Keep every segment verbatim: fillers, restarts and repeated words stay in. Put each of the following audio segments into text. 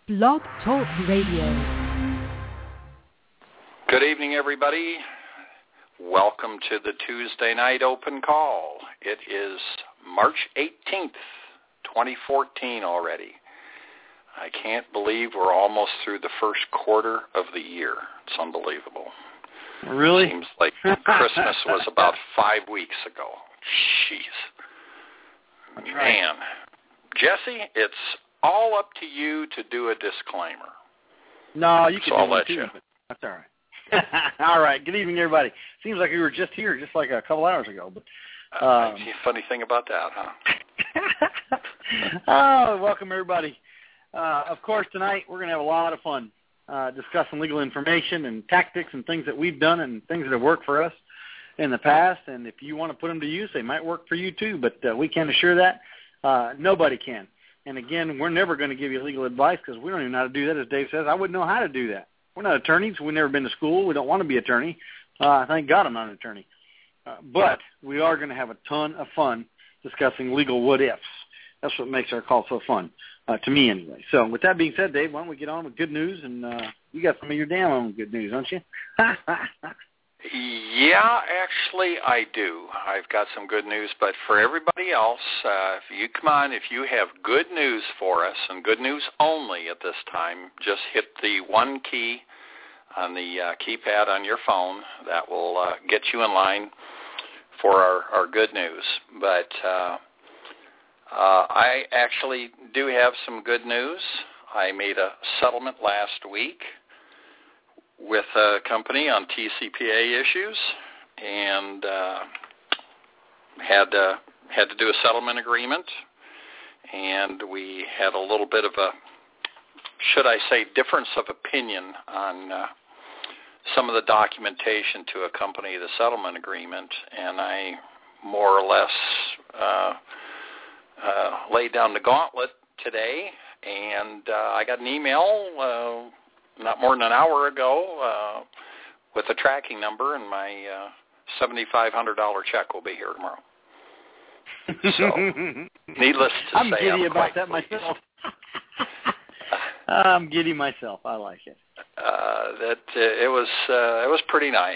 Blog Talk Radio. Good evening, everybody. Welcome to the Tuesday night open call. It is March eighteenth, twenty fourteen already. I can't believe we're almost through the first quarter of the year. It's unbelievable. Really? Seems like Christmas was about five weeks ago. Jeez. That's Man. right. Jesse, it's all up to you to do a disclaimer. No, you can so do I'll one let too, you. but that's all right. All right. Good evening, everybody. Seems like we were just here just like a couple hours ago. But uh, um, funny thing about that, huh? Oh, welcome, everybody. Uh, of course, tonight we're going to have a lot of fun uh, discussing legal information and tactics and things that we've done and things that have worked for us in the past. And if you want to put them to use, they might work for you too, but uh, we can't assure that. Uh, nobody can. And again, we're never going to give you legal advice because we don't even know how to do that. As Dave says, I wouldn't know how to do that. We're not attorneys. We've never been to school. We don't want to be attorney. Uh, thank God I'm not an attorney. Uh, but we are going to have a ton of fun discussing legal what-ifs. That's what makes our call so fun, uh, to me anyway. So with that being said, Dave, why don't we get on with good news? And uh, you got some of your damn own good news, don't you? Yeah, actually I do. I've got some good news, but for everybody else, uh, if you come on, if you have good news for us, and good news only at this time, just hit the one key on the uh, keypad on your phone. That will uh, get you in line for our, our good news. But uh, uh, I actually do have some good news. I made a settlement last week with a company on T C P A issues, and uh, had uh, had to do a settlement agreement, and we had a little bit of a, should I say, difference of opinion on uh, some of the documentation to accompany the settlement agreement, and I more or less uh, uh, laid down the gauntlet today, and uh, I got an email uh, not more than an hour ago, uh, with a tracking number, and my uh, seven thousand five hundred dollars check will be here tomorrow. So, needless to I'm say, giddy I'm about quite that pleased. myself. I'm giddy myself. I like it. Uh, that uh, it was uh, it was pretty nice,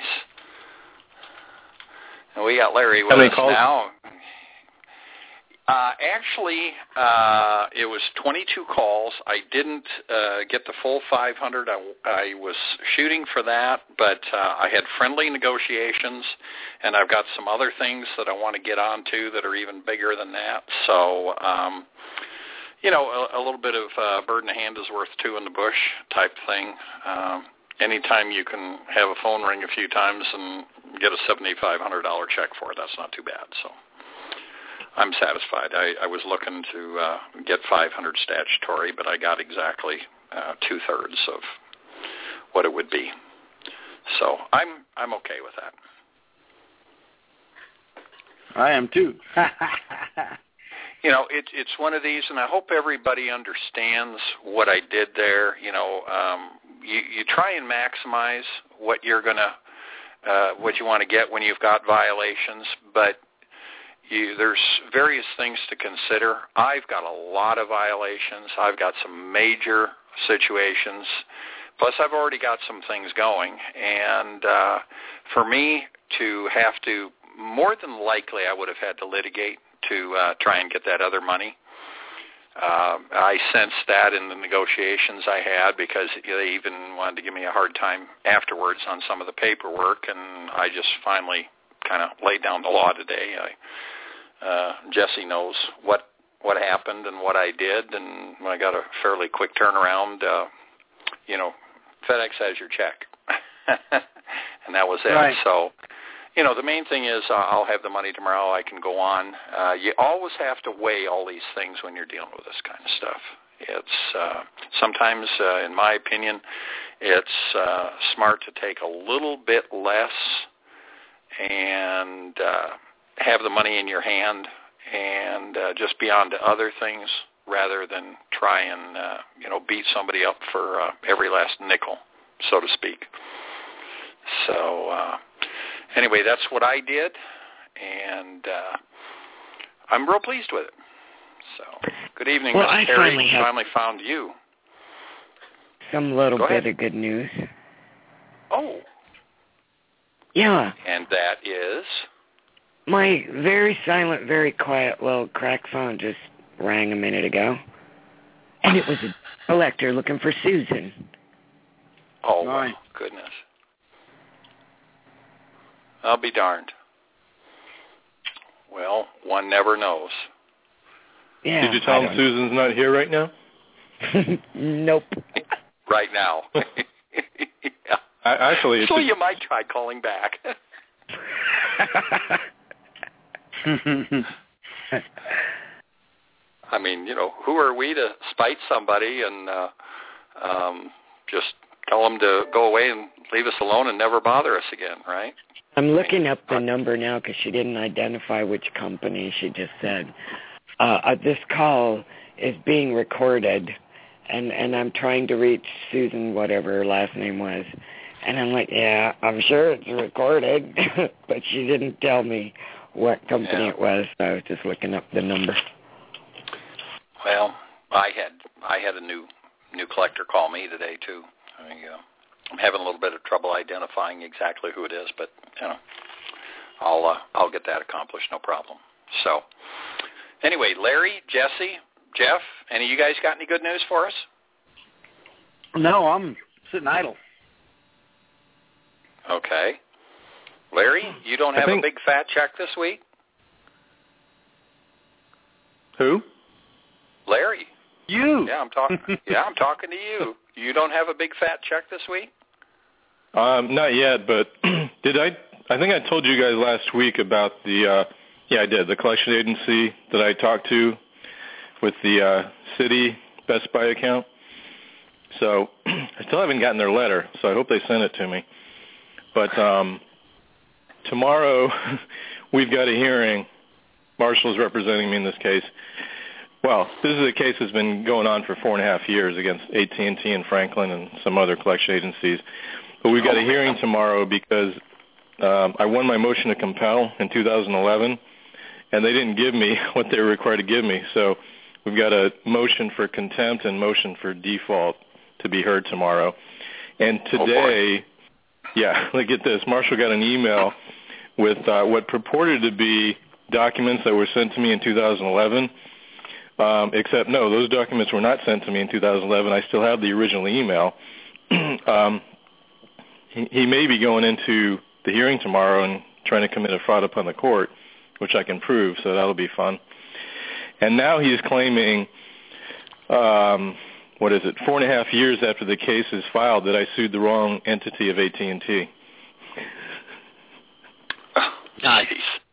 and we got Larry with How many us calls? now. Uh, actually, uh, it was twenty-two calls. I didn't uh, get the full five hundred. I, I was shooting for that, but uh, I had friendly negotiations, and I've got some other things that I want to get onto that are even bigger than that. So, um, you know, a, a little bit of uh, bird in the hand is worth two in the bush type thing. Um, anytime you can have a phone ring a few times and get a seven thousand five hundred dollars check for it, that's not too bad. So I'm satisfied. I, I was looking to uh, get five hundred statutory, but I got exactly uh, two-thirds of what it would be. So I'm I'm okay with that. I am too. You know, it, it's one of these, and I hope everybody understands what I did there. You know, um, you, you try and maximize what you're gonna, uh, what you want to get when you've got violations, but You, there's various things to consider. I've got a lot of violations. I've got some major situations. Plus, I've already got some things going. And uh, for me to have to, more than likely, I would have had to litigate to uh, try and get that other money. Uh, I sensed that in the negotiations I had because they even wanted to give me a hard time afterwards on some of the paperwork, and I just finally kind of laid down the law today. I Uh, Jesse knows what what happened and what I did, and I got a fairly quick turnaround. Uh, you know, FedEx has your check, and that was it. Right. So, you know, the main thing is uh, I'll have the money tomorrow. I can go on. Uh, you always have to weigh all these things when you're dealing with this kind of stuff. It's uh, sometimes, uh, in my opinion, it's uh, smart to take a little bit less and uh, have the money in your hand and uh, just be on to other things rather than try and, uh, you know, beat somebody up for uh, every last nickel, so to speak. So uh, anyway, that's what I did, and uh, I'm real pleased with it. So good evening, well, Miss I Terry. finally have... finally found you. some little Go bit ahead. of good news. Oh. Yeah. And that is? My very silent, very quiet little crack phone just rang a minute ago. And it was a collector looking for Susan. Oh, Nice. my goodness. I'll be darned. Well, one never knows. Yeah. Did you tell him Susan's not here right now? Nope. Right now. Yeah. I, actually, it's so a, you might try calling back. I mean, you know, who are we to spite somebody and uh, um, just tell them to go away and leave us alone and never bother us again, right? I'm looking up the number now because she didn't identify which company. She just said, uh, uh, this call is being recorded, and, and I'm trying to reach Susan, whatever her last name was. And I'm like, yeah, I'm sure it's recorded, but she didn't tell me what company Yeah. it was, so I was just looking up the number. Well, I had I had a new new collector call me today too. I mean, uh, I'm having a little bit of trouble identifying exactly who it is, but you know, I'll uh, I'll get that accomplished, no problem. So, anyway, Larry, Jesse, Jeff, any of you guys got any good news for us? No, I'm sitting idle. Okay, Larry, you don't I have think- a big fat check this week? who? Larry. You. Yeah, I'm talking. Yeah, I'm talking to you. You don't have a big fat check this week? Um, not yet, but did I? I think I told you guys last week about the. Uh, yeah, I did. The collection agency that I talked to with the uh, city Best Buy account. So I still haven't gotten their letter, so I hope they send it to me. But um, tomorrow we've got a hearing. Marshall's representing me in this case. Well, this is a case that's been going on for four and a half years against A T and T and Franklin and some other collection agencies. But we've got a hearing tomorrow because um, I won my motion to compel in two thousand eleven, and they didn't give me what they were required to give me. So we've got a motion for contempt and motion for default to be heard tomorrow. And today, oh yeah, look at this. Marshall got an email with uh, what purported to be documents that were sent to me in two thousand eleven. Um, except, no, those documents were not sent to me in two thousand eleven. I still have the original email. um, he, he may be going into the hearing tomorrow and trying to commit a fraud upon the court, which I can prove, so that'll be fun. And now he's claiming, um, what is it, four and a half years after the case is filed, that I sued the wrong entity of A T and T. Nice.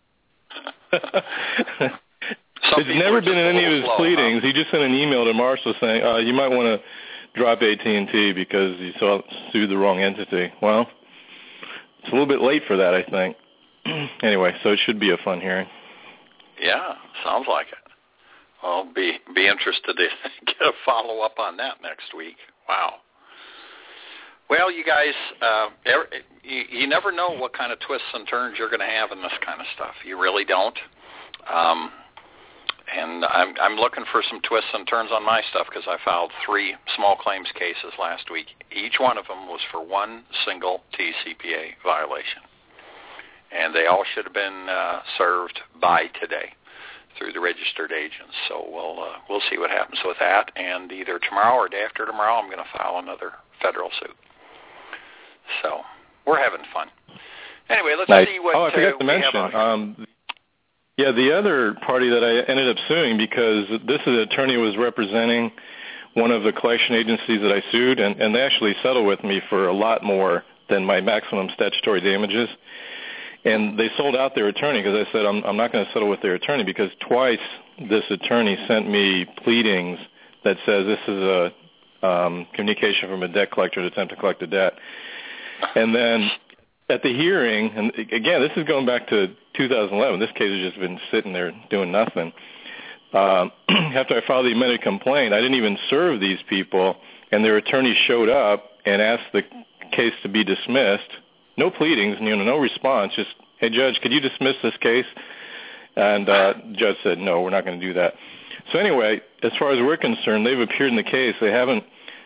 It's never been in any of his slow, pleadings. huh? He just sent an email to Marshall saying, uh, you might want to drop A T and T because you saw, sued the wrong entity. Well, it's a little bit late for that, I think. Anyway, so it should be a fun hearing. Yeah, sounds like it. I'll be be interested to get a follow-up on that next week. Wow. Well, you guys, uh, every, you, you never know what kind of twists and turns you're going to have in this kind of stuff. You really don't. Um, and I'm, I'm looking for some twists and turns on my stuff because I filed three small claims cases last week. Each one of them was for one single T C P A violation. And they all should have been uh, served by today through the registered agents. So we'll uh, we'll see what happens with that. And either tomorrow or day after tomorrow, I'm going to file another federal suit. So we're having fun. Anyway, let's nice. see what oh, I forgot uh, to we mention. have on. Um, yeah, the other party that I ended up suing because this attorney was representing one of the collection agencies that I sued, and, and they actually settled with me for a lot more than my maximum statutory damages. And they sold out their attorney because I said, I'm, I'm not going to settle with their attorney because twice this attorney sent me pleadings that says this is a um, communication from a debt collector to attempt to collect a debt. And then at the hearing, and again, this is going back to two thousand eleven. This case has just been sitting there doing nothing. Um, after I filed the amended complaint, I didn't even serve these people, and their attorney showed up and asked the case to be dismissed. No pleadings, you know, no response. Just, hey, Judge, could you dismiss this case? And uh, the judge said, no, we're not going to do that. So anyway, as far as we're concerned, they've appeared in the case. They haven't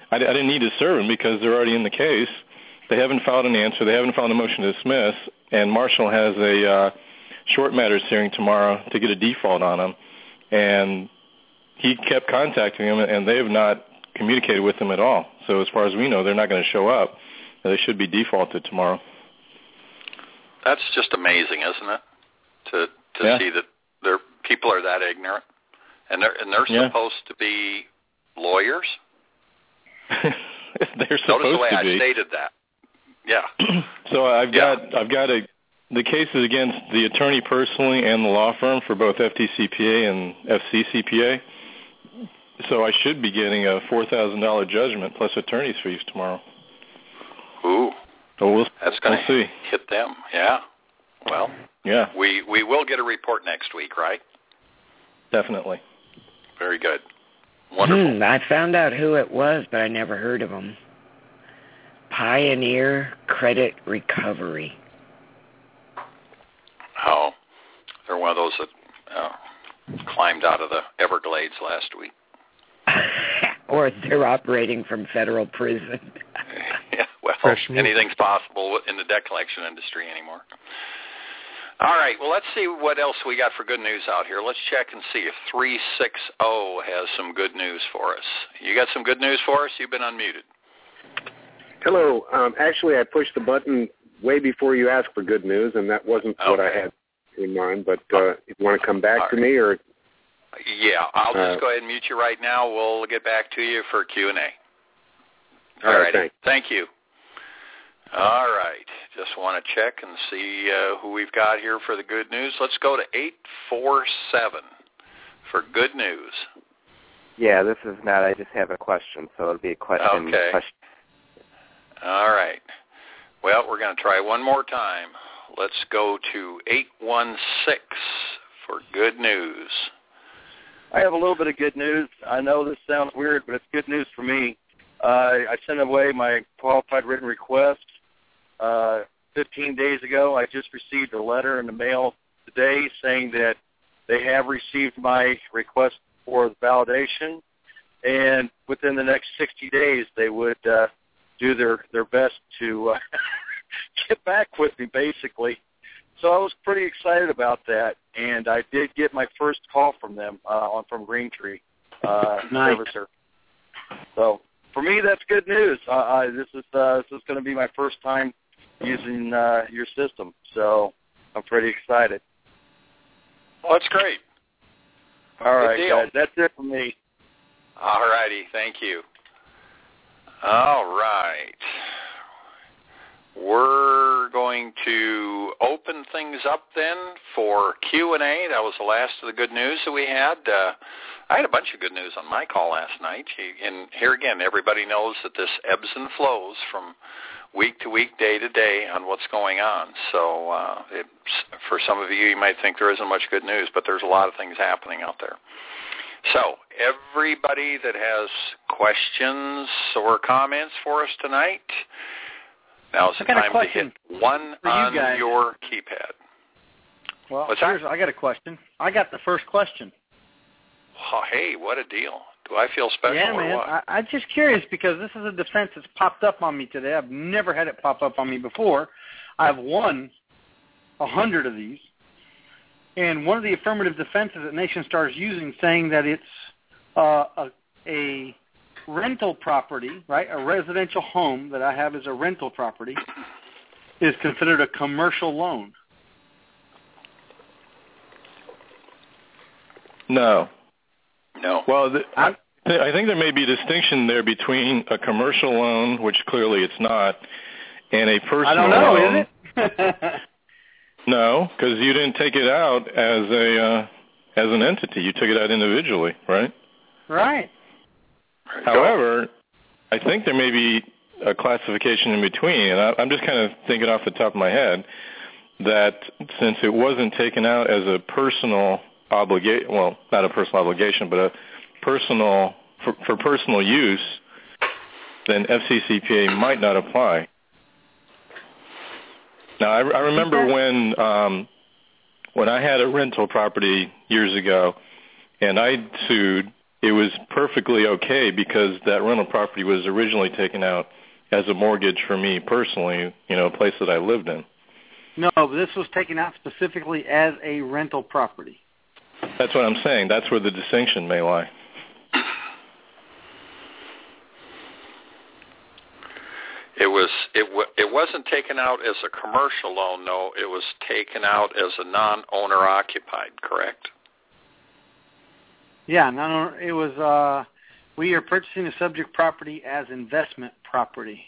I, I didn't need to serve them because they're already in the case. They haven't filed an answer. They haven't filed a motion to dismiss, and Marshall has a uh, short matters hearing tomorrow to get a default on them. And he kept contacting them, and they have not communicated with him at all. So as far as we know, they're not going to show up. They should be defaulted tomorrow. That's just amazing, isn't it? To to yeah. see that their people are that ignorant, and they're and they're yeah. supposed to be lawyers. They're supposed Notice the way to I be. stated that. Yeah. So I've yeah. got I've got a the case is against the attorney personally and the law firm for both F T C P A and F C C P A. So I should be getting a four thousand dollar judgment plus attorney's fees tomorrow. Ooh. So we'll, That's going we'll to hit them. Yeah. Well. Yeah. We we will get a report next week, right? Definitely. Very good. Wonderful. Hmm, I found out who it was, but I never heard of them. Pioneer Credit Recovery. Oh, they're one of those that uh, climbed out of the Everglades last week. Or they're operating from federal prison. Yeah, well, anything's possible in the debt collection industry anymore. All right, well, let's see what else we got for good news out here. Let's check and see if three six zero has some good news for us. You got some good news for us? You've been unmuted. Hello. Um, actually, I pushed the button way before you asked for good news, and that wasn't okay. what I had in mind. But uh, if you want to come back All to right. me, or yeah, I'll just uh, go ahead and mute you right now. We'll get back to you for Q and A. All right, righty. thanks. Thank you. All right. Just want to check and see uh, who we've got here for the good news. Let's go to eight four seven for good news. Yeah, this is not. I just have a question, so it'll be a question. Okay. question. All right. Well, we're going to try one more time. Let's go to eight one six for good news. I have a little bit of good news. I know this sounds weird, but it's good news for me. Uh, I sent away my qualified written request uh, fifteen days ago. I just received a letter in the mail today saying that they have received my request for validation, and within the next sixty days they would uh, do their, their best to uh, get back with me, basically. So I was pretty excited about that, and I did get my first call from them uh, on from Greentree uh, nice. Servicer. So for me, that's good news. Uh, I, this is uh, this is going to be my first time using uh, your system, so I'm pretty excited. Well, that's great. All Good right, deal. guys, that's it for me. All righty, thank you. All right. We're going to open things up then for Q and A. That was the last of the good news that we had. Uh, I had a bunch of good news on my call last night. And here again, everybody knows that this ebbs and flows from week to week, day to day on what's going on. So uh, it's, for some of you, you might think there isn't much good news, but there's a lot of things happening out there. So everybody that has questions or comments for us tonight, now's the time to hit one on you your keypad. Well, What's here's, that? I got a question. I got the first question. Oh, hey, what a deal. Do I feel special yeah, or man. what? I, I'm just curious because this is a defense that's popped up on me today. I've never had it pop up on me before. I've won a hundred of these. And one of the affirmative defenses that NationStar is using, saying that it's uh, a, a rental property, right, a residential home that I have as a rental property, is considered a commercial loan. No. No. Well, the, I, I think there may be a distinction there between a commercial loan, which clearly it's not, and a personal I don't know, loan. is it? No, because you didn't take it out as a uh, as an entity. You took it out individually, right? Right. However, I think there may be a classification in between, and I, I'm just kind of thinking off the top of my head that since it wasn't taken out as a personal obligation, well, not a personal obligation, but a personal for, for personal use, then F C C P A might not apply. Now, I, I remember when um, when I had a rental property years ago, and I sued it was perfectly okay because that rental property was originally taken out as a mortgage for me personally, you know, a place that I lived in. No, but this was taken out specifically as a rental property. That's what I'm saying. That's where the distinction may lie. It was it w- it wasn't taken out as a commercial loan, no. It was taken out as a non-owner occupied, correct? Yeah, non it was. Uh, we are purchasing the subject property as investment property.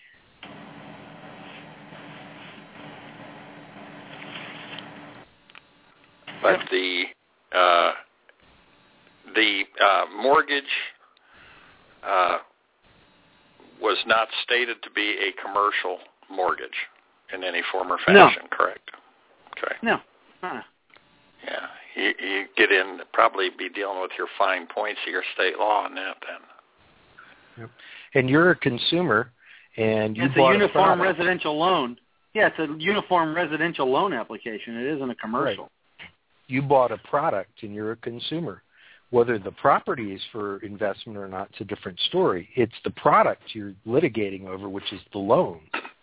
But the uh, the uh, mortgage uh, was not stated to be a commercial mortgage in any form or fashion, no. Correct? Okay. No. Uh-uh. Yeah, you, you get in, probably be dealing with your fine points of your state law on that then. Yep. And you're a consumer, and you it's bought a uniform a residential loan. Yeah, it's a uniform residential loan application. It isn't a commercial. Right. You bought a product, and you're a consumer. Whether the property is for investment or not, it's a different story. It's the product you're litigating over, which is the loan.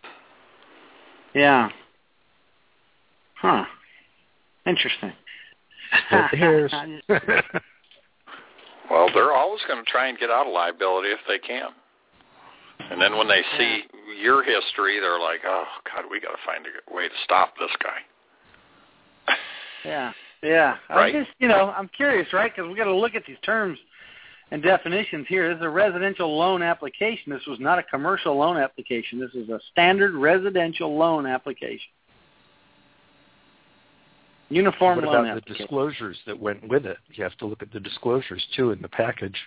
Yeah. Huh. Interesting. Here's. Well, they're always going to try and get out of liability if they can. And then when they see your history, they're like, oh, God, we got to find a way to stop this guy. Yeah. Yeah, right? I just, you know, I'm curious, right? Because we got to look at these terms and definitions here. This is a residential loan application. This was not a commercial loan application. This is a standard residential loan application. Uniform what loan about application. The disclosures that went with it? You have to look at the disclosures too in the package.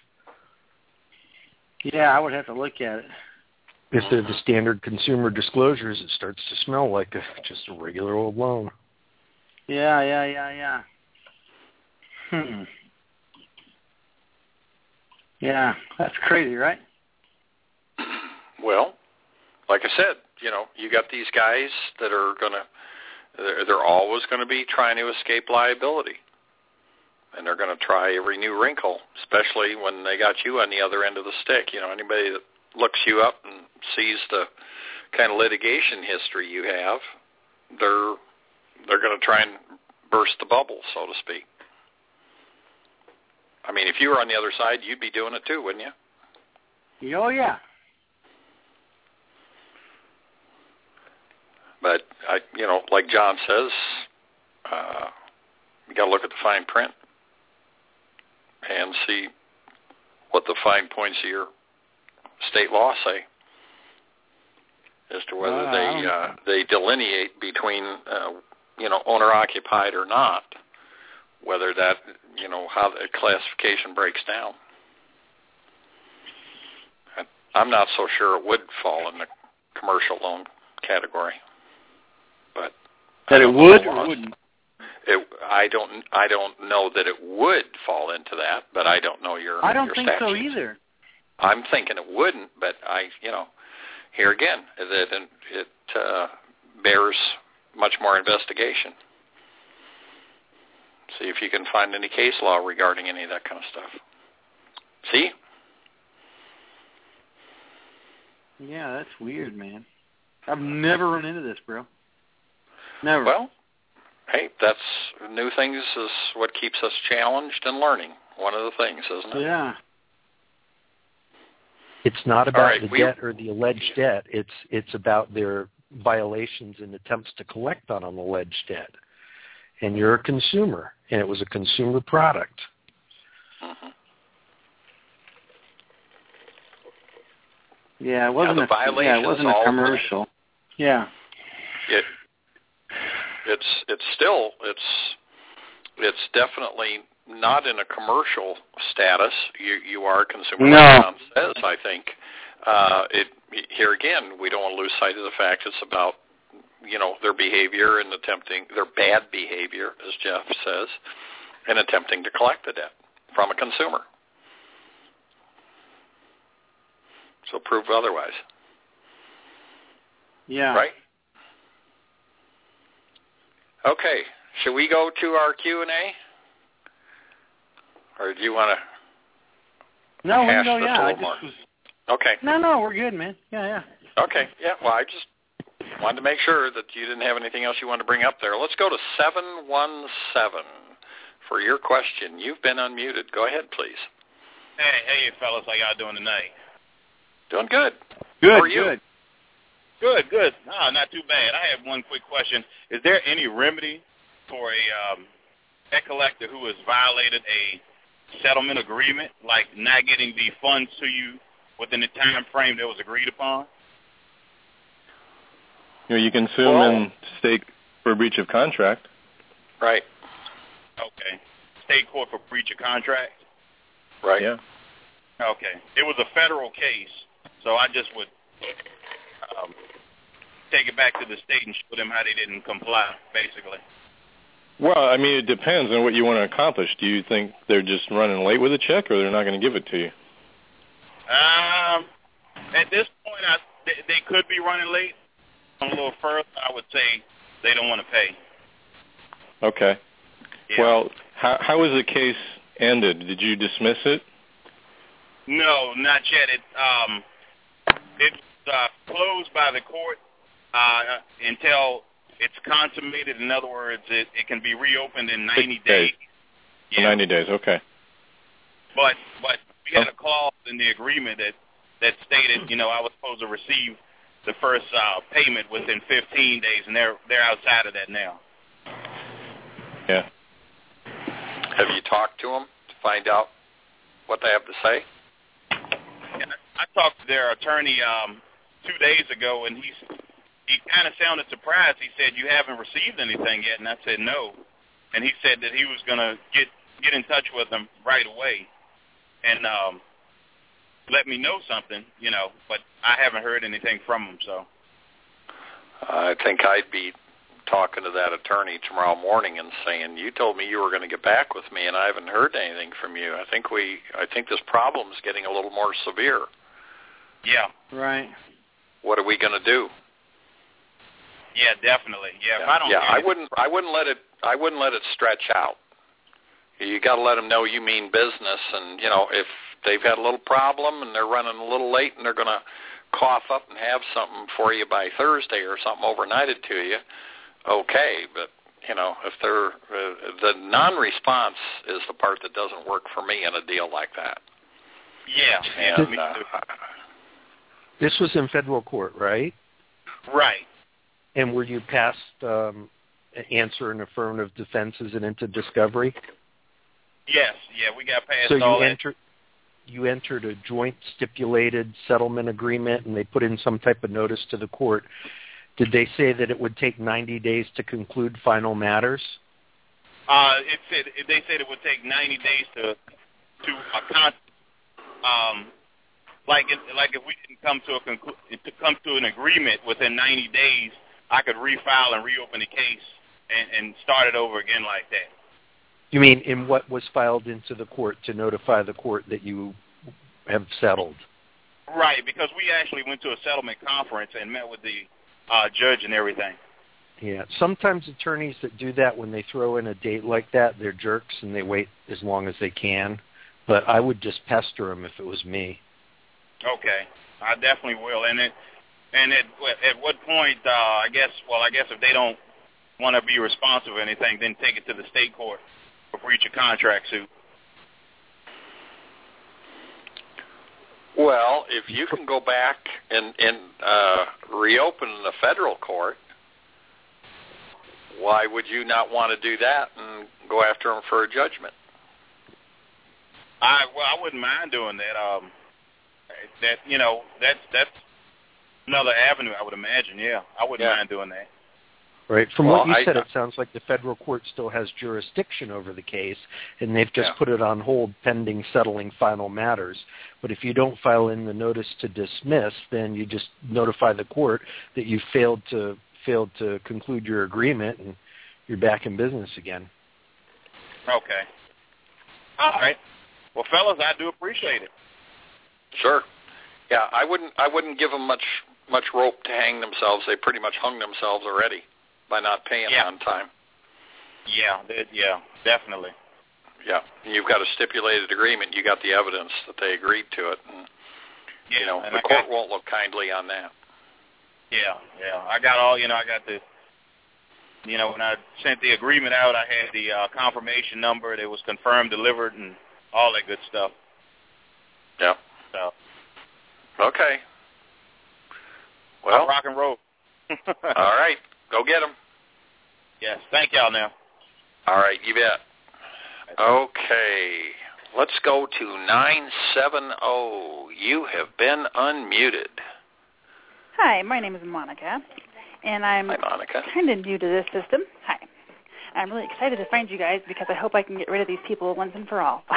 Yeah, I would have to look at it. If they're the standard consumer disclosures, it starts to smell like a, just a regular old loan. Yeah, yeah, yeah, yeah. Hmm. Yeah, that's crazy, right? Well, like I said, you know, you got these guys that are going to, they're, they're always going to be trying to escape liability. And they're going to try every new wrinkle, especially when they got you on the other end of the stick. You know, anybody that looks you up and sees the kind of litigation history you have, they're they're going to try and burst the bubble, so to speak. I mean, if you were on the other side, you'd be doing it too, wouldn't you? Oh, yeah. But, I, you know, like John says, uh, you got to look at the fine print and see what the fine points of your state law say as to whether uh, they uh, they delineate between uh, you know, owner-occupied or not, whether that, you know, how the classification breaks down. I'm not so sure it would fall in the commercial loan category. But that it would or wouldn't? It, I don't I don't know that it would fall into that, but I don't know your I don't your think statutes. so either. I'm thinking it wouldn't, but I, you know, here again, that it uh, bears much more investigation. See if you can find any case law regarding any of that kind of stuff. See? Yeah, that's weird, man. I've never run into this, bro. Never. Well, hey, that's new things is what keeps us challenged and learning. One of the things, isn't it? Yeah. It's not about right, the we, debt or the alleged debt. It's it's about their violations and attempts to collect on an alleged debt. And you're a consumer, and it was a consumer product. Mm-hmm. Yeah, it wasn't now, a yeah, it wasn't a commercial. Yeah. It it's it's still it's it's definitely not in a commercial status. You you are a consumer, no. like John says, I think. Uh, it here again, we don't want to lose sight of the fact it's about, you know, their behavior and attempting their bad behavior, as Jeff says, and attempting to collect the debt from a consumer. So prove otherwise. Yeah. Right? Okay. Should we go to our Q and A? Or do you want to No, we can go, this yeah. a I little just more. was, Okay. no, no, we're good, man. Yeah, yeah. Okay, yeah, well, I just wanted to make sure that you didn't have anything else you wanted to bring up there. Let's go to seven one seven for your question. You've been unmuted. Go ahead, please. Hey, hey, fellas, how y'all doing tonight? Doing good. Good, How are you? good. Good, good. No, not too bad. I have one quick question. Is there any remedy for a um, debt collector who has violated a settlement agreement, like not getting the funds to you within the time frame that was agreed upon? You know, you can sue Well, them in state for breach of contract. Right. Okay. State court for breach of contract? Right. Yeah. Okay. It was a federal case, so I just would um, take it back to the state and show them how they didn't comply, basically. Well, I mean, it depends on what you want to accomplish. Do you think they're just running late with a check, or they're not going to give it to you? Um, at this point, I, they, they could be running late. A little further, I would say they don't want to pay. Okay. Yeah. Well, how how was the case ended? Did you dismiss it? No, not yet. It um, it's uh, closed by the court uh, until it's consummated. In other words, it, it can be reopened in ninety days. Yeah. ninety days. Okay. But but we had a clause in the agreement that that stated, you know, I was supposed to receive the first uh, payment within fifteen days, and they're they're outside of that now. Yeah. Have you talked to them to find out what they have to say? Yeah, I talked to their attorney um, two days ago, and he's he kind of sounded surprised. He said, "You haven't received anything yet," and I said, "No." And he said that he was going to get get in touch with them right away and um, let me know something, you know. But I haven't heard anything from him, so. I think I'd be talking to that attorney tomorrow morning and saying, you told me you were going to get back with me, and I haven't heard anything from you. I think we, I think this problem's getting a little more severe. Yeah. Right. What are we going to do? Yeah, definitely. Yeah, yeah, if I don't. Yeah, I wouldn't. I wouldn't let it. I wouldn't let it stretch out. You got to let them know you mean business, and you know if they've had a little problem and they're running a little late and they're going to cough up and have something for you by Thursday or something overnighted to you. Okay, but you know, if they're uh, the non-response is the part that doesn't work for me in a deal like that. Yeah, and yeah, uh, this was in federal court, right? Right. And were you past um, answer and affirmative defenses and into discovery? Yes, yeah, we got past so you all entered, that. You entered a joint stipulated settlement agreement, and they put in some type of notice to the court. Did they say that it would take ninety days to conclude final matters? Uh, it said they said it would take ninety days to to a con- um, like it, like if we didn't come to a conclu- to come to an agreement within ninety days, I could refile and reopen the case and, and start it over again like that. You mean in what was filed into the court to notify the court that you have settled? Right, because we actually went to a settlement conference and met with the uh, judge and everything. Yeah, sometimes attorneys that do that, when they throw in a date like that, they're jerks and they wait as long as they can. But I would just pester them if it was me. Okay, I definitely will. And it, and at at what point? Uh, I guess. Well, I guess if they don't want to be responsible for anything, then take it to the state court for breach of contract suit. Well, if you can go back and, and uh, reopen the federal court, why would you not want to do that and go after them for a judgment? I well, I wouldn't mind doing that. Um, that you know, that's that's another avenue. I would imagine. Yeah, I wouldn't yeah. mind doing that. Right. From well, what you I, said, it sounds like the federal court still has jurisdiction over the case, and they've just yeah. put it on hold pending settling final matters. But if you don't file in the notice to dismiss, then you just notify the court that you failed to failed to conclude your agreement, and you're back in business again. Okay. All right. Well, fellas, I do appreciate it. Sure. Yeah, I wouldn't. I wouldn't give them much much rope to hang themselves. They pretty much hung themselves already by not paying yeah. on time. Yeah. That, yeah. Definitely. Yeah, you've got a stipulated agreement. You got the evidence that they agreed to it, and yeah, you know and the I court got, won't look kindly on that. Yeah, yeah. I got all, you know, I got the, you know, when I sent the agreement out, I had the uh, confirmation number. It was confirmed, delivered, and all that good stuff. Yeah. So. Okay. Well, I'll rock and roll. All right, go get them. Yes, thank y'all now. All right, you bet. Okay, let's go to nine seven zero. You have been unmuted. Hi, my name is Monica, and I'm Hi, Monica. kind of new to this system. Hi. I'm really excited to find you guys because I hope I can get rid of these people once and for all.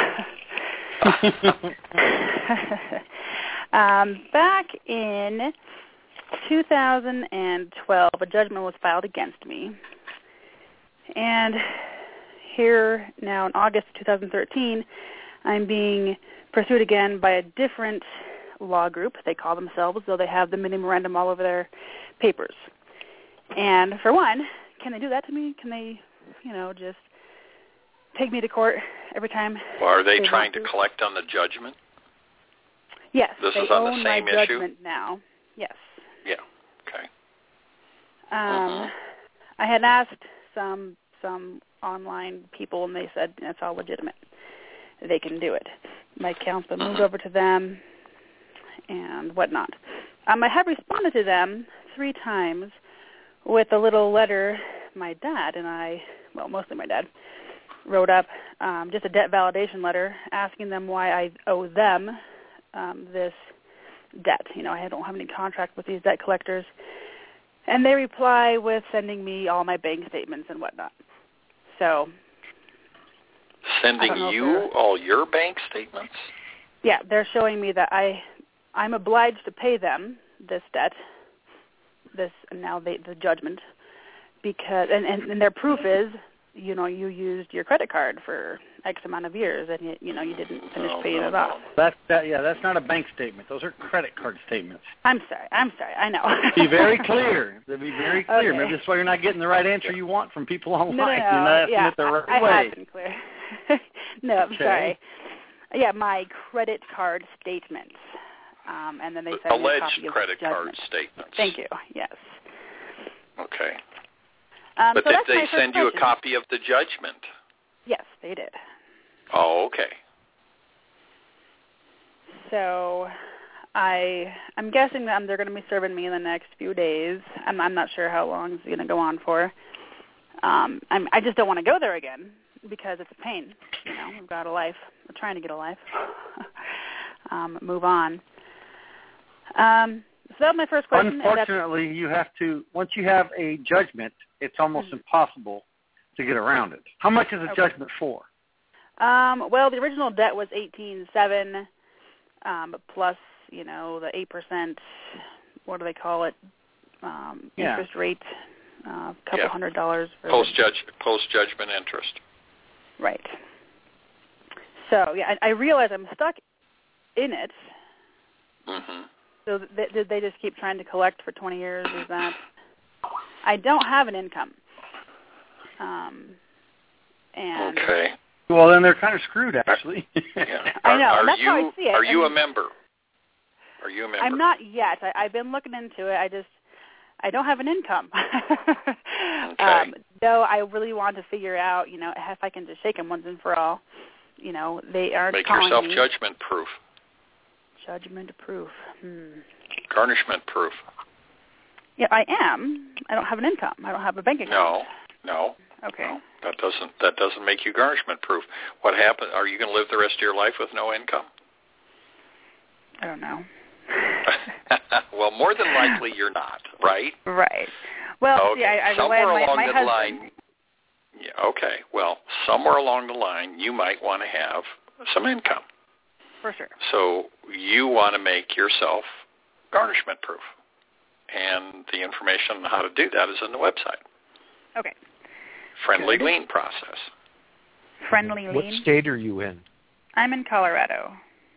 um, back in two thousand twelve, a judgment was filed against me. And here now in August two thousand thirteen, I'm being pursued again by a different law group. They call themselves, though they have the mini memorandum all over their papers. And for one, can they do that to me? Can they, you know, just take me to court every time? Well, are they, they trying to? to collect on the judgment? Yes. This they is on the own same my issue? judgment now. Yes. Yeah. Okay. Um, mm-hmm. I had asked some some online people, and they said it's all legitimate. They can do it. My account's been moved mm-hmm. over to them and whatnot. Um, I have responded to them three times with a little letter my dad and I, well, mostly my dad, wrote up, um, just a debt validation letter asking them why I owe them um, this debt. You know, I don't have any contract with these debt collectors. And they reply with sending me all my bank statements and whatnot. So, sending you all your bank statements? Yeah, they're showing me that I, I'm obliged to pay them this debt, this now they, the judgment, because and, and, and their proof is, you know, you used your credit card for X amount of years, and you, you know you didn't finish no, paying no, it off. No. That's that. Yeah, that's not a bank statement. Those are credit card statements. I'm sorry. I'm sorry. I know. Be very clear. To be very clear. Okay. Maybe that's why you're not getting the right answer you want from people online. No, no, no. You're not asking yeah, it the right I, way. I have been clear. No, I'm Okay. sorry. Yeah, my credit card statements. Um, and then they sent me a Alleged copy of credit the card judgment. statements. Thank you. Yes. Okay. Um, but so did that's they my first send you a question. copy of the judgment? Yes, they did. Oh, okay. So I, I'm guessing that they're going to be serving me in the next few days. I'm, I'm not sure how long it's going to go on for. Um, I'm, I just don't want to go there again because it's a pain. You know, I've got a life. I'm trying to get a life. um, move on. Um, so that was my first question. Unfortunately, you have to, once you have a judgment, it's almost mm-hmm. impossible to get around it. How much is a okay. judgment for? Um, well, the original debt was eighteen seven, um, plus, you know, the eight percent, what do they call it, um, yeah. interest rate, a uh, couple yeah. hundred dollars. For Post-judge, post-judgment interest. Right. So, yeah, I, I realize I'm stuck in it. Mm-hmm. So th- did they just keep trying to collect for twenty years? Is that I don't have an income. Um, and okay. Well, then they're kind of screwed, actually. yeah. I know. Are That's you, how I see it. Are you I mean, a member? Are you a member? I'm not yet. I, I've been looking into it. I just I don't have an income. okay. Um, though I really want to figure out, you know, if I can just shake them once and for all. You know, they aren't Make calling yourself me. judgment proof. Judgment proof. Hmm. Garnishment proof. Yeah, I am. I don't have an income. I don't have a bank account. No, no. Okay. No, that doesn't that doesn't make you garnishment proof. What happened? Are you going to live the rest of your life with no income? I don't know. Well, more than likely you're not, right? Right. Well, okay. see, I, I somewhere rely on along my, my the husband. line. Yeah. Okay. Well, somewhere along the line, you might want to have some income. For sure. So you want to make yourself garnishment proof, and the information on how to do that is in the website. Okay. Friendly Good. lien process. Friendly lien. What state are you in? I'm in Colorado.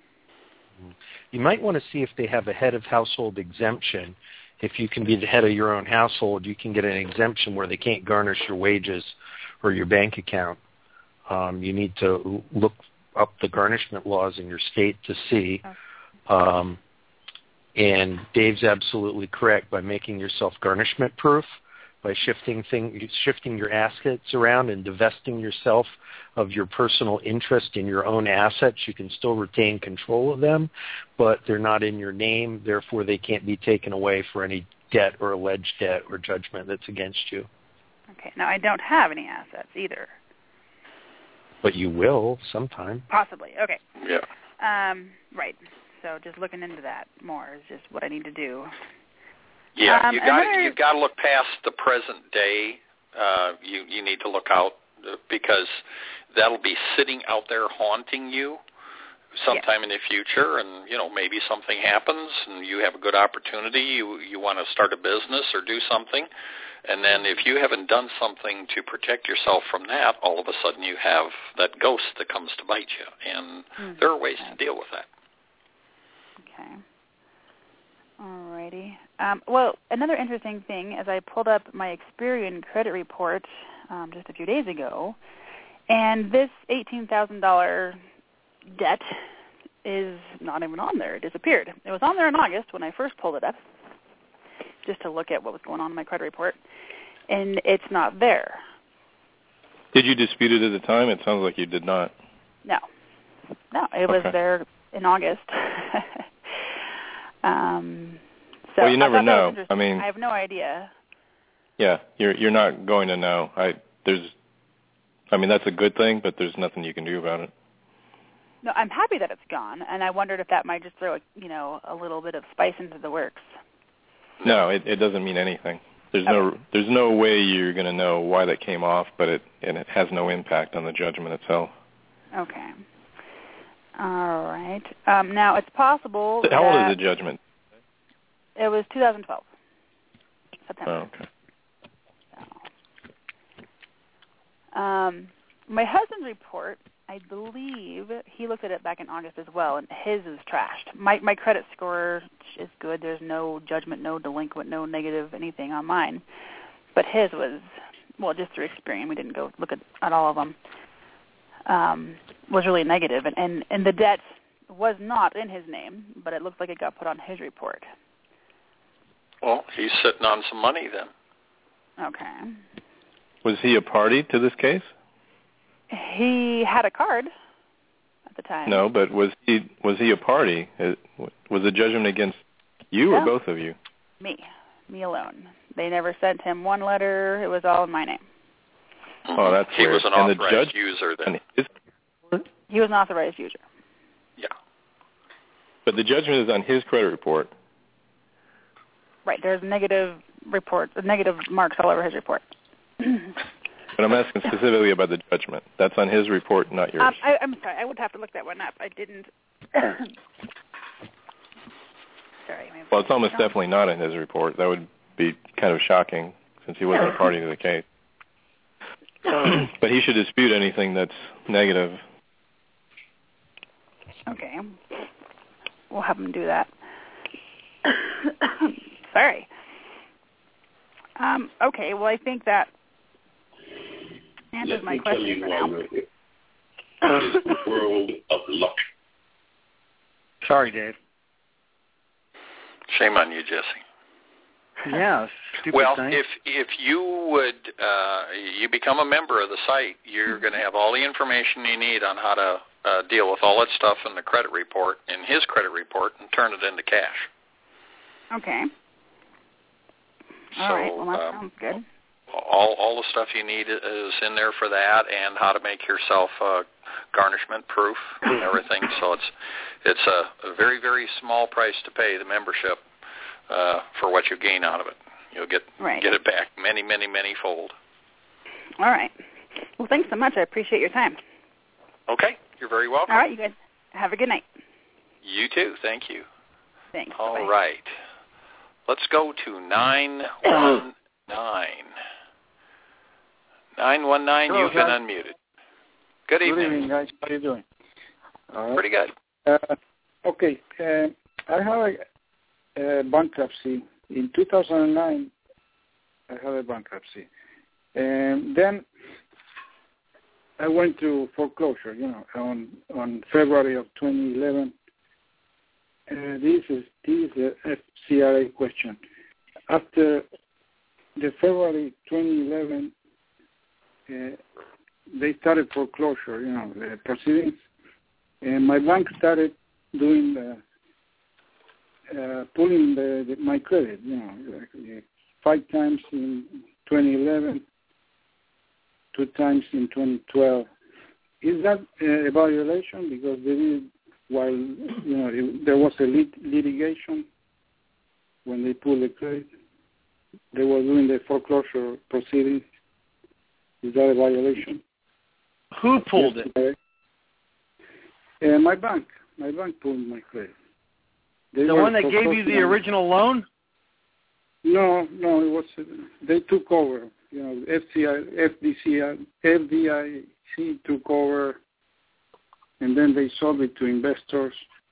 You might want to see if they have a head of household exemption. If you can be the head of your own household, you can get an exemption where they can't garnish your wages or your bank account. Um, you need to look up the garnishment laws in your state to see. Um, and Dave's absolutely correct. By making yourself garnishment proof, by shifting thing, shifting your assets around and divesting yourself of your personal interest in your own assets, you can still retain control of them, but they're not in your name. Therefore, they can't be taken away for any debt or alleged debt or judgment that's against you. Okay. Now, I don't have any assets either. But you will sometime. Possibly. Okay. Yeah. Um, right. So just looking into that more is just what I need to do. Yeah, um, you got another... you've got to look past the present day. Uh, you you need to look out because that'll be sitting out there haunting you sometime yes. in the future, and you know maybe something happens and you have a good opportunity. You you want to start a business or do something. And then if you haven't done something to protect yourself from that, all of a sudden you have that ghost that comes to bite you. And mm-hmm. there are ways to deal with that. Okay. All righty. Um, well, another interesting thing, as I pulled up my Experian credit report um, just a few days ago, and this eighteen thousand dollars debt is not even on there. It disappeared. It was on there in August when I first pulled it up, just to look at what was going on in my credit report, and it's not there. Did you dispute it at the time? It sounds like you did not. No. No, it was okay. there in August. um, so well, you never I know. I mean, I have no idea. Yeah, you're you're not going to know. I there's, I mean, that's a good thing, but there's nothing you can do about it. No, I'm happy that it's gone, and I wondered if that might just throw, a, you know, a little bit of spice into the works. No, it, it doesn't mean anything. There's okay. no there's no way you're going to know why that came off, but it and it has no impact on the judgment itself. Okay. All right. Um, now it's possible. How that old is the judgment? It was two thousand twelve, September. Oh, okay. So, um, my husband's report, I believe he looked at it back in August as well, and his is trashed. My my credit score is good. There's no judgment, no delinquent, no negative anything on mine. But his was, well, just through Experian. We didn't go look at, at all of them. Um, was really negative, and, and, and the debt was not in his name, but it looks like it got put on his report. Well, he's sitting on some money then. Okay. Was he a party to this case? He had a card at the time. No, but was he was he a party? Was the judgment against you no. or both of you? Me. Me alone. They never sent him one letter. It was all in my name. Oh, that's he weird. was an and authorized the judge, user then. His, he was an authorized user. Yeah. But the judgment is on his credit report. Right. There's negative reports, negative marks all over his report. But I'm asking specifically about the judgment. That's on his report, not yours. Um, I, I'm sorry. I would have to look that one up. I didn't. Sorry. Well, it's almost definitely not in his report. That would be kind of shocking since he wasn't a party to the case. But he should dispute anything that's negative. Okay. We'll have him do that. Sorry. Um, okay, well, I think that answers my question for now. World of luck. Sorry, Dave. Shame on you, Jesse. Yeah, stupid well, thing. if if you would uh, you become a member of the site, you're going to have all the information you need on how to uh, deal with all that stuff in the credit report, in his credit report, and turn it into cash. Okay. So, all right. Well, that um, sounds good. All all the stuff you need is in there for that, and how to make yourself uh, garnishment proof and everything. So it's it's a, a very very small price to pay, the membership. Uh, for what you gain out of it. You'll get right. get it back many, many, many fold. All right. Well, thanks so much. I appreciate your time. Okay. You're very welcome. All right, you guys. Have a good night. You too. Thank you. Thanks. All Bye-bye. right. Let's go to nine one nine. nine one nine, Hello, you've been guys. unmuted. Good evening. Good evening, guys. How are you doing? Uh, Pretty good. Uh, okay. Uh, I have a Uh, bankruptcy. In two thousand nine, I had a bankruptcy. And then I went to foreclosure, you know, on on February of twenty eleven. Uh, this is this is a F C R A question. After the February twenty eleven, uh, they started foreclosure, you know, the proceedings, and my bank started doing the uh, pulling the, the, my credit, you know, like, uh, five times in twenty eleven, two times in twenty twelve. Is that uh, a violation? Because they did, while you know it, there was a lit, litigation when they pulled the credit, they were doing the foreclosure proceedings. Is that a violation? Who pulled it? Uh, my bank. My bank pulled my credit. They the one that gave you the original loan? No, no, it was uh, they took over. You know, F C I, F D C I, F D I C took over, and then they sold it to investors.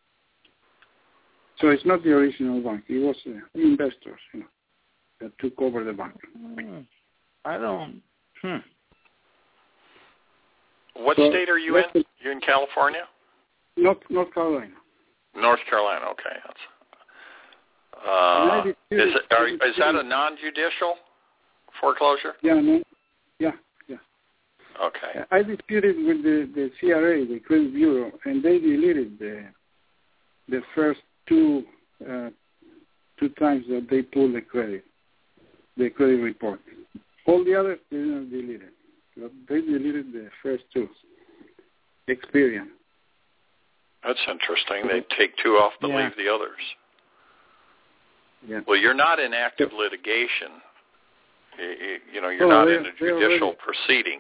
So it's not the original bank; it was uh, investors, you know, that took over the bank. I don't. Hmm. What so, state are you in? You're in California? North North Carolina. North Carolina. Okay. That's, uh, is, it, are, is that a non-judicial foreclosure? Yeah. No, yeah. Yeah. Okay. I disputed with the, the C R A, the Credit Bureau, and they deleted the the first two uh, two times that they pulled the credit, the credit report. All the others they didn't delete it. They deleted the first two. Experian. That's interesting. They take two off but yeah. leave the others. Yeah. Well, you're not in active litigation. You, you, you know, you're oh, not in a judicial already... proceeding.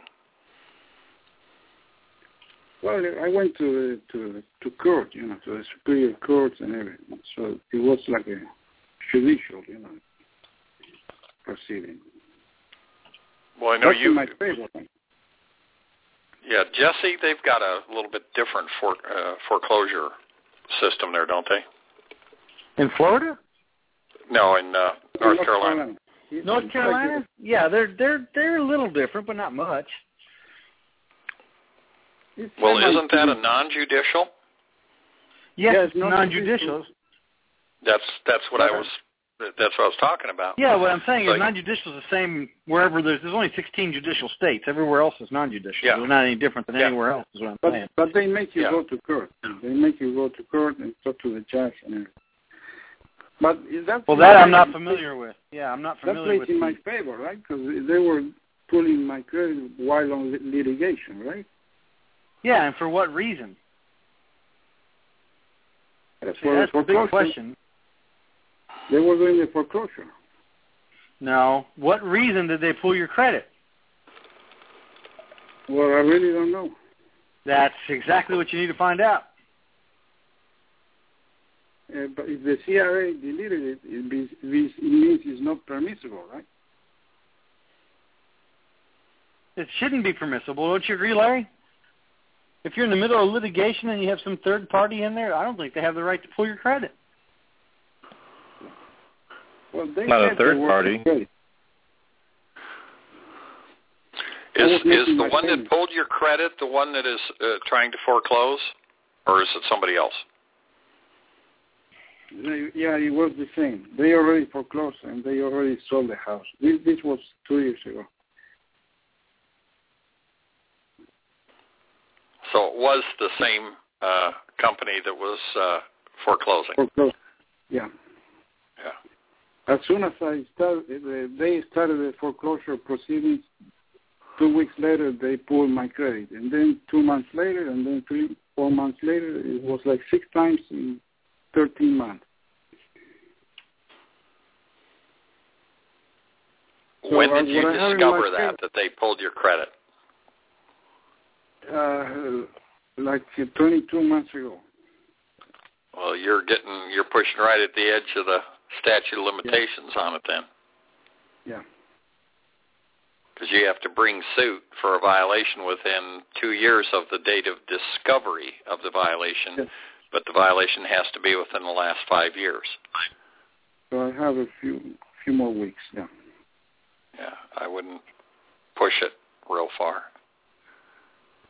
Well, I went to to to court, you know, to the superior courts and everything. So it was like a judicial, you know, proceeding. Well, I know That's you. In my favor. Yeah, Jesse, they've got a little bit different for, uh, foreclosure system there, don't they? In Florida? No, in uh, North, North Carolina. Carolina. North Carolina? Yeah, they're they're they're a little different, but not much. It's well, isn't that a non-judicial? Yes, yeah, it's non-judicial. That's that's what I was. That's what I was talking about. Yeah, what I'm saying so, is non-judicial is the same wherever there's there's only sixteen judicial states. Everywhere else is non-judicial. Yeah. They're not any different than yeah. anywhere else. Is what I'm but, saying. But they make you yeah. go to court. They make you go to court and talk to the judge and everything. But is that well, that I'm not familiar with. Yeah, I'm not familiar that with. That plays in the... my favor, right? Because they were pulling my credit while on litigation, right? Yeah, and for what reason? That's, See, that's the big question. They were doing the foreclosure. No. What reason did they pull your credit? Well, I really don't know. That's exactly what you need to find out. Uh, but if the C R A deleted it, it, be, it means it's not permissible, right? It shouldn't be permissible. Don't you agree, Larry? If you're in the middle of litigation and you have some third party in there, I don't think they have the right to pull your credit. Well, they not a third party. Is is the one that pulled your credit the one that is uh, trying to foreclose, or is it somebody else? Yeah, it was the same. They already foreclosed and they already sold the house. This this was two years ago. So it was the same uh, company that was uh, foreclosing. Foreclosed. Yeah. Yeah. As soon as I started, they started the foreclosure proceedings. Two weeks later, they pulled my credit, and then two months later, and then three, four months later, it was like six times in thirteen months. So when did uh, you discover that credit, that they pulled your credit? Uh, like twenty-two months ago. Well, you're getting you're pushing right at the edge of the statute of limitations yeah. on it then. Yeah. Because you have to bring suit for a violation within two years of the date of discovery of the violation, yes. but the violation has to be within the last five years. So I have a few few more weeks, yeah. Yeah, I wouldn't push it real far.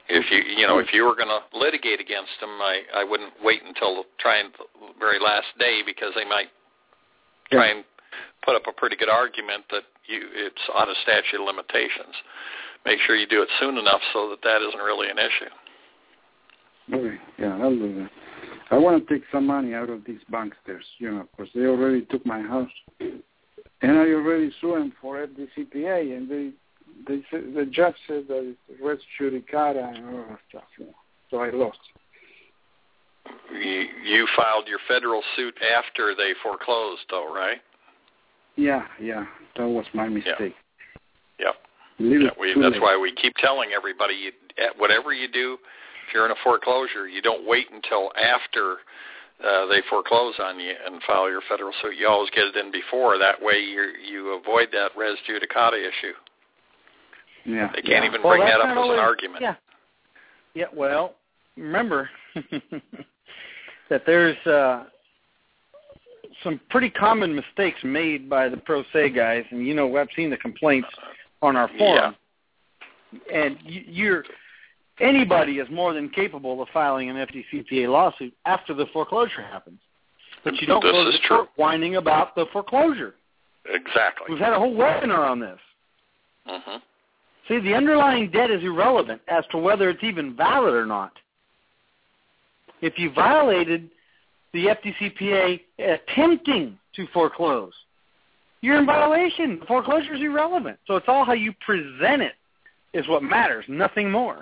If you you know if you were going to litigate against them, I I wouldn't wait until trying the very last day, because they might try and put up a pretty good argument that you it's out of statute of limitations. Make sure you do it soon enough so that that isn't really an issue. Okay, yeah, I'll do that. I want to take some money out of these banksters, you know, because they already took my house, and I already sued them for F D C P A, and they, they said, the judge said that it's res judicata and all that stuff, you know, so I lost. You, you filed your federal suit after they foreclosed, though, right? Yeah, yeah, that was my mistake. Yeah, yeah we, that's late. Why we keep telling everybody, you, whatever you do, if you're in a foreclosure, you don't wait until after uh, they foreclose on you and file your federal suit. You always get it in before. That way you you avoid that res judicata issue. Yeah. They can't yeah. even well, bring that up as always, an argument. Yeah. Yeah, well, remember that there's uh, some pretty common mistakes made by the pro se guys, and, you know, I've seen the complaints on our forum. Yeah. And you, you're... Anybody is more than capable of filing an F D C P A lawsuit after the foreclosure happens. But you don't this go to the true. court whining about the foreclosure. Exactly. We've had a whole webinar on this. Mm-hmm. See, the underlying debt is irrelevant as to whether it's even valid or not. If you violated the F D C P A attempting to foreclose, you're in violation. The foreclosure is irrelevant. So it's all how you present it is what matters, nothing more.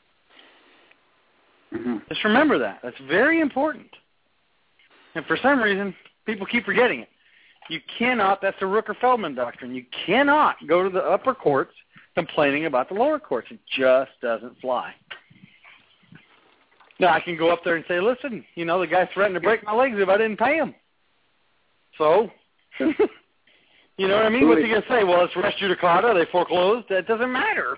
Mm-hmm. Just remember that. That's very important. And for some reason, people keep forgetting it. You cannot, that's the Rooker-Feldman doctrine, you cannot go to the upper courts complaining about the lower courts. It just doesn't fly. Now, I can go up there and say, listen, you know, the guy threatened to break my legs if I didn't pay him. So, you know what I mean? What's he going to say? Well, it's res judicata, they foreclosed. That doesn't matter.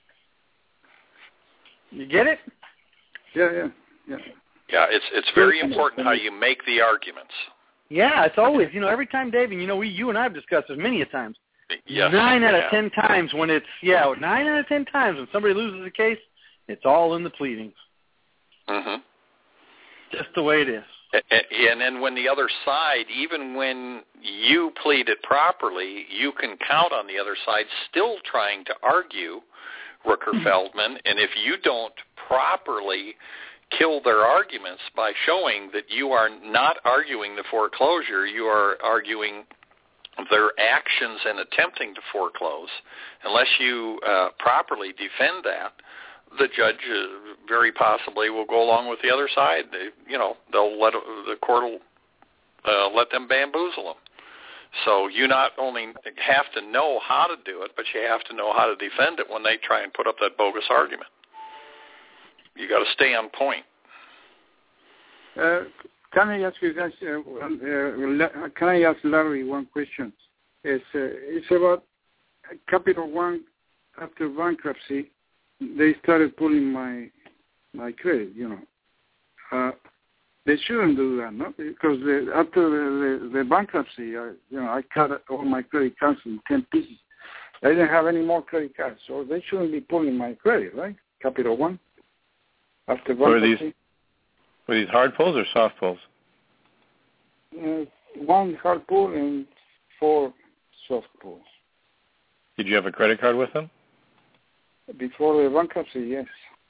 You get it? Yeah, yeah, yeah. Yeah, it's it's very important how you make the arguments. Yeah, it's always, you know, every time, Dave, and you know, we, you and I have discussed this many a times. Yes. Nine out of yeah. ten times when it's, yeah, nine out of ten times when somebody loses a case, it's all in the pleadings. Mm-hmm. Just the way it is. And then when the other side, even when you plead it properly, you can count on the other side still trying to argue Rooker-Feldman, and if you don't properly kill their arguments by showing that you are not arguing the foreclosure, you are arguing their actions in attempting to foreclose, unless you uh, properly defend that, the judge uh, very possibly will go along with the other side. They, you know, they'll let the court will uh, let them bamboozle them. So you not only have to know how to do it, but you have to know how to defend it when they try and put up that bogus argument. You got to stay on point. Uh, can I ask you guys? Uh, uh, can I ask Larry one question? It's uh, it's about Capital One. After bankruptcy, they started pulling my my credit. You know, uh, they shouldn't do that, no? Because the, after the, the, the bankruptcy, I, you know, I cut all my credit cards in ten pieces. I didn't have any more credit cards, so they shouldn't be pulling my credit, right? Capital One. After bankruptcy. Were these were these hard pulls or soft pulls? Uh, one hard pull and four soft pulls. Did you have a credit card with them? Before the bankruptcy, yes.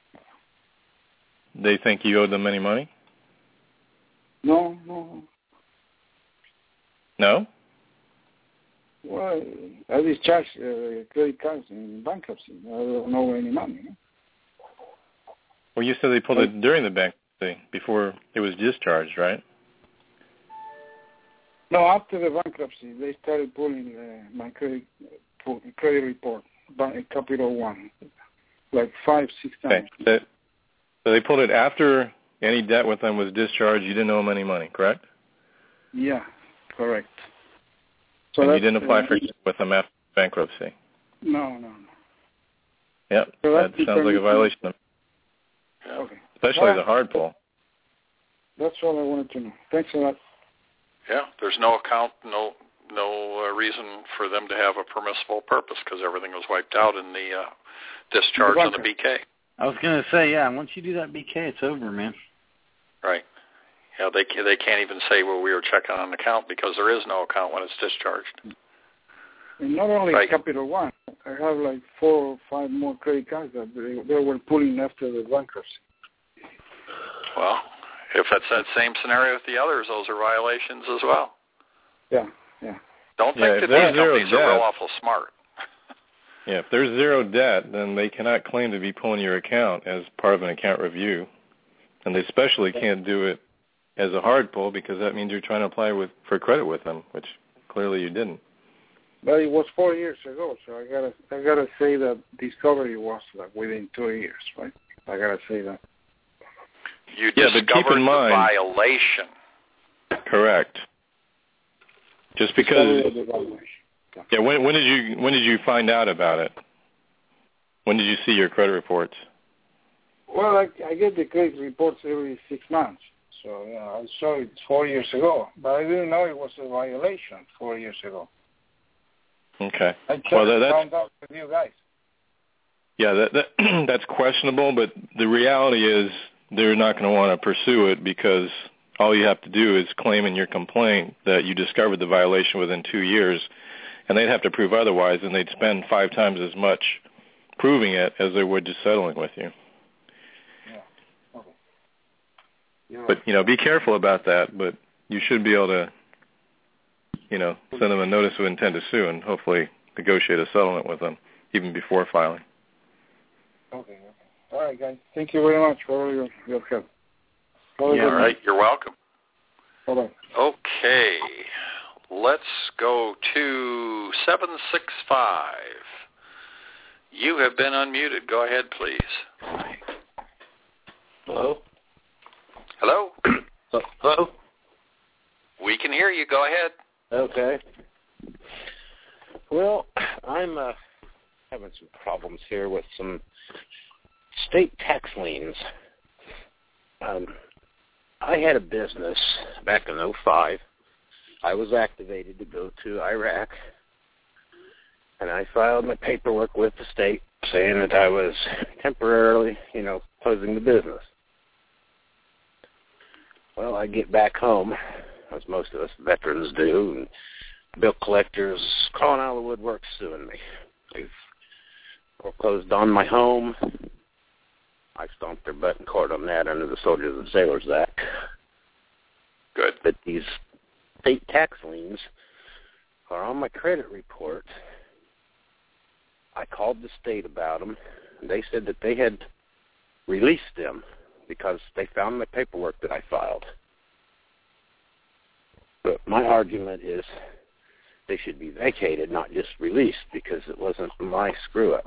They think you owed them any money? No, no. No? Well, I discharged uh, credit cards in bankruptcy. I don't owe any money. No? Well, you said they pulled it during the bankruptcy, before it was discharged, right? No, after the bankruptcy, they started pulling uh, my credit credit report, by Capital One, like five, six times. Okay. So they pulled it after any debt with them was discharged. You didn't owe them any money, correct? Yeah, correct. So and you didn't apply uh, for with them after bankruptcy? No, no, no. Yep, so that sounds like a violation. Of, okay. Especially well, the hard pull. That's all I wanted to know. Thanks a lot. Yeah, there's no account, no no uh, reason for them to have a permissible purpose because everything was wiped out in the uh, discharge the on the B K. I was going to say, yeah, once you do that B K, it's over, man. Right. Yeah, they they can't even say, well, we were checking on an account because there is no account when it's discharged. And not only right. Capital One, I have like four or five more credit cards that they, they were pulling after the bankruptcy. Well, if it's that same scenario with the others, those are violations as well. Yeah, yeah. Don't yeah, think that these companies are real awful smart. Yeah, if there's zero debt, then they cannot claim to be pulling your account as part of an account review. And they especially can't do it as a hard pull because that means you're trying to apply with for credit with them, which clearly you didn't. But it was four years ago, so I gotta I gotta say that discovery was like within two years, right? I gotta say that. You yeah, discovered but keep in mind, the violation. Correct. Just because. Yeah. When when did you when did you find out about it? When did you see your credit reports? Well, I, I get the credit reports every six months. So, you know, I saw it four years ago. But I didn't know it was a violation four years ago. Okay. I just well, that, that's, found out with you guys. Yeah, that, that that's questionable, but the reality is they're not going to want to pursue it because all you have to do is claim in your complaint that you discovered the violation within two years, and they'd have to prove otherwise, and they'd spend five times as much proving it as they would just settling with you. But, you know, be careful about that, but you should be able to, you know, send them a notice of intent to sue and hopefully negotiate a settlement with them even before filing. Okay, okay. All right, guys. Thank you very much for all your, your help. All yeah, right. You're welcome. Bye-bye. Okay. Let's go to seven six five. You have been unmuted. Go ahead, please. Hello? Hello? Hello? We can hear you. Go ahead. Okay. Well, I'm uh, having some problems here with some state tax liens. Um, I had a business back in oh five. I was activated to go to Iraq, and I filed my paperwork with the state saying that I was temporarily, you know, closing the business. Well, I get back home, as most of us veterans do, and bill collectors crawling out of the woodwork suing me. They've foreclosed on my home. I stomped their butt in court on that under the Soldiers and Sailors Act. Good. But these state tax liens are on my credit report. I called the state about them, and they said that they had released them because they found my paperwork that I filed. But my argument is they should be vacated, not just released, because it wasn't my screw-up.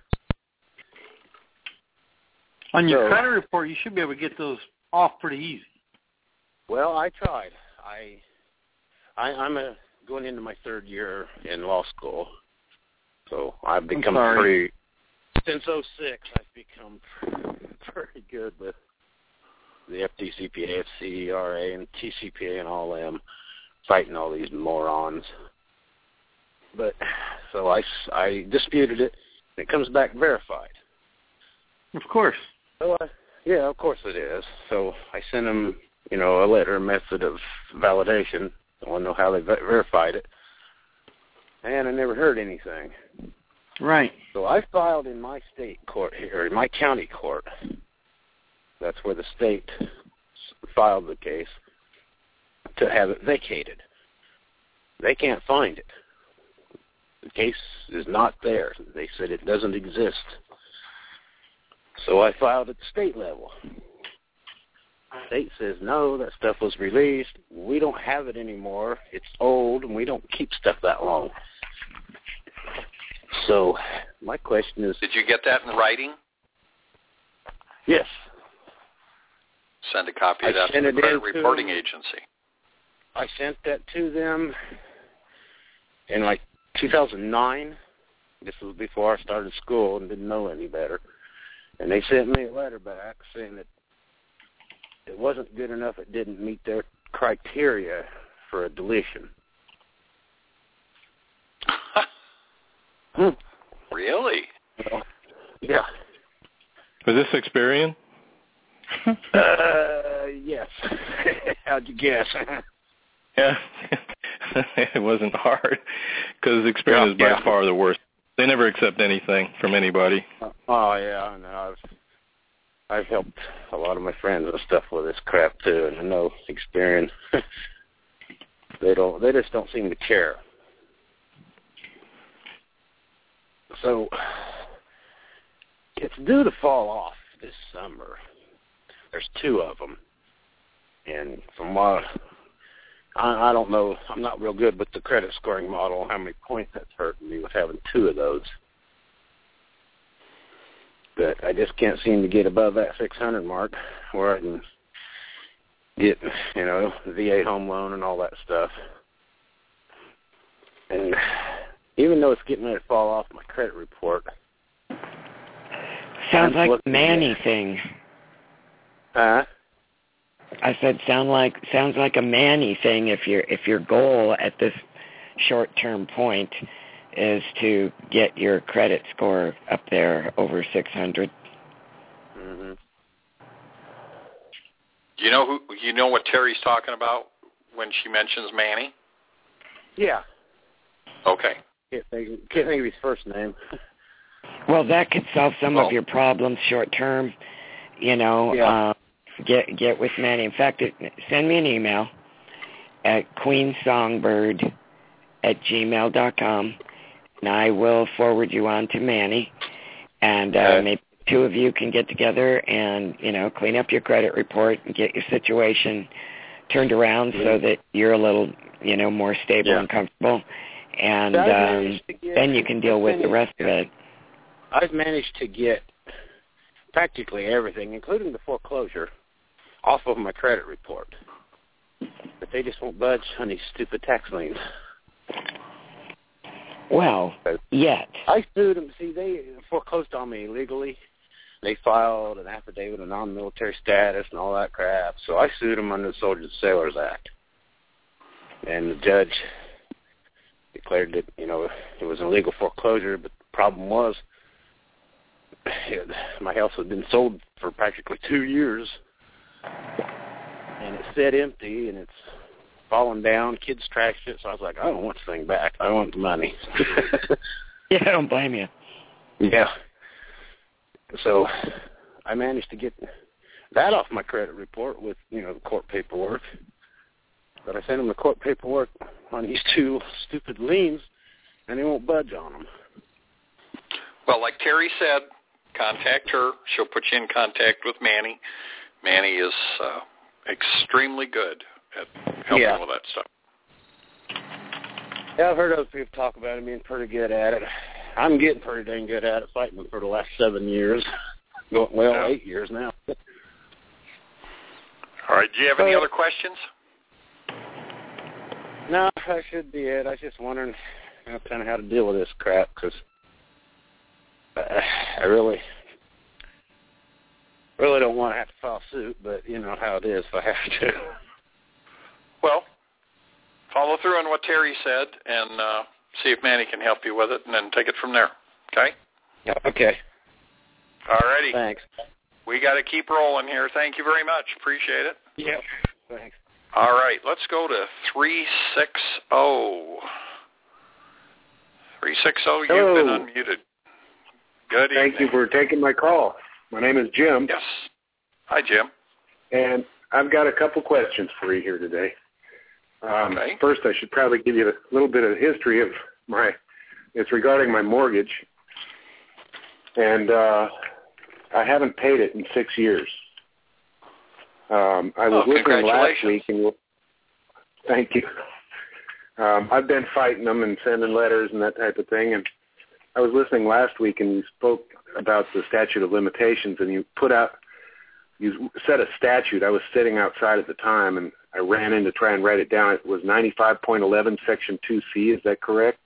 On your so, credit report, you should be able to get those off pretty easy. Well, I tried. I, I I'm a, going into my third year in law school, so I've become pretty. Since oh six, I've become pretty good with the F D C P A, F C E R A, and T C P A and all them, fighting all these morons. But, so I, I disputed it, and it comes back verified. Of course. So I, yeah, of course it is. So I sent them, you know, a letter, a method of validation. I want to know how they ver- verified it. And I never heard anything. Right. So I filed in my state court here, in my county court. That's where the state filed the case to have it vacated. They can't find it. The case is not there. They said it doesn't exist. So I filed at the state level. The state says, no, that stuff was released. We don't have it anymore. It's old, and we don't keep stuff that long. So my question is... Did you get that in writing? Yes. Send a copy of that to the credit reporting agency. I sent that to them in like two thousand nine. This was before I started school and didn't know any better. And they sent me a letter back saying that it wasn't good enough, it didn't meet their criteria for a deletion. Really? Well, yeah. Was this Experian? uh, yes. How'd you guess? Yeah. It wasn't hard because Experian yeah, is by yeah. far the worst. They never accept anything from anybody. Uh, oh, yeah. And I've, I've helped a lot of my friends and stuff with this crap, too, and I know Experian, they don't, they just don't seem to care. So it's due to fall off this summer. There's two of them. And from what I, I don't know, I'm not real good with the credit scoring model, how many points that's hurting me with having two of those. But I just can't seem to get above that six hundred mark where I can get, you know, V A home loan and all that stuff. And even though it's getting ready to fall off my credit report. Sounds like a Manny thing. Huh? I said sound like sounds like a Manny thing if your if your goal at this short term point is to get your credit score up there over six hundred. Mm-hmm. You know who you know what Terry's talking about when she mentions Manny? Yeah. Okay. Can't think, can't think of his first name. Well, that could solve some oh. of your problems short term. You know, yeah. uh, get get with Manny. In fact, it, send me an email at queensongbird at gmail dot com, and I will forward you on to Manny. And uh, okay. maybe two of you can get together and, you know, clean up your credit report and get your situation turned around yeah. so that you're a little, you know, more stable yeah. and comfortable. And um, get, then you can deal with the rest of it. I've managed to get practically everything, including the foreclosure, off of my credit report. But they just won't budge on these stupid tax liens. Well, yet. I sued them. See, they foreclosed on me illegally. They filed an affidavit of non-military status and all that crap. So I sued them under the Soldiers and Sailors Act. And the judge declared that, you know, it was an illegal foreclosure, but the problem was it, my house had been sold for practically two years, and it sat empty, and it's fallen down. Kids trashed it, so I was like, I don't want this thing back. I want the money. Yeah, I don't blame you. Yeah. So I managed to get that off my credit report with, you know, the court paperwork. But I sent them the court paperwork on these two stupid liens, and they won't budge on them. Well, like Terry said, contact her. She'll put you in contact with Manny. Manny is uh, extremely good at helping yeah. with that stuff. Yeah, I've heard other people talk about him being pretty good at it. I'm getting pretty dang good at it, fighting them for the last seven years. Well, yeah. eight years now. All right. Do you have any uh, other questions? No, that should be it. I was just wondering, you know, kind of how to deal with this crap, because uh, I really, really don't want to have to file suit, but you know how it is if I have to. Well, follow through on what Terry said and uh, see if Manny can help you with it, and then take it from there. Okay? Yeah, okay. All righty. Thanks. We got to keep rolling here. Thank you very much. Appreciate it. Yeah. Thanks. All right, let's go to three six zero. three six zero, you've Hello. been unmuted. Good evening. Thank you for taking my call. My name is Jim. Yes. Hi, Jim. And I've got a couple questions for you here today. Um, okay. First, I should probably give you a little bit of history of my, it's regarding my mortgage. And uh, I haven't paid it in six years. Um, I was oh, listening last week, and thank you. Um, I've been fighting them and sending letters and that type of thing. And I was listening last week, and you spoke about the statute of limitations, and you put out, you set a statute. I was sitting outside at the time, and I ran in to try and write it down. It was ninety-five point eleven, Section two C. Is that correct?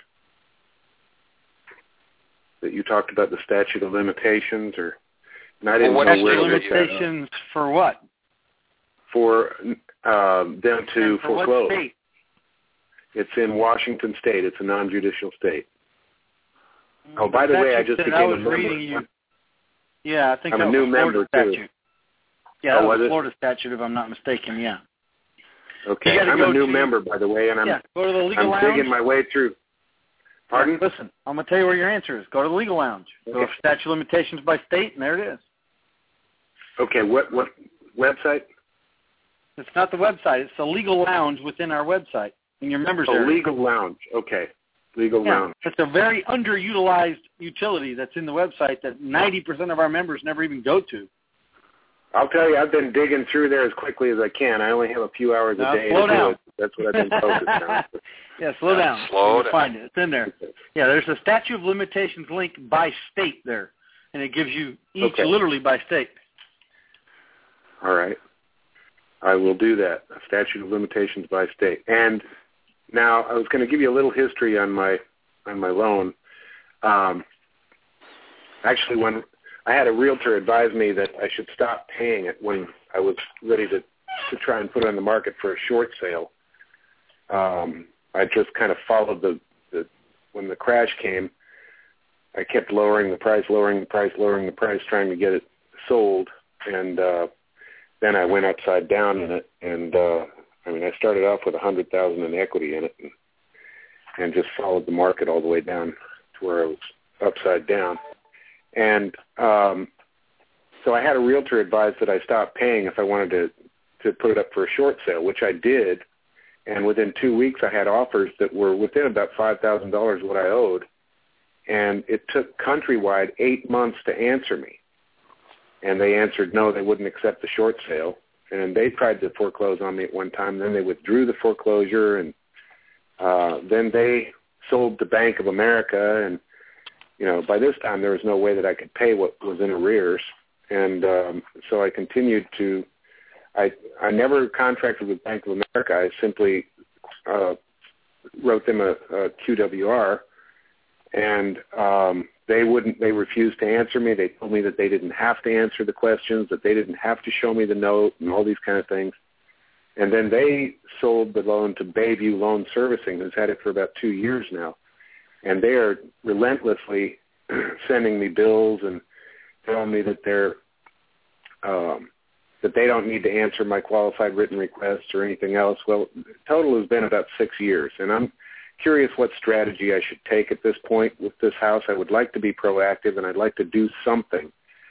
That you talked about the statute of limitations, or and I didn't well, know where to get that. Limitations for what? For um, them to for foreclose. What state? It's in Washington State. It's a non-judicial state. Oh, by the way, I just became I was a member. reading you. Yeah, I think I'm that a was new a Florida member, statute. too. Yeah, Oh, that was was a it? Florida statute, if I'm not mistaken, yeah. Okay, You gotta I'm go a new to- member, by the way, and I'm, yeah, go to the legal I'm lounge. digging my way through. Pardon? Yeah, listen, I'm going to tell you where your answer is. Go to the legal lounge. Go Okay. for statute of limitations by state, and there it is. Okay, what what website? It's not the website. It's the legal lounge within our website in your members Oh, area. legal lounge. Okay, legal Yeah, lounge. it's a very underutilized utility that's in the website that ninety percent of our members never even go to. I'll tell you, I've been digging through there as quickly as I can. I only have a few hours Now, a day slow to down. do it. That's what I've been focused on. Yeah, slow Yeah, down. slow You'll down. find it. It's in there. Yeah, there's a statute of limitations link by state there, and it gives you each Okay. literally by state. All right. I will do that. A statute of limitations by state. And now I was going to give you a little history on my on my loan. Um, actually, when I had a realtor advise me that I should stop paying it when I was ready to, to try and put it on the market for a short sale. Um, I just kind of followed the, the when the crash came. I kept lowering the price, lowering the price, lowering the price, trying to get it sold, and uh, then I went upside down in it. And uh, I mean, I started off with a hundred thousand in equity in it, and, and just followed the market all the way down to where I was upside down. And um, so I had a realtor advise that I stop paying if I wanted to to put it up for a short sale, which I did. And within two weeks, I had offers that were within about five thousand dollars what I owed. And it took Countrywide eight months to answer me. And they answered no, they wouldn't accept the short sale. And they tried to foreclose on me at one time. Then they withdrew the foreclosure. And uh, then they sold to Bank of America. And, you know, by this time, there was no way that I could pay what was in arrears. And um, so I continued to I I never contracted with Bank of America. I simply uh, wrote them a, a Q W R, and um, they wouldn't. They refused to answer me. They told me that they didn't have to answer the questions, that they didn't have to show me the note, and all these kind of things. And then they sold the loan to Bayview Loan Servicing, who's had it for about two years now, and they are relentlessly sending me bills and telling me that they're um, that they don't need to answer my qualified written requests or anything else. Well, total has been about six years, and I'm curious what strategy I should take at this point with this house. I would like to be proactive, and I'd like to do something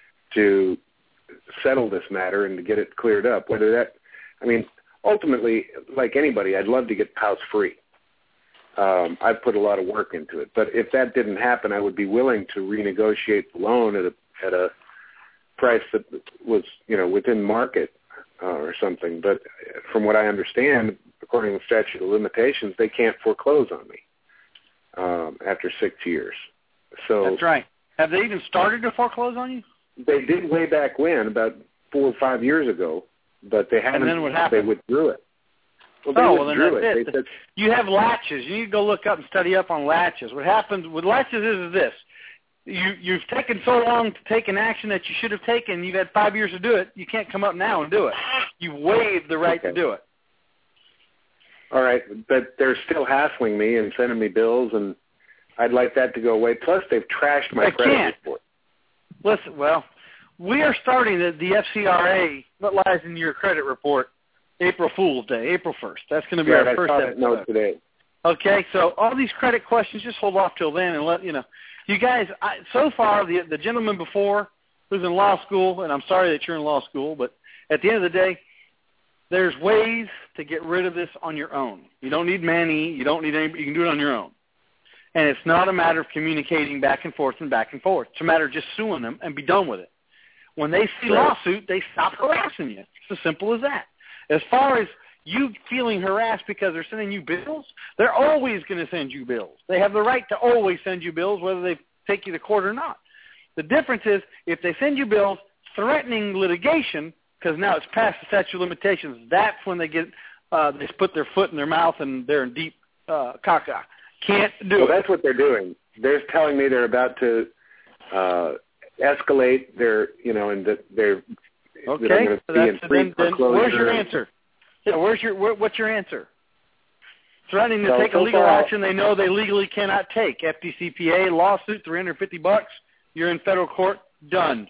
to settle this matter and to get it cleared up. Whether that, I mean, ultimately, like anybody, I'd love to get the house free. Um, I've put a lot of work into it, but if that didn't happen, I would be willing to renegotiate the loan at a at a price that was, you know, within market uh, or something. But from what I understand, according to statute of limitations, they can't foreclose on me um, after six years. So that's right. Have they even started to foreclose on you? They did way back when, about four or five years ago, but they haven't. And then what happened? They withdrew it. Well, they oh, well, then withdrew that's it. it. They said, you have latches. You need to go look up and study up on latches. What happens with latches is, is this. You, you've taken so long to take an action that you should have taken. You've had five years to do it. You can't come up now and do it. You've waived the right okay. to do it. All right, but they're still hassling me and sending me bills, and I'd like that to go away. Plus, they've trashed my They credit can't. report. Listen, well, we are starting the, the F C R A, what lies in your credit report, April Fool's Day, April first. That's going to be right, our I first saw that episode. note today. Okay, so all these credit questions, just hold off till then and let, you know. You guys, I, so far, the the gentleman before who's in law school, and I'm sorry that you're in law school, but at the end of the day, there's ways to get rid of this on your own. You don't need Manny. You don't need anybody. You can do it on your own. And it's not a matter of communicating back and forth and back and forth. It's a matter of just suing them and be done with it. When they see Right. lawsuit, they stop harassing you. It's as simple as that. As far as you feeling harassed because they're sending you bills, they're always going to send you bills. They have the right to always send you bills, whether they take you to court or not. The difference is if they send you bills threatening litigation, because now it's past the statute of limitations, that's when they get uh, they put their foot in their mouth and they're in deep uh, caca. Can't do well, it. that's what they're doing. They're telling me they're about to uh, escalate their, you know, and that they're Okay, that I'm going to so be in that's, free then, then foreclosure. where's your answer? Yeah, where's your where, what's your answer? Threatening to So, take a so legal far, action they know they legally cannot take. F D C P A lawsuit, three hundred fifty bucks. You're in federal court. Done.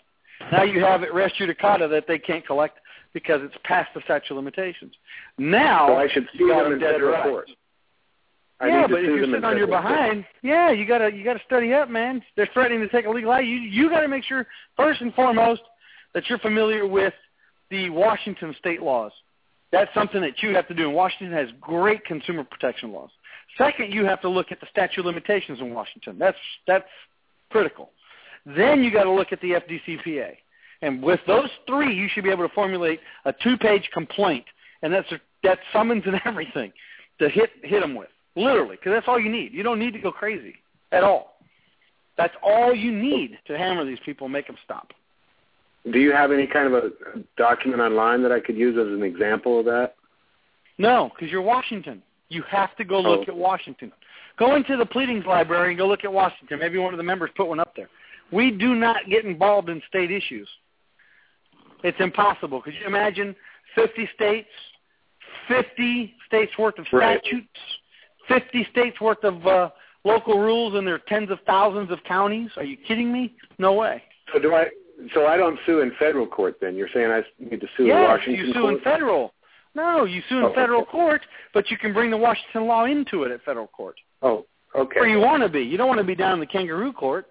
Now you have it res judicata that they can't collect because it's past the statute of limitations. Now so I should sue you got them in dead federal right. court. I yeah, need to but if sue you're them in sitting on your federal court. behind, yeah, you gotta you gotta study up, man. They're threatening to take a legal action. You you gotta make sure first and foremost that you're familiar with the Washington state laws. That's something that you have to do. And Washington has great consumer protection laws. Second, you have to look at the statute of limitations in Washington. That's that's critical. Then you got to look at the F D C P A. And with those three, you should be able to formulate a two-page complaint, and that's that's summons and everything to hit hit them with, literally, because that's all you need. You don't need to go crazy at all. That's all you need to hammer these people and make them stop. Do you have any kind of a document online that I could use as an example of that? No, because you're Washington. You have to go look oh. at Washington. Go into the pleadings library and go look at Washington. Maybe one of the members put one up there. We do not get involved in state issues. It's impossible. Could you imagine fifty states, fifty states worth of statutes, right. fifty states worth of uh, local rules, and there are tens of thousands of counties? Are you kidding me? No way. So do I? So I don't sue in federal court then? You're saying I need to sue yes, in Washington you sue court? in federal. No, you sue in oh, federal okay. court, but you can bring the Washington law into it at federal court. Oh, okay. Where you want to be. You don't want to be down in the kangaroo court.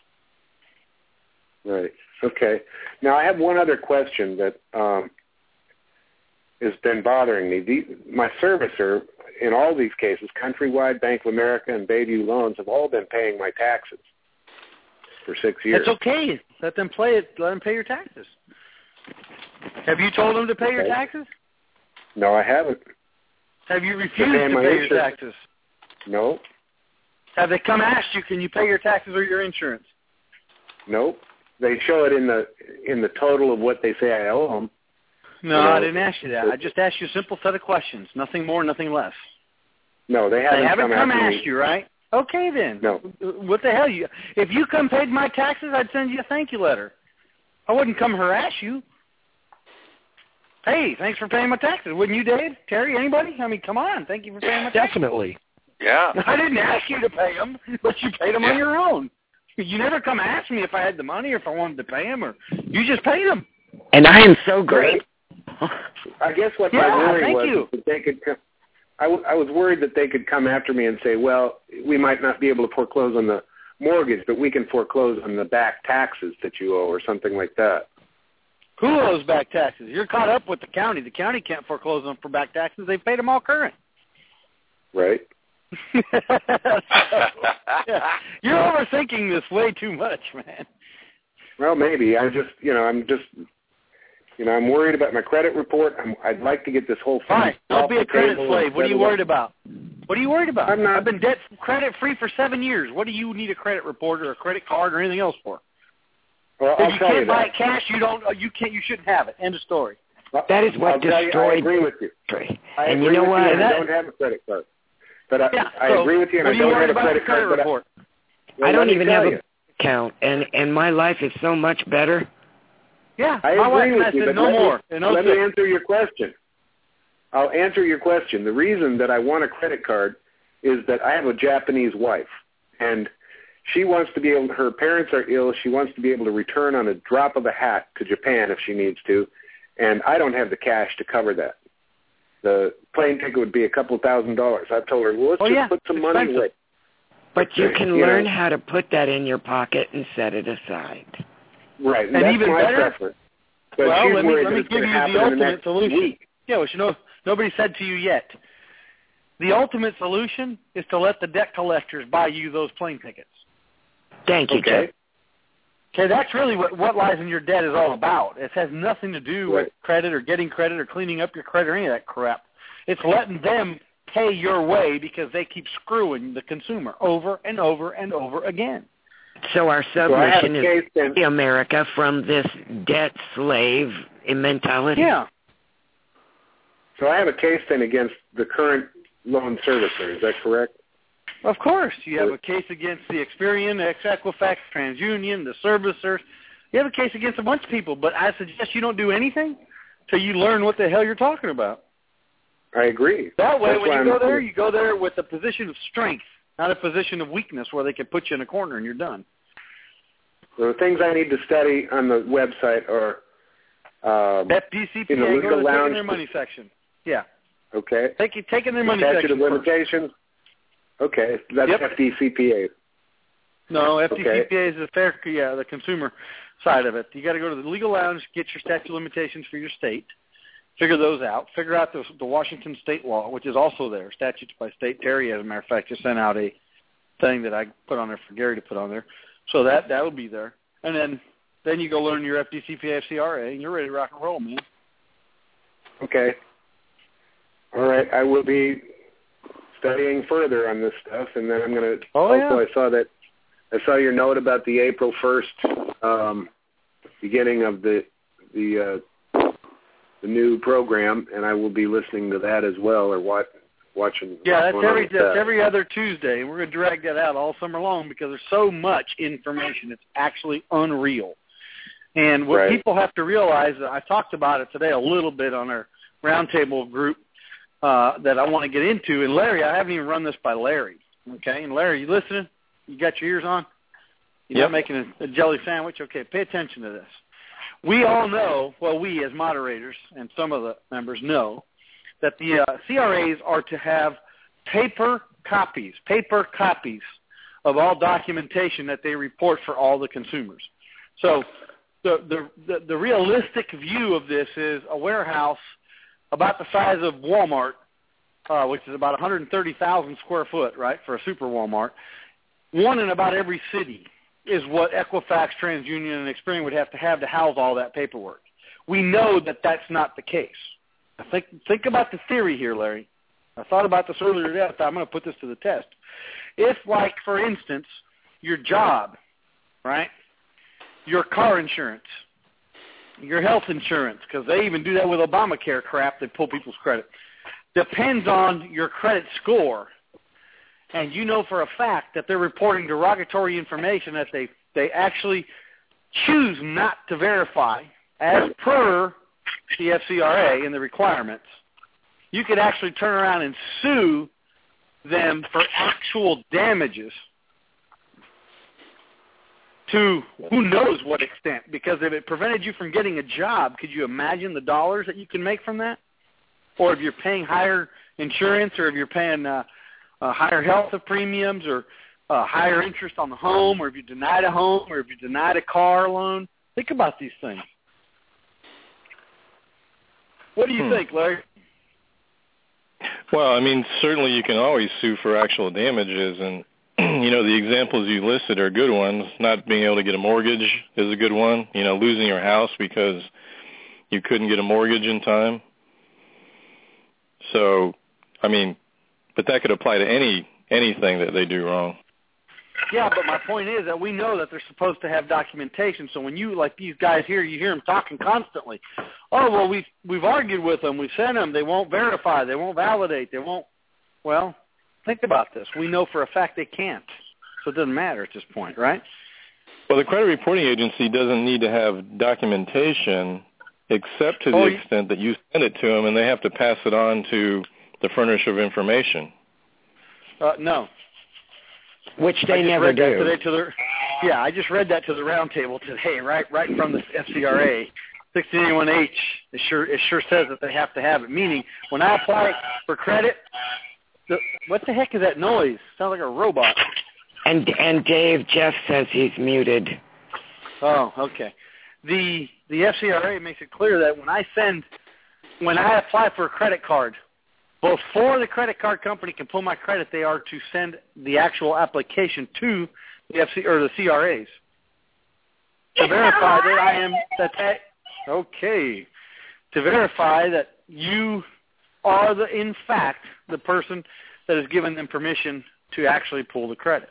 Right. Okay. Now I have one other question that um, has been bothering me. The, my servicer in all these cases, Countrywide, Bank of America, and Bayview Loans, have all been paying my taxes for six years. It's okay. Let them play it. Let them pay your taxes. Have you told them to pay okay. your taxes? No, I haven't. Have you refused to pay insurance. your taxes? No. Have they come asked you, can you pay your taxes or your insurance? No. They show it in the in the total of what they say I owe them. No, you know, I didn't ask you that. I just asked you a simple set of questions. Nothing more, nothing less. No, they haven't, they haven't come, come ask me. you, right? Okay, then. No. What the hell? You? If you come paid my taxes, I'd send you a thank you letter. I wouldn't come harass you. Hey, thanks for paying my taxes. Wouldn't you, Dave? Terry, anybody? I mean, come on. Thank you for paying my taxes. Definitely. Yeah. I didn't ask you to pay them, but you paid them yeah. on your own. You never come ask me if I had the money or if I wanted to pay them, or you just paid them. And I am so great. I guess what yeah, my worry was you. that they could come, I, w- I was worried that they could come after me and say, well, we might not be able to foreclose on the mortgage, but we can foreclose on the back taxes that you owe or something like that. Who owes back taxes? You're caught up with the county. The county can't foreclose them for back taxes. They've paid them all current. Right. so, yeah. You're overthinking this way too much, man. Well, maybe. I just, you know, I'm just, you know, I'm worried about my credit report. I'm, I'd like to get this whole thing. Fine. Don't be a credit slave. What are you worried about? What are you worried about? I'm not. I've been debt credit free for seven years. What do you need a credit report or a credit card or anything else for? Well, if I'll you tell can't you buy that. it cash, you don't. You can't. You shouldn't have it. End of story. That is what I'll tell destroyed. You, I agree with you. I and agree you know with what? You, and that, I don't have a credit card. But I, yeah, I so agree with you, and I don't have a credit, credit card. report? But I, well, I don't even have you. a account, and and my life is so much better. Yeah, I my agree wife with you. said But no let more. Me, let me answer your question. I'll answer your question. The reason that I want a credit card is that I have a Japanese wife, and she wants to be able. Her parents are ill. She wants to be able to return on a drop of a hat to Japan if she needs to, and I don't have the cash to cover that. The plane ticket would be a couple of thousand dollars. I've told her, well, let's oh, just yeah. put some it's money expensive. away. But you can you learn know. how to put that in your pocket and set it aside. Right, and, and that's even my better, preference. But well, she's let me, worried let that me it's give going you to happen the in the ultimate next solution. week. Yeah, which you know, nobody said to you yet. The ultimate solution is to let the debt collectors buy you those plane tickets. Thank you, okay. Jeff. Okay, that's really what, what lies in your debt is all about. It has nothing to do Right. with credit or getting credit or cleaning up your credit or any of that crap. It's letting them pay your way because they keep screwing the consumer over and over and over again. So our So I have submission a is case then- free America from this debt slave mentality. Yeah. So I have a case then against the current loan servicer. Is that correct? Of course. You have a case against the Experian, Equifax, TransUnion, the servicers. You have a case against a bunch of people, but I suggest you don't do anything till you learn what the hell you're talking about. I agree. That way, That's when why you go I'm- there, you go there with a position of strength, not a position of weakness where they can put you in a corner and you're done. The things I need to study on the website are um, F D C P A, in the go legal to the lounge. taking their money section. Yeah. Okay. Take, taking their the money statute section of limitations. First. Okay, that's yep. F D C P A. No, F D C P A okay. is the fair, yeah, the consumer side of it. You got to go to the legal lounge, get your statute of limitations for your state, figure those out, figure out the, the Washington state law, which is also there, statutes by state. Terry, as a matter of fact, just sent out a thing that I put on there for Gary to put on there, so that that will be there. And then then you go learn your F D C P A, F C R A, and you're ready to rock and roll, man. Okay. All right, I will be studying further on this stuff, and then I'm going to. Oh, also, yeah. I saw that. I saw your note about the April first um, beginning of the the uh, the new program, and I will be listening to that as well, or what watching. Yeah, that's every that's that's every other Tuesday. We're going to drag that out all summer long because there's so much information. It's actually unreal. And what right. people have to realize, I talked about it today a little bit on our roundtable group uh, that I want to get into. And Larry, I haven't even run this by Larry. Okay, and Larry, you listening? You got your ears on? You're yep. not making a, a jelly sandwich? Okay, pay attention to this. We all know, well, we as moderators and some of the members know, that the uh, C R As are to have paper copies, paper copies of all documentation that they report for all the consumers. So the the the, the realistic view of this is a warehouse about the size of Walmart, uh, which is about one hundred thirty thousand square foot, right, for a super Walmart. One in about every city is what Equifax, TransUnion, and Experian would have to have to house all that paperwork. We know that that's not the case. I think think about the theory here, Larry. I thought about this earlier today. I thought I'm going to put this to the test. If, like, for instance, your job, right, your car insurance, your health insurance, because they even do that with Obamacare crap, they pull people's credit, depends on your credit score, and you know for a fact that they're reporting derogatory information that they, they actually choose not to verify as per the F C R A and the requirements, you could actually turn around and sue them for actual damages to who knows what extent. Because if it prevented you from getting a job, could you imagine the dollars that you can make from that? Or if you're paying higher insurance, or if you're paying uh, uh, higher health premiums, or uh, higher interest on the home, or if you denied a home, or if you denied a car loan. Think about these things. What do you hmm. think, Larry? Well, I mean, certainly you can always sue for actual damages, and, you know, the examples you listed are good ones. Not being able to get a mortgage is a good one. You know, losing your house because you couldn't get a mortgage in time. So, I mean, but that could apply to any anything that they do wrong. Yeah, but my point is that we know that they're supposed to have documentation. So when you, like these guys here, you hear them talking constantly. Oh, well, we've, we've argued with them. We've sent them. They won't verify. They won't validate. They won't. Well, think about this. We know for a fact they can't. So it doesn't matter at this point, right? Well, the credit reporting agency doesn't need to have documentation except to the oh, extent that you send it to them, and they have to pass it on to the furnisher of information. Uh, no. Which they never do. Today to the, yeah, I just read that to the roundtable today, right, right from the F C R A. sixteen eighty-one H, it sure it sure says that they have to have it. Meaning, when I apply for credit, the, what the heck is that noise? Sounds like a robot. And and Dave, Jeff says he's muted. Oh, okay. The the F C R A makes it clear that when I send, when I apply for a credit card, before the credit card company can pull my credit, they are to send the actual application to the F C or the C R As to verify that I am that. that okay, to verify that you are the in fact the person that has given them permission to actually pull the credit.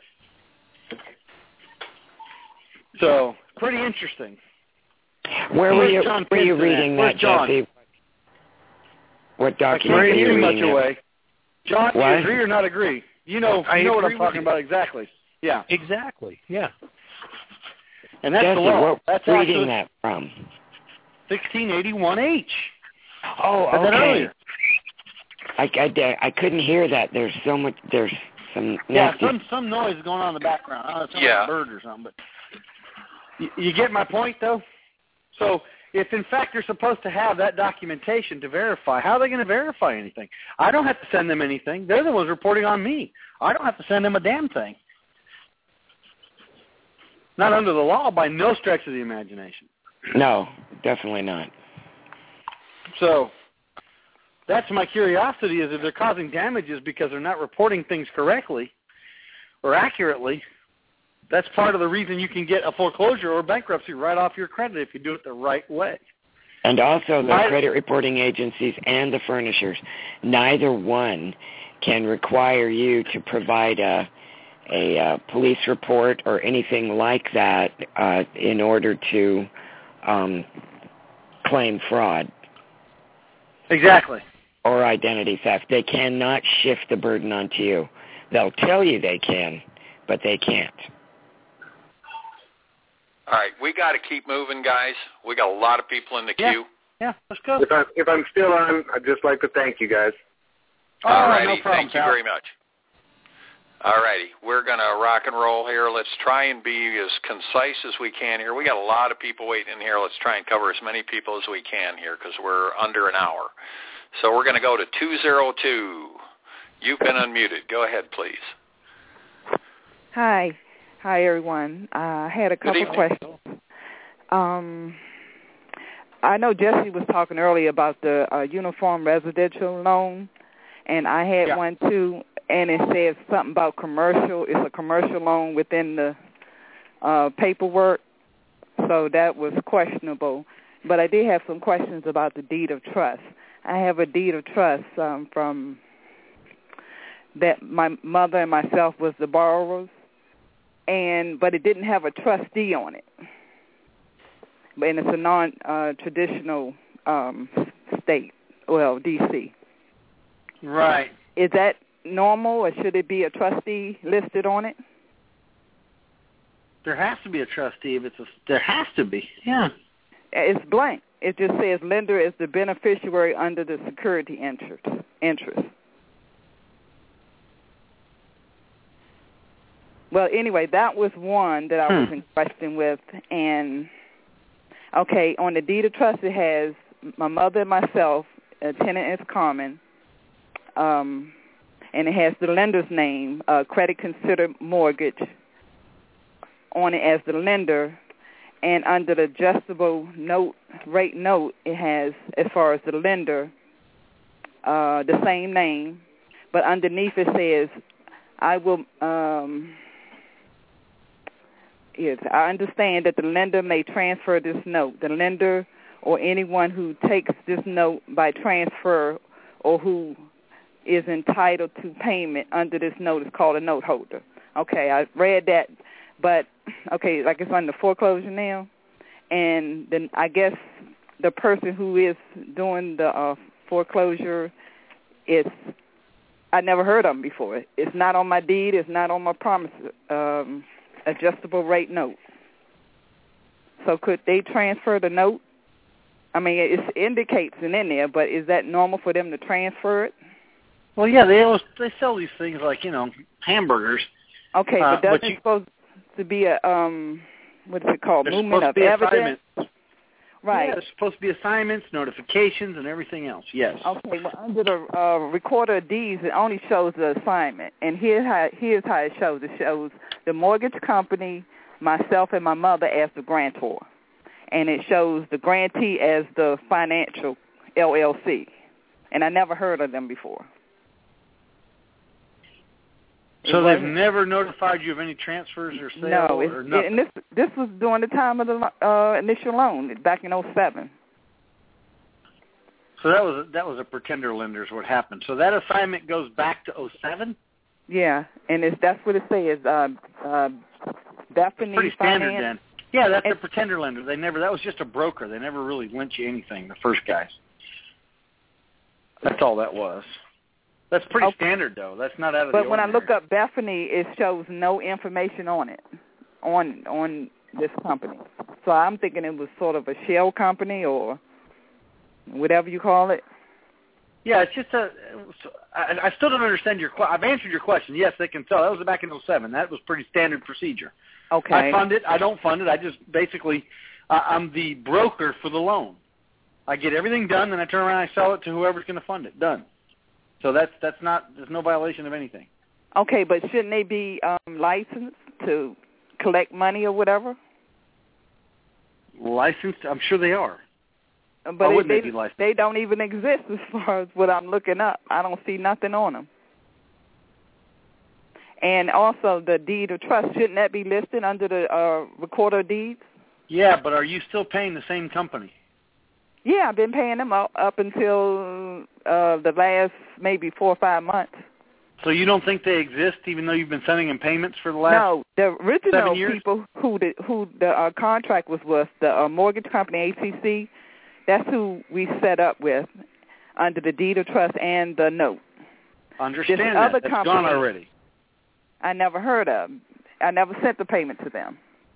So pretty interesting. Where were you, were you reading that, John? Jesse? What document are are you too reading? Much away. John, do you what? agree or not agree? You know, I you know what agree I'm talking with you. about exactly. Yeah, exactly. Yeah, and that's Jesse, the law. what That's reading actually that from? sixteen eighty-one H. Oh, I said okay. earlier. I, I, I couldn't hear that. There's so much. There's some. Yeah, nasty- some some noise going on in the background. I don't know, it's Yeah. like a bird or something. But You, you get my point, though? So if, in fact, you're supposed to have that documentation to verify, how are they going to verify anything? I don't have to send them anything. They're the ones reporting on me. I don't have to send them a damn thing. Not under the law by no stretch of the imagination. No, definitely not. So that's my curiosity, is if they're causing damages because they're not reporting things correctly or accurately, that's part of the reason you can get a foreclosure or bankruptcy right off your credit if you do it the right way. And also the Right. credit reporting agencies and the furnishers, neither one can require you to provide a, a, uh police report or anything like that uh, in order to um, claim fraud. Exactly. Or identity theft. They cannot shift the burden onto you. They'll tell you they can, but they can't. All right, we got to keep moving, guys. We got a lot of people in the Yeah. queue. Yeah, let's go. If, I, if I'm still on, I'd just like to thank you guys. All Oh, righty, no problem, thank you pal. very much. All righty, we're going to rock and roll here. Let's try and be as concise as we can here. We got a lot of people waiting in here. Let's try and cover as many people as we can here because we're under an hour. So we're going to go to two oh two. You've been unmuted. Go ahead, please. Hi. Hi, everyone. Uh, I had a Good couple evening. questions. Um, I know Jesse was talking earlier about the uh, uniform residential loan, and I had Yeah. one too, and it says something about commercial. It's a commercial loan within the uh, paperwork, so that was questionable. But I did have some questions about the deed of trust. I have a deed of trust um, from that my mother and myself was the borrowers, and but it didn't have a trustee on it. And it's a non-traditional uh, um, state, well, D C. Right. Is that normal, or should it be a trustee listed on it? There has to be a trustee if it's a, there has to be, yeah. It's blank. It just says lender is the beneficiary under the security interest. interest. Well, anyway, that was one that I Hmm. was in question with. And, okay, on the deed of trust, it has my mother and myself, a tenant is common, um, and it has the lender's name, uh, credit considered mortgage, on it as the lender. And under the adjustable note rate note, it has, as far as the lender, uh, the same name, but underneath it says, I will, um, yes, I understand that the lender may transfer this note. The lender or anyone who takes this note by transfer or who is entitled to payment under this note is called a note holder. Okay, I read that. But, okay, like it's under foreclosure now, and then I guess the person who is doing the uh, foreclosure is, I never heard of them before. It's not on my deed. It's not on my promise, um, adjustable rate note. So could they transfer the note? I mean, it indicates it in there, but is that normal for them to transfer it? Well, yeah, they always, they sell these things like, you know, hamburgers. Okay, Uh, but doesn't but you- it supposed to be a, um, what is it called, There's movement supposed of to be evidence? assignments. Right. Yeah, there's supposed to be assignments, notifications, and everything else, yes. Okay, well, under the uh, recorder of deeds, it only shows the assignment. And here's how, here's how it shows. It shows the mortgage company, myself and my mother as the grantor. And it shows the grantee as the financial L L C. And I never heard of them before. So they've never notified you of any transfers or sales No, it's, or nothing? and this this was during the time of the uh, initial loan back in oh seven. So that was that was a pretender lender is what happened. So that assignment goes back to oh seven? Yeah, and it's that's what it says. Uh, uh, Bethany Pretty standard Finance. then. Yeah, that's a pretender lender. They never that was just a broker. They never really lent you anything, the first guys. That's all that was. That's pretty Okay. standard though. That's not out of But the when I ordinary. look up Bethany, it shows no information on it, on on this company. So I'm thinking it was sort of a shell company or whatever you call it. Yeah, it's just a. I, I still don't understand your. I've answered your question. Yes, they can sell. That was back in oh seven. That was pretty standard procedure. Okay. I fund it. I don't fund it. I just basically, uh, I'm the broker for the loan. I get everything done, then I turn around and I sell it to whoever's going to fund it. Done. So that's that's not. There's no violation of anything. Okay, but shouldn't they be um, licensed to collect money or whatever? Licensed? I'm sure they are. But Why they, wouldn't they, they be licensed? they don't even exist as far as what I'm looking up. I don't see nothing on them. And also the deed of trust, shouldn't that be listed under the uh, recorder of deeds? Yeah, but are you still paying the same company? Yeah, I've been paying them up, up until uh, the last maybe four or five months. So you don't think they exist, even though you've been sending them payments for the last no, the original seven years? people who the, who the uh, contract was with, the uh, mortgage company, A C C, that's who we set up with under the deed of trust and the note. Understand this that. Other That's company, gone already. I never heard of. I never sent the payment to them.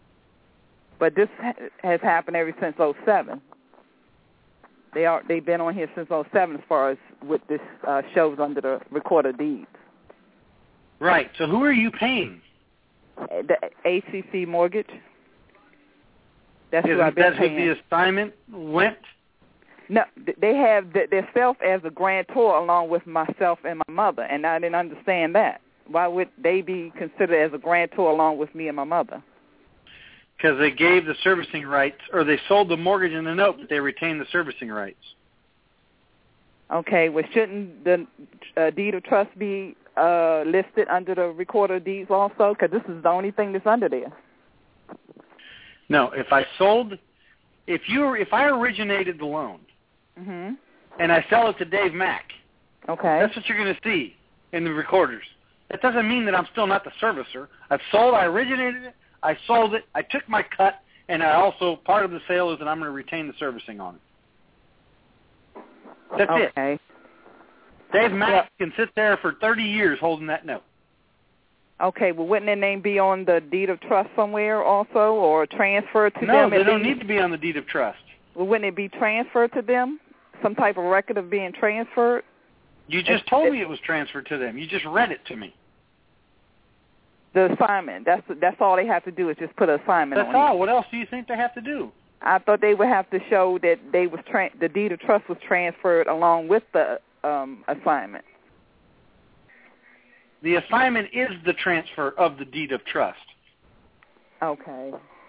But this ha- has happened ever since oh seven. They are, they've been on here since oh seven as far as what this uh, shows under the recorder of deeds. Right. So who are you paying? The A C C mortgage. That's Is who I've been that's paying. who the assignment went? No, they have themselves as a grantor along with myself and my mother, and I didn't understand that. Why would they be considered as a grantor along with me and my mother? Because they gave the servicing rights, or they sold the mortgage and the note, but they retained the servicing rights. Okay, well, shouldn't the uh, deed of trust be uh, listed under the recorder of deeds also? Because this is the only thing that's under there. No, if I sold, if you, if I originated the loan, mm-hmm. and I sell it to Dave Mack, okay, that's what you're going to see in the recorders. That doesn't mean that I'm still not the servicer. I've sold, I originated it, I sold it, I took my cut, and I also, part of the sale is that I'm going to retain the servicing on it. That's okay. it. Okay. Dave Mack can sit there for thirty years holding that note. Okay, well, wouldn't their name be on the deed of trust somewhere also, or transferred to no, them? No, they don't need to be on the deed of trust. Well, wouldn't it be transferred to them? Some type of record of being transferred? You just it's, told it's, me it was transferred to them. You just read it to me. The assignment. That's that's all they have to do is just put an assignment that's on all. it. What else do you think they have to do? I thought they would have to show that they was tra- the deed of trust was transferred along with the um, assignment. The assignment is the transfer of the deed of trust. Okay.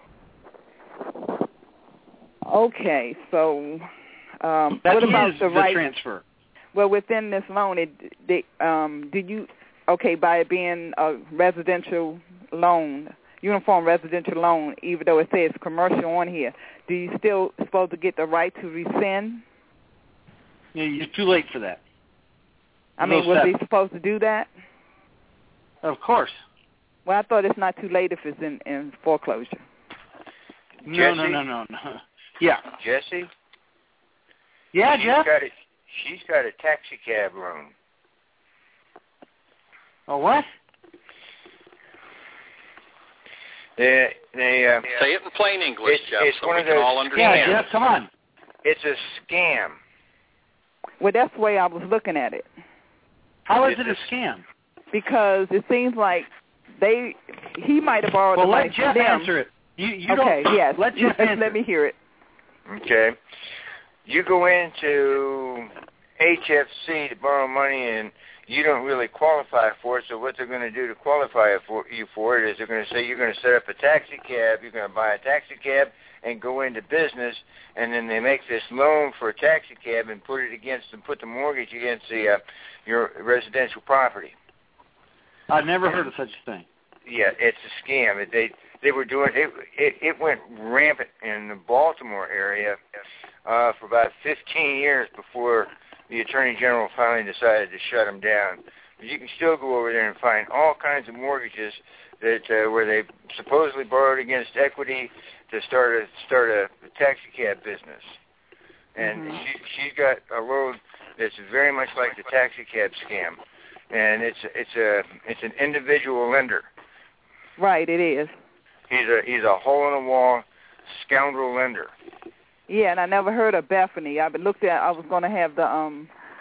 Okay, so um, that what about is the, the right transfer? Well, within this loan, it they, um, did you okay by it being a residential loan, uniform residential loan, even though it says commercial on here, do you still supposed to get the right to rescind? Yeah, you're too late for that. I mean, was they supposed to do that? Of course. Well, I thought it's not too late if it's in, in foreclosure. No, Jesse? no, no, no, no. Yeah. Jesse? Yeah, she's Jeff? Got a, she's got a taxi cab loan. A what? They, they, uh, Say it in plain English, it's, Jeff, it's so one we of can those all understand. Yeah, Jeff, come on. It's a scam. Well, that's the way I was looking at it. How is it's it a scam? Because it seems like they he might have borrowed well, the money let Jeff from them. answer it. You, you okay, don't, yes. Let Jeff yes, answer. Let me hear it. Okay. You go into H F C to borrow money, and you don't really qualify for it, so what they're going to do to qualify for you for it is they're going to say you're going to set up a taxi cab, you're going to buy a taxi cab and go into business, and then they make this loan for a taxi cab and put it against and put the mortgage against the uh, your residential property. I've never heard of such a thing. Yeah, it's a scam. It, they they were doing it. It, it went rampant in the Baltimore area uh, for about fifteen years before the Attorney General finally decided to shut them down. But you can still go over there and find all kinds of mortgages that uh, where they supposedly borrowed against equity to start a start a, a taxi cab business. And mm-hmm. she she's got a loan that's very much like the taxi cab scam, and it's it's a it's an individual lender. Right, it is. He's a he's a hole in the wall scoundrel lender. Yeah, and I never heard of Bethany. I looked at. I was going to have the um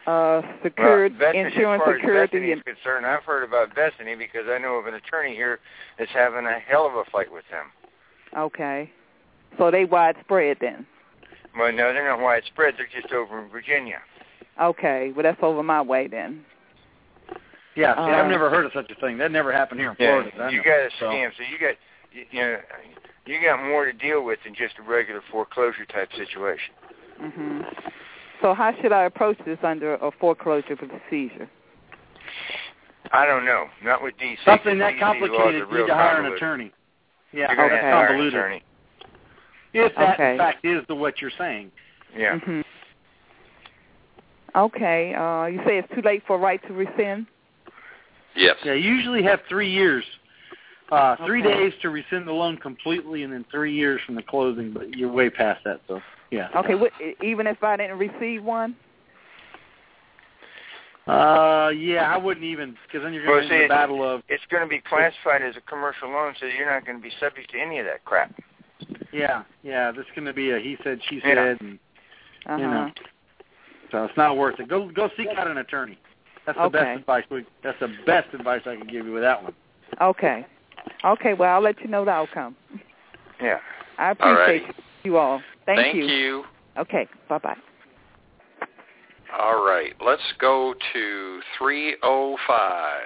uh, secured well, insurance as far security. As Bethany is concerned, I've heard about Bethany because I know of an attorney here that's having a hell of a fight with them. Okay. So they widespread then? Well, no, they're not widespread. They're just over in Virginia. Okay. Well, that's over my way then. Yeah, see, uh, I've never heard of such a thing. That never happened here in Florida. Yeah, you got a scam, so you got you, you know you got more to deal with than just a regular foreclosure type situation. Mm-hmm. So how should I approach this under a foreclosure procedure? I don't know. Not with D C. Something that D C complicated, you need to hire an attorney. Yeah, You're that's okay. Hire an convoluted. attorney. If that, okay. in fact, is the what you're saying. Yeah. Mm-hmm. Okay. Uh, you say it's too late for a right to rescind? Yes. Yeah, you usually have three years. Uh, three Okay. days to rescind the loan completely, and then three years from the closing, but you're way past that, so, yeah. Okay, what, even if I didn't receive one? Uh, yeah, I wouldn't even, because then you're Well, going to see, into the battle of... It's going to be classified as a commercial loan, so you're not going to be subject to any of that crap. Yeah, yeah, this is going to be a he said, she said, Yeah. and, Uh-huh. you know. So it's not worth it. Go go seek out an attorney. That's the Okay. best advice. We, that's the best advice I can give you with that one. Okay. Okay, well, I'll let you know the outcome. Yeah. I appreciate Alrighty. you all. Thank, Thank you. you. Okay, bye-bye. All right, let's go to three oh five.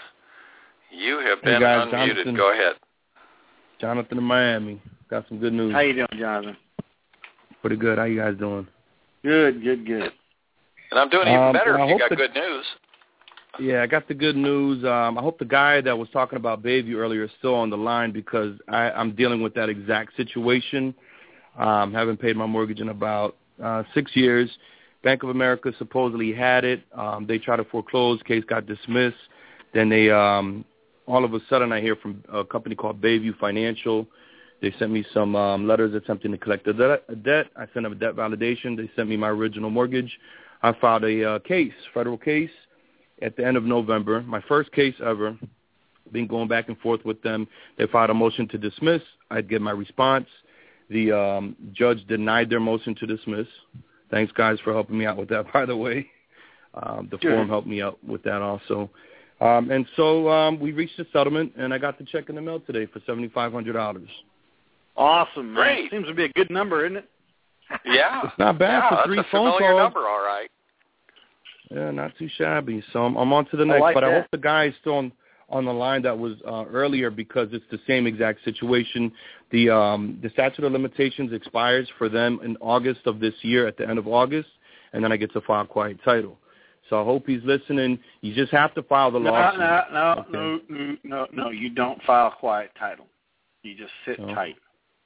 You have Hey been guys, unmuted. Jonathan. Go ahead. Jonathan in Miami. Got some good news. How you doing, Jonathan? Pretty good. How you guys doing? Good, good, good. And I'm doing even Um, better I if you hope got the- good news. Yeah, I got the good news. Um, I hope the guy that was talking about Bayview earlier is still on the line because I, I'm dealing with that exact situation. Um, haven't paid my mortgage in about uh, six years. Bank of America supposedly had it. Um, they tried to foreclose. Case got dismissed. Then they, um, all of a sudden, I hear from a company called Bayview Financial. They sent me some um, letters attempting to collect a debt, a debt. I sent them a debt validation. They sent me my original mortgage. I filed a uh, case, federal case, at the end of November. My first case ever. Been going back and forth with them. They filed a motion to dismiss. I'd get my response. The um, judge denied their motion to dismiss. Thanks, guys, for helping me out with that, by the way. Um, the Sure. forum helped me out with that also. Um, and so um, we reached a settlement, and I got the check in the mail today for seven thousand five hundred dollars. Awesome, man. Great. Seems to be a good number, isn't it? Yeah. It's not bad yeah, for that's three a phone familiar calls. number, all right. Yeah, not too shabby. So I'm, I'm on to the I next. like but that. I hope the guy is still on, on the line that was uh, earlier because it's the same exact situation. The um, the statute of limitations expires for them in August of this year, at the end of August, and then I get to file quiet title. So I hope he's listening. You just have to file the No, lawsuit. no, no, Okay. no, no, no, no. You don't file quiet title. You just sit Oh. tight.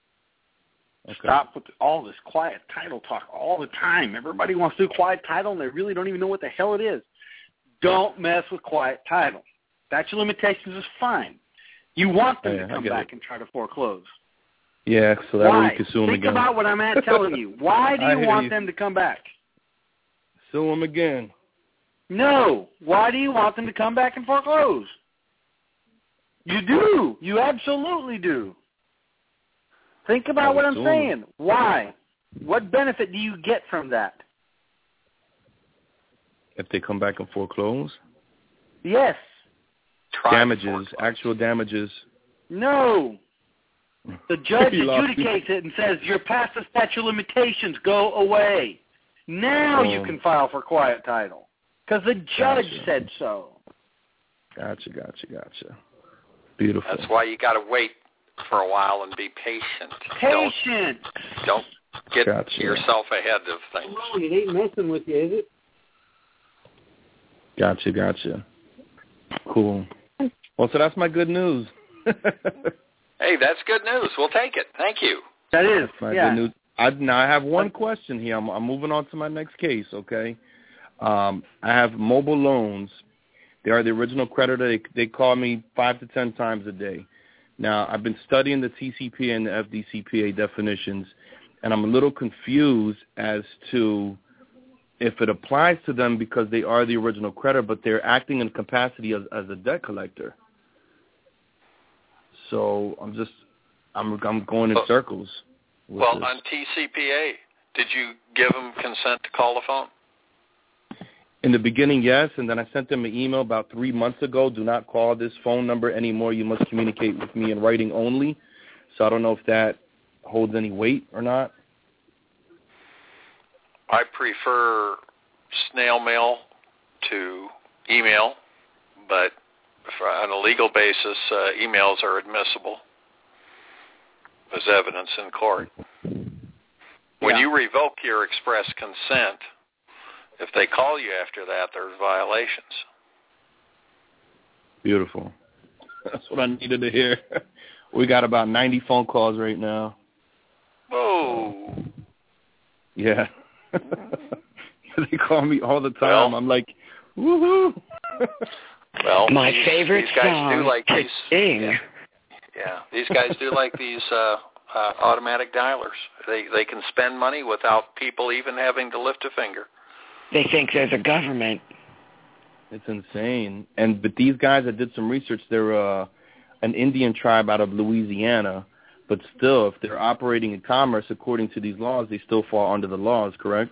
Okay. Stop with all this quiet title talk all the time. Everybody wants to do quiet title, and they really don't even know what the hell it is. Don't mess with quiet title. Statute of limitations is fine. You want them Yeah, to I come get back it. and try to foreclose. Yeah, so that way Why? you can sue him Think again. about what I'm at telling you. Why do I you hear want you. them to come back? Sue him again. No. Why do you want them to come back and foreclose? You do. You absolutely do. Think about what I'm Sue 'em. saying. Why? What benefit do you get from that? If they come back and foreclose? Yes. Try Damages, actual damages. No. The judge You lost me. adjudicates it and says, you're past the statute of limitations. Go away. Now you Oh. can file for quiet title because the judge Gotcha. said so. Gotcha, gotcha, gotcha. Beautiful. That's why you got to wait for a while and be patient. Patient. Don't, don't get Gotcha. yourself ahead of things. Oh, it ain't messing with you, is it? Gotcha, gotcha. Cool. Well, so that's my good news. Hey, that's good news. We'll take it. Thank you. That is, my yeah. good news. I, now I have one question here. I'm, I'm moving on to my next case, okay? Um, I have mobile loans. They are the original creditor. They, they call me five to ten times a day. Now, I've been studying the T C P A and the F D C P A definitions, and I'm a little confused as to if it applies to them because they are the original creditor, but they're acting in capacity as, as a debt collector. So I'm just, I'm, I'm going in Well- circles. with Well, this. on T C P A, did you give them consent to call the phone? In the beginning, yes, and then I sent them an email about three months ago. Do not call this phone number anymore. You must communicate with me in writing only. So I don't know if that holds any weight or not. I prefer snail mail to email, but on a legal basis, uh, emails are admissible as evidence in court. When Yeah. you revoke your express consent, if they call you after that, there's violations. Beautiful. That's what I needed to hear. We got about ninety phone calls right now. Whoa. Yeah. They call me all the time. Well, I'm like, woohoo. Well, My these, favorite these guys song do like to these. sing. Yeah, yeah, these guys do like these uh, uh, automatic dialers. They they can spend money without people even having to lift a finger. They think there's a government. It's insane. And but these guys, I did some research. They're uh, an Indian tribe out of Louisiana, but still, if they're operating in commerce according to these laws, they still fall under the laws, correct?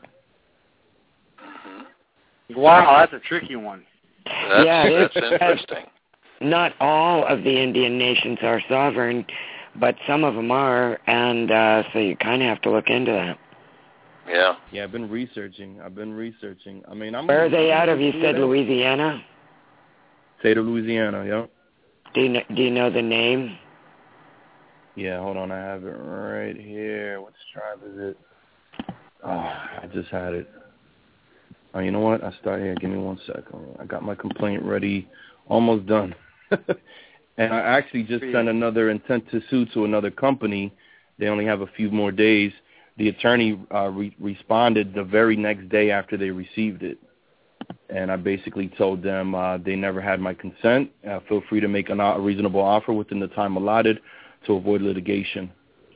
Wow, that's a tricky one. That's, yeah, that's it's, interesting. Not all of the Indian nations are sovereign, but some of them are, and uh, so you kind of have to look into that. Yeah. Yeah, I've been researching. I've been researching. I mean, I'm. Where are they out of? You said Louisiana? State of Louisiana, yeah. Do you know, do you know the name? Yeah, hold on. I have it right here. What tribe is it? Oh, I just had it. Oh, you know what? I start here. Give me one second. I got my complaint ready. Almost done. And I actually just sent another intent to sue to another company. They only have a few more days. The attorney uh, re- responded the very next day after they received it. And I basically told them uh, they never had my consent. Uh, feel free to make an, a reasonable offer within the time allotted to avoid litigation.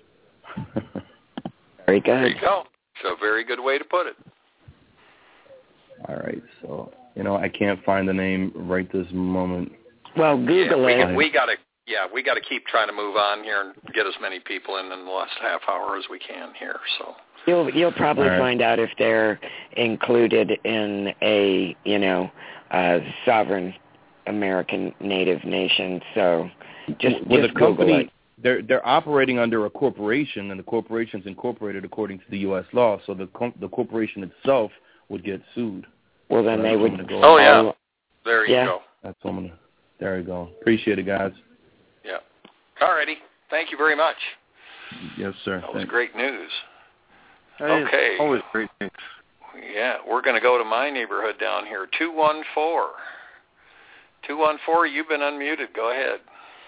Very good. There you go. So a very good way to put it. All right. So, you know, I can't find the name right this moment. Well, Google yeah, it. We, we got to, yeah, we got to keep trying to move on here and get as many people in in the last half hour as we can here. So you'll you'll probably right. find out if they're included in a you know uh, sovereign American native nation. So just well, just the company, Google it. They're they're operating under a corporation, and the corporation's incorporated according to the U S law. So the com- the corporation itself would get sued. Well, then so they would. Go oh yeah, there you yeah. go. That's what I'm gonna. There you go. Appreciate it, guys. Yeah. All righty. Thank you very much. Yes, sir. That was Thanks. great news. That okay. is always great news. Yeah, we're going to go to my neighborhood down here, two one four. two one four, you've been unmuted. Go ahead.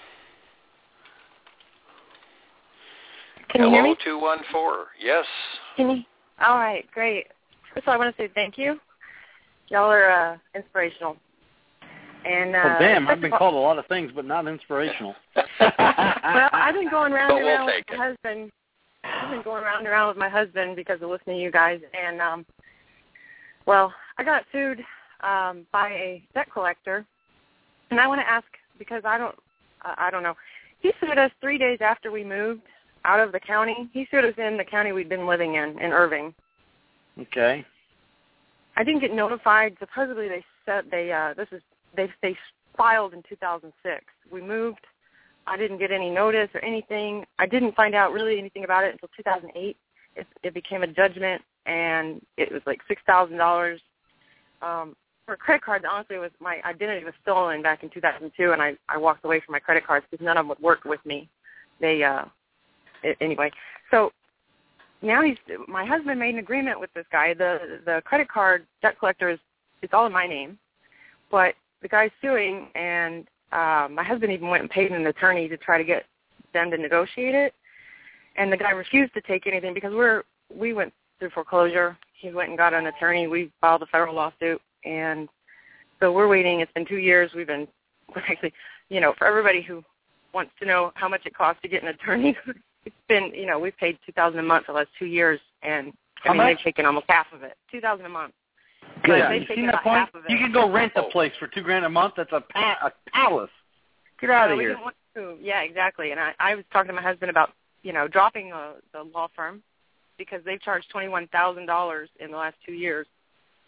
Can Hello, you hear me? two one four. Yes. Can you? All right, great. First of all, I want to say thank you. Y'all are uh, inspirational. And uh, well, damn, I've first been of all- called a lot of things, but not inspirational. Well, I've been going round But and we'll round with take my it. husband. I've been going round and round with my husband because of listening to you guys. And, um, well, I got sued um, by a debt collector. And I want to ask, because I don't, uh, I don't know. He sued us three days after we moved out of the county. He sued us in the county we'd been living in, in Irving. Okay. I didn't get notified. Supposedly they said they, uh, this is, they, they filed in two thousand six. We moved. I didn't get any notice or anything. I didn't find out really anything about it until two thousand eight. It, it became a judgment, and it was like six thousand dollars. Um, for a credit card, honestly, it was my identity was stolen back in two thousand two, and I, I walked away from my credit cards because none of them would work with me. They, uh, it, anyway. So now he's, my husband made an agreement with this guy. The the credit card debt collector is, it's all in my name, but the guy's suing, and uh, my husband even went and paid an attorney to try to get them to negotiate it. And the guy refused to take anything because we're we went through foreclosure. He went and got an attorney. We filed a federal lawsuit, and so we're waiting. It's been two years. We've been actually, you know, for everybody who wants to know how much it costs to get an attorney, it's been, you know, we've paid two thousand a month for the last two years, and I How mean much? they've taken almost half of it, two thousand a month. Good. But they've You taken seen that about point? half of it. You can go rent a place for two grand a month. That's a, pa- a palace. Get out No, of we here. didn't want to. Yeah, exactly. And I, I was talking to my husband about, you know, dropping uh, the law firm because they've charged twenty-one thousand dollars in the last two years.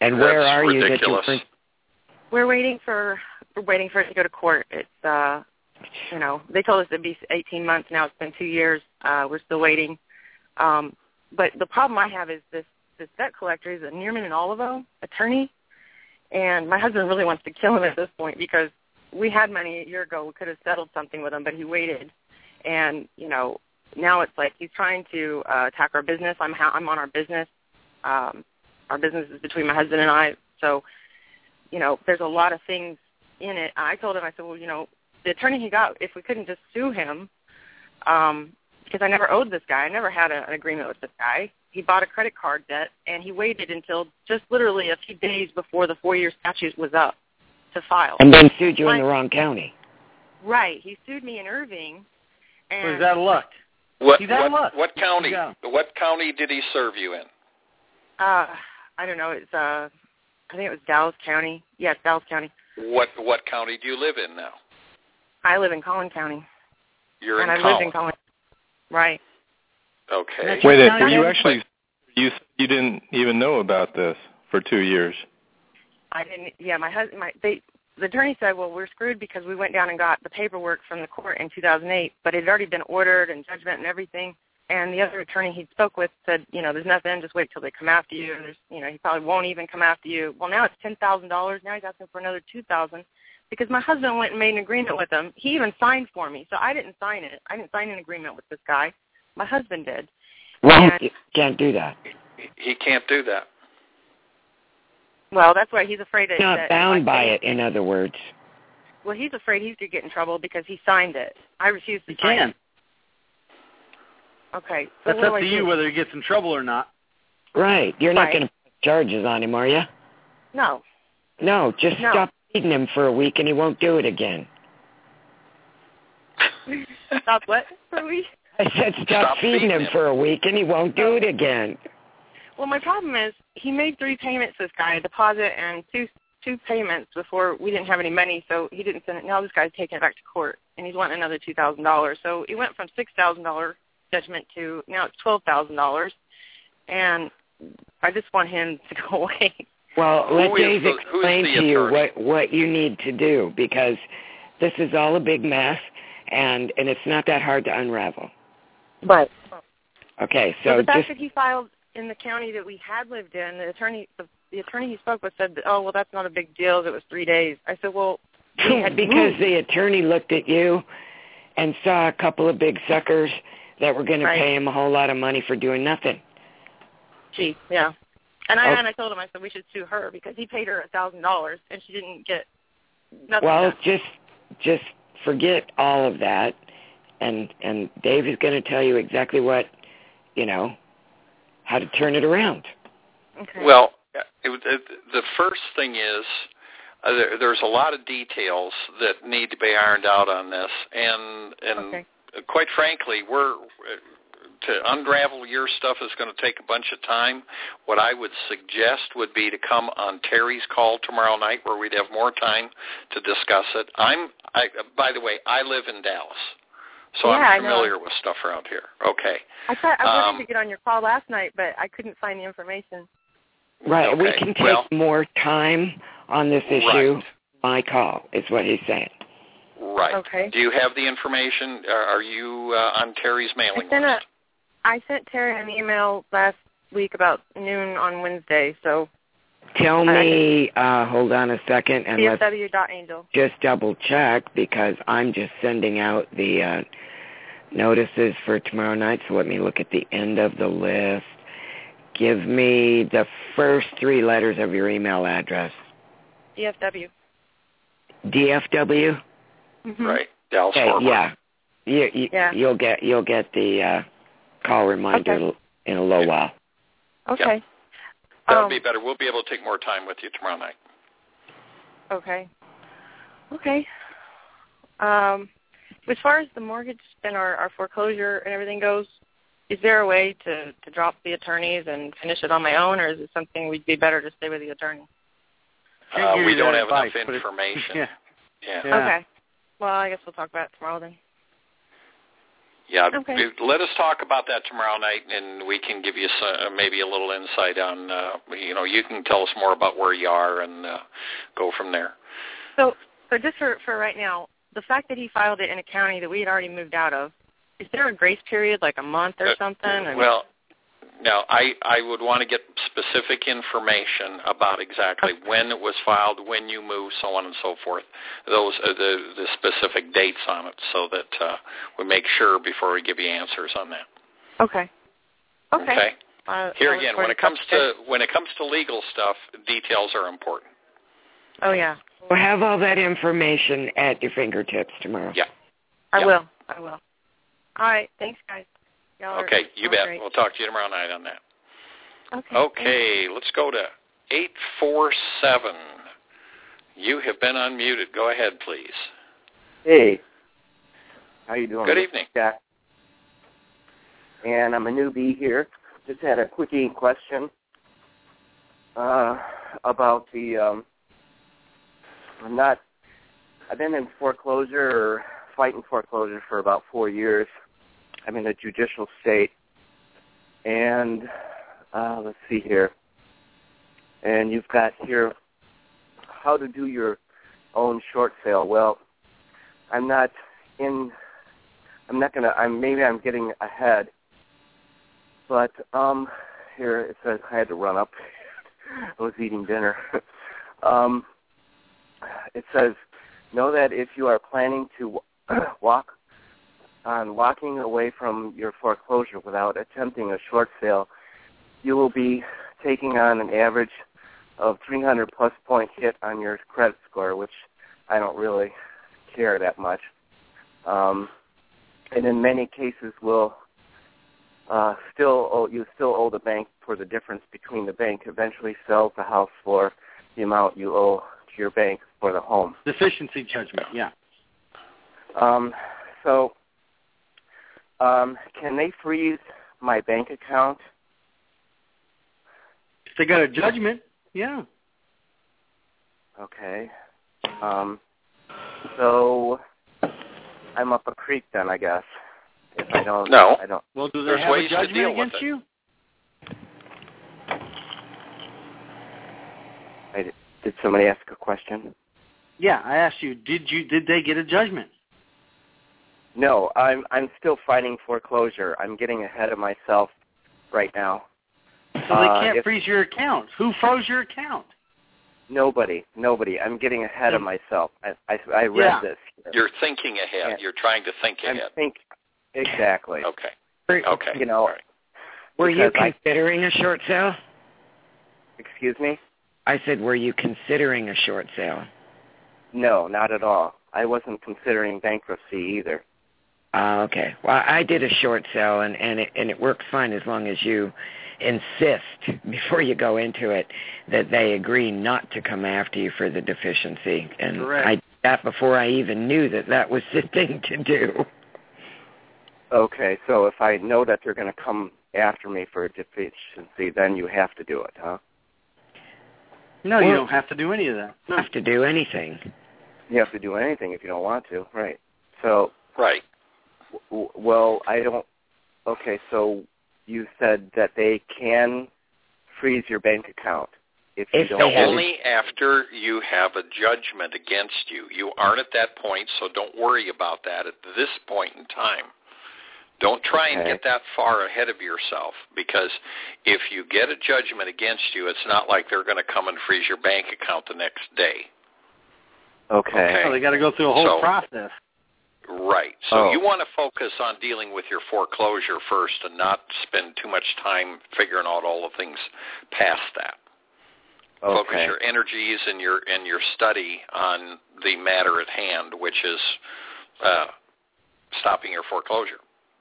And where That's are ridiculous. you? That We're waiting for we're waiting for it to go to court. It's uh, you know, they told us it'd be eighteen months. Now it's been two years. Uh, we're still waiting. Um, but the problem I have is this this debt collector is a Nearman and Olivo attorney, and my husband really wants to kill him at this point because we had money a year ago. We could have settled something with him, but he waited, and you know, now it's like he's trying to uh, attack our business. I'm ha- I'm on our business. Um, our business is between my husband and I, so you know, there's a lot of things in it. I told him, I said, well, you know, the attorney he got, if we couldn't just sue him, um, because I never owed this guy. I never had a, an agreement with this guy. He bought a credit card debt, and he waited until just literally a few days before the four-year statute was up to file. And then sued you in the wrong county. Right. He sued me in Irving. And well, he's out of luck. What, he's out what, of luck. What county? What county did he serve you in? Uh, I don't know. It's uh, I think it was Dallas County. Yes, Dallas County. What What county do you live in now? I live in Collin County. You're and in I Collin. lived in Collin. Right. Okay. Wait, a, you actually you you didn't even know about this for two years. I didn't. Yeah, my husband. My they. The attorney said, well, we're screwed because we went down and got the paperwork from the court in two thousand eight, but it had already been ordered and judgment and everything. And the other attorney he spoke with said, you know, there's nothing, just wait till they come after you. There's, you know, he probably won't even come after you. Well, now it's ten thousand dollars. Now he's asking for another two thousand dollars because my husband went and made an agreement with him. He even signed for me, so I didn't sign it. I didn't sign an agreement with this guy. My husband did. Well, and, you can't do that. He can't do that. Well, that's why he's afraid that... He's not that bound by I, it, in other words. Well, he's afraid he's going to get in trouble because he signed it. I refuse to he sign can. it. Okay. So That's what up do to I you do? whether he gets in trouble or not. Right. You're not Right. going to put charges on him, are you? No. No, just No. stop feeding him for a week and he won't do it again. Stop what for a week? I said stop, Stop feeding, feeding him, him. for a week and he won't do it again. Well, my problem is he made three payments, this guy, a deposit and two two payments before we didn't have any money, so he didn't send it. Now this guy's taking it back to court, and he's wanting another two thousand dollars. So it went from six thousand dollars judgment to now it's twelve thousand dollars, and I just want him to go away. Well, Who let is Dave the- who's explain the to you attorney? what, what you need to do, because this is all a big mess, and, and it's not that hard to unravel. But Okay, so well, the fact just... that he filed in the county that we had lived in, the attorney, the, the attorney he spoke with said, that, "Oh, well, that's not a big deal. It was three days." I said, "Well, we had because moved." the attorney looked at you and saw a couple of big suckers that were going Right. to pay him a whole lot of money for doing nothing. Gee, yeah. And I Oh. and I told him, I said we should sue her because he paid her a thousand dollars and she didn't get nothing. Well, done. just just forget all of that, and and Dave is going to tell you exactly what, you know, how to turn it around. Okay. Well, it, it, the first thing is uh, there, there's a lot of details that need to be ironed out on this, and and Okay. quite frankly, we're to unravel your stuff is going to take a bunch of time. What I would suggest would be to come on Terry's call tomorrow night, where we'd have more time to discuss it. I'm, I, by the way, I live in Dallas, so Yeah, I I'm know. familiar with stuff around here. Okay. I thought I wanted um, to get on your call last night, but I couldn't find the information. Right, we Okay, can take well- more time on this issue. Right. My call is what he's saying. Right. Okay. Do you have the information? Are are you uh, on Terry's mailing I sent list? a, I sent Terry an email last week about noon on Wednesday, so Tell me, uh, hold on a second, and C F let's W dot angel. just double check, because I'm just sending out the uh, notices for tomorrow night, so let me look at the end of the list. Give me the first three letters of your email address. C F W. D F W? Mm-hmm. Right. Dallas Okay, Fort Worth. yeah. You, you, Yeah. You'll get you'll get the uh, call reminder Okay. in a little while. Okay. That'll Um, be better. We'll be able to take more time with you tomorrow night. Okay. Okay. Um, as far as the mortgage and our, our foreclosure and everything goes, is there a way to, to drop the attorneys and finish it on my own, or is it something we'd be better to stay with the attorney? Uh, give we you don't that have advice, enough but it- information. Yeah. Yeah. Yeah. Okay. Well, I guess we'll talk about it tomorrow then. Yeah, Okay. let us talk about that tomorrow night, and we can give you some, maybe a little insight on, uh, you know, you can tell us more about where you are and uh, go from there. So, so just for, for right now, the fact that he filed it in a county that we had already moved out of, is there a grace period, like a month or uh, something? And well, now, I, I would want to get specific information about exactly when it was filed, when you moved, so on and so forth, those uh, the, the specific dates on it, so that uh, we make sure before we give you answers on that. Okay. Okay. Okay. Uh, Here I'll again, record when it it comes today. to when it comes to legal stuff, details are important. Oh, yeah. We'll have all that information at your fingertips tomorrow. Yeah. I yeah. will. I will. All right. Thanks, guys. Y'all Okay, are, you are bet. Great. We'll talk to you tomorrow night on that. Okay. Okay, let's go to eight four seven. You have been unmuted. Go ahead, please. Hey. How you doing? Good evening. Jack. And I'm a newbie here. Just had a quickie question uh, about the, um, I'm not, I've been in foreclosure or fighting foreclosure for about four years. I'm in a judicial state. And uh, let's see here. And you've got here how to do your own short sale. Well, I'm not in, I'm not going to, I'm maybe I'm getting ahead. But um, here it says I had to run up. I was eating dinner. um, it says, know that if you are planning to walk on walking away from your foreclosure without attempting a short sale, you will be taking on an average of three hundred plus point hit on your credit score, which I don't really care that much. Um, and in many cases will uh, still owe, you still owe the bank for the difference between the bank eventually sells the house for the amount you owe to your bank for the home. Deficiency judgment, yeah. Um, so um, can they freeze my bank account? If they got a judgment, yeah. Okay. Um, so I'm up a creek then, I guess. If I don't, no. I don't. Well, do they There's have ways a to judgment deal with against it. you? I, did somebody ask a question? Yeah, I asked you. Did you? Did they get a judgment? No, I'm I'm still fighting foreclosure. I'm getting ahead of myself right now. So they Uh, can't if- freeze your account. Who froze your account? Nobody, nobody. I'm getting ahead of myself. I I, I read Yeah. this. You're thinking ahead. Yeah. You're trying to think I'm ahead. think exactly. Okay. Okay. You know. Right. Were you because I- considering a short sale? Excuse me? I said, were you considering a short sale? No, not at all. I wasn't considering bankruptcy either. Uh, okay. Well, I did a short sale, and, and, it, and it works fine as long as you insist before you go into it that they agree not to come after you for the deficiency. And Correct. I did that before I even knew that that was the thing to do. Okay, so if I know that they're going to come after me for a deficiency, then you have to do it, huh? No, Well- you don't have to do any of that. You don't have to do anything. You have to do anything if you don't want to, right? So, Right. w- well, I don't. Okay, so you said that they can freeze your bank account if you If don't. they No, have- only after you have a judgment against you. You aren't at that point, so don't worry about that at this point in time. Don't try and Okay. get that far ahead of yourself, because if you get a judgment against you, it's not like they're going to come and freeze your bank account the next day. Okay. So they got to go through a whole So- process. Right. So Oh. you want to focus on dealing with your foreclosure first and not spend too much time figuring out all the things past that. Focus Okay. your energies and your and your study on the matter at hand, which is uh, stopping your foreclosure.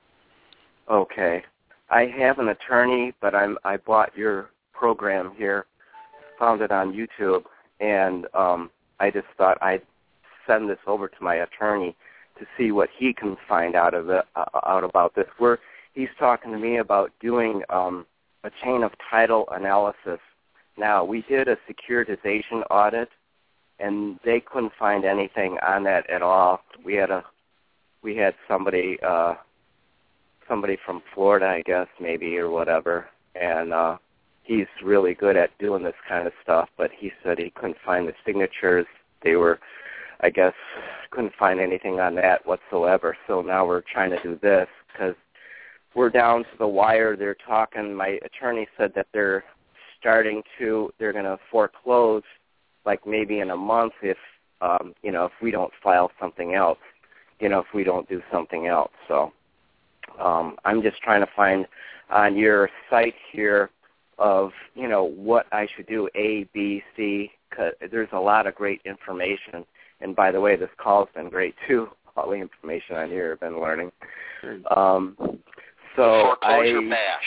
Okay. I have an attorney, but I'm I bought your program here, found it on YouTube, and um, I just thought I'd send this over to my attorney to see what he can find out of it, uh, out about this. We're he's talking to me about doing um, a chain of title analysis. Now, we did a securitization audit, and they couldn't find anything on that at all. We had a we had somebody uh, somebody from Florida, I guess, maybe, or whatever, and uh, he's really good at doing this kind of stuff, but he said he couldn't find the signatures. They were, I guess, couldn't find anything on that whatsoever, so now we're trying to do this because we're down to the wire. They're talking, my attorney said that they're starting to, they're going to foreclose like maybe in a month if, um, you know, if we don't file something else, you know, if we don't do something else. So um, I'm just trying to find on your site here of, you know, what I should do, A, B, C, because there's a lot of great information. And by the way, this call's been great too. All the information on here I've been learning. Um, so Foreclosure I, Bash.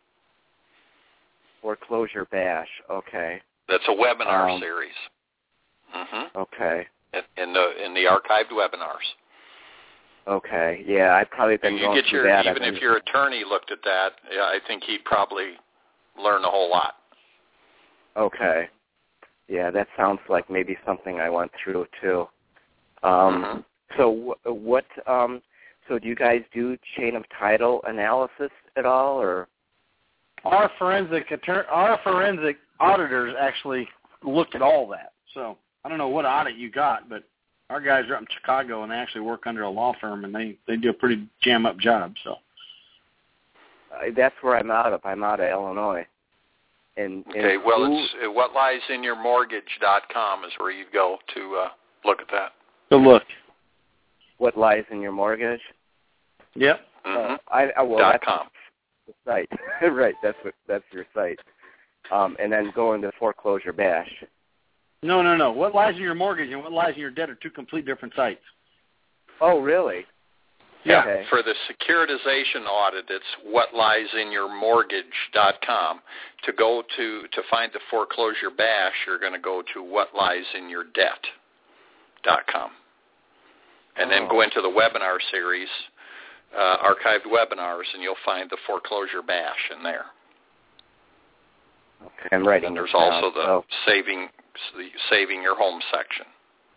Foreclosure Bash, okay. That's a webinar um, series. Mm-hmm. Okay. In, in the in the archived webinars. Okay. Yeah, I've probably been you going get through your, that. Even I've if your attorney looked at that, yeah, I think he'd probably learn a whole lot. Okay. Yeah, that sounds like maybe something I went through too. Um, mm-hmm. So w- what? Um, so do you guys do chain of title analysis at all, or? Our forensic attorney, our forensic auditors actually looked at all that. So I don't know what audit you got, but our guys are up in Chicago and they actually work under a law firm, and they, they do a pretty jam up job. So uh, that's where I'm out of. I'm out of Illinois. And, and okay. Well, who, it's uh, what lies in your mortgage dot com is where you go to uh, look at that. Go look. What lies in your mortgage? Yep. Mm-hmm. Uh, I, I well, dot that's com. The site. Right. That's what. That's your site. Um, and then go into Foreclosure Bash. No, no, no. What lies in your mortgage and what lies in your debt are two complete different sites. Oh, really? Yeah. Okay. For the securitization audit, it's what lies in your mortgage dot com. To go to to find the Foreclosure Bash, you're going to go to what lies in your debt dot com. And then oh. go into the webinar series, uh, archived webinars, and you'll find the Foreclosure Bash in there. Okay, I'm writing. And there's down, also the so. saving the saving your home section.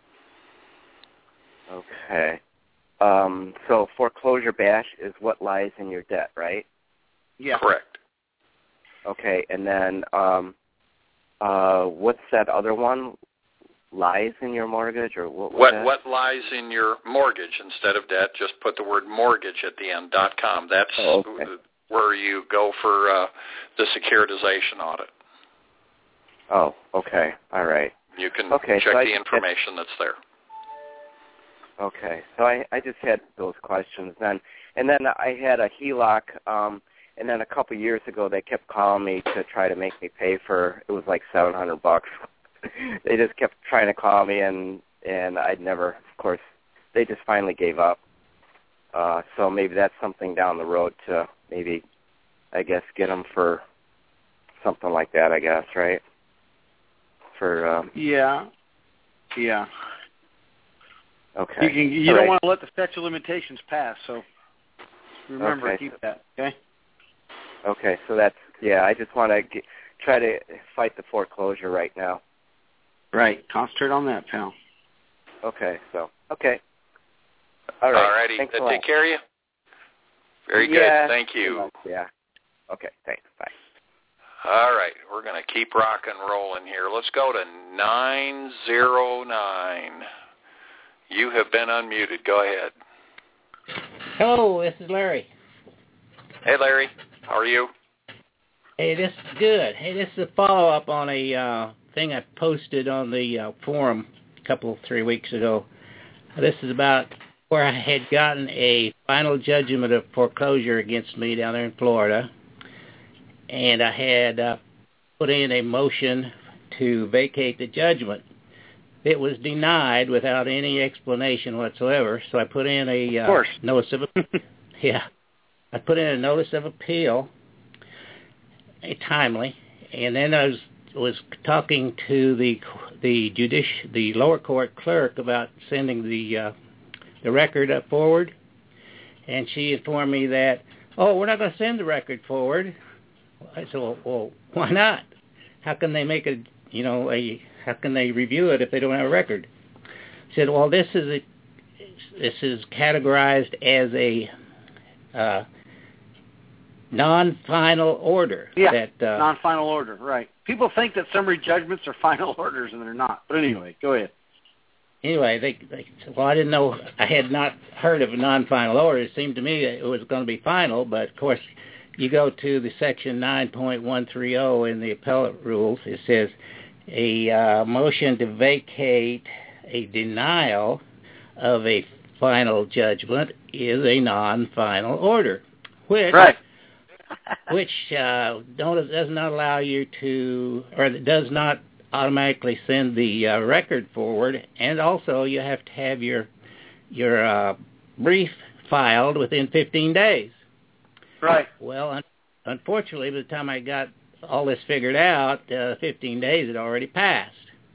Okay. Um, so Foreclosure Bash is what lies in your debt, right? Yeah. Correct. Okay, and then um, uh, what's that other one? Lies in your mortgage, or what? What that? what lies in your mortgage instead of debt? Just put the word mortgage at the end. dot com. That's oh, okay. where you go for uh, the securitization audit. Oh, okay. All right. You can okay, check so the I, information that's there. Okay, so I, I just had those questions then, and then I had a H E L O C, um, and then a couple of years ago they kept calling me to try to make me pay for, it was like seven hundred bucks. They just kept trying to call me, and and I'd never, of course, they just finally gave up. Uh, so maybe that's something down the road to maybe, I guess, get them for something like that, I guess, right? For um, yeah, yeah. Okay. You can, you All don't right. want to let the statute of limitations pass, so remember Okay. to keep that. Okay. Okay, so that's yeah. I just want to get, try to fight the foreclosure right now. Right. Concentrate on that, pal. Okay. So okay. All right. All righty. Thanks That a lot. take care of you? Very yeah, good. Thank you. Yeah. Okay. Thanks. Bye. All right. We're going to keep rock and rolling here. Let's go to nine zero nine. You have been unmuted. Go ahead. Hello, this is Larry. Hey, Larry. How are you? Hey, this is good. Hey, this is a follow-up on a uh, thing I posted on the uh, forum a couple, three weeks ago. This is about where I had gotten a final judgment of foreclosure against me down there in Florida, and I had uh, put in a motion to vacate the judgment. It was denied without any explanation whatsoever, so I put in a uh, of course. notice of yeah, I put in a notice of appeal, a timely, and then I was was talking to the the judici- the lower court clerk about sending the uh, the record up forward, and she informed me that, oh, we're not going to send the record forward. I said, well, well, why not? How can they make a you know a how can they review it if they don't have a record? I said, well, this is a this is categorized as a uh, non-final order. Yeah, that, uh, non-final order, right. People think that summary judgments are final orders, and they're not. But anyway, go ahead. Anyway, they, they well, I didn't know. I had not heard of a non-final order. It seemed to me that it was going to be final, but, of course, you go to the section nine point one thirty in the appellate rules. It says a uh, motion to vacate a denial of a final judgment is a non-final order, which right. which uh, don't does not allow you to, or does not automatically send the uh, record forward, and also you have to have your your uh, brief filed within fifteen days. Right. Well, un- unfortunately, by the time I got all this figured out, uh, fifteen days had already passed.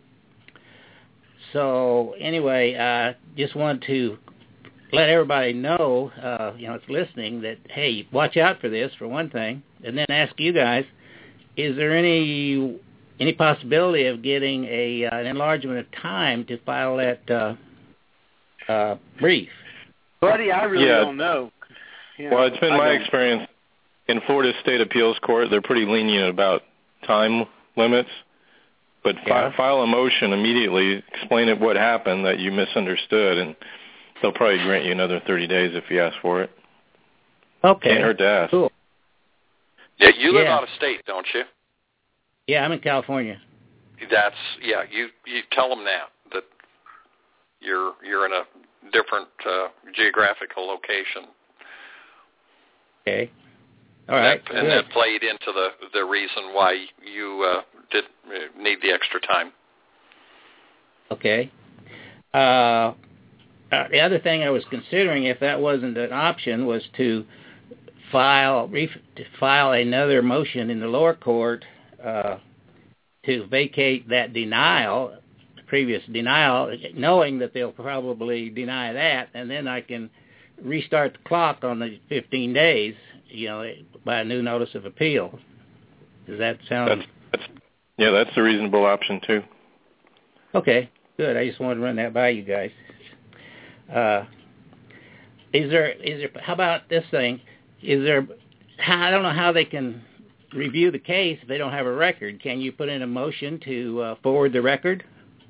So anyway, I uh, just wanted to let everybody know, uh, you know, it's listening, that, hey, watch out for this, for one thing, and then ask you guys, is there any any possibility of getting a uh, an enlargement of time to file that uh, uh, brief? Buddy, I really yeah. don't know. You well, know, it's been I my don't. experience in Florida State Appeals Court, they're pretty lenient about time limits. But yeah. fi- file a motion immediately, explain it what happened that you misunderstood, and they'll probably grant you another thirty days if you ask for it. Okay. Can't hurt to ask. Cool. Yeah, you live yeah. out of state, don't you? Yeah, I'm in California. That's yeah. You you tell them that that you're you're in a different uh, geographical location. Okay. All right. That, and that played into the the reason why you uh, did need the extra time. Okay. Uh, uh, the other thing I was considering, if that wasn't an option, was to file ref, to file another motion in the lower court uh, to vacate that denial, the previous denial, knowing that they'll probably deny that, and then I can restart the clock on the fifteen days, you know, by a new notice of appeal. Does that sound? That's, that's, yeah, that's a reasonable option too. Okay, good. I just wanted to run that by you guys. Uh, is there? Is there? How about this thing? Is there? I don't know how they can review the case if they don't have a record. Can you put in a motion to uh, forward the record?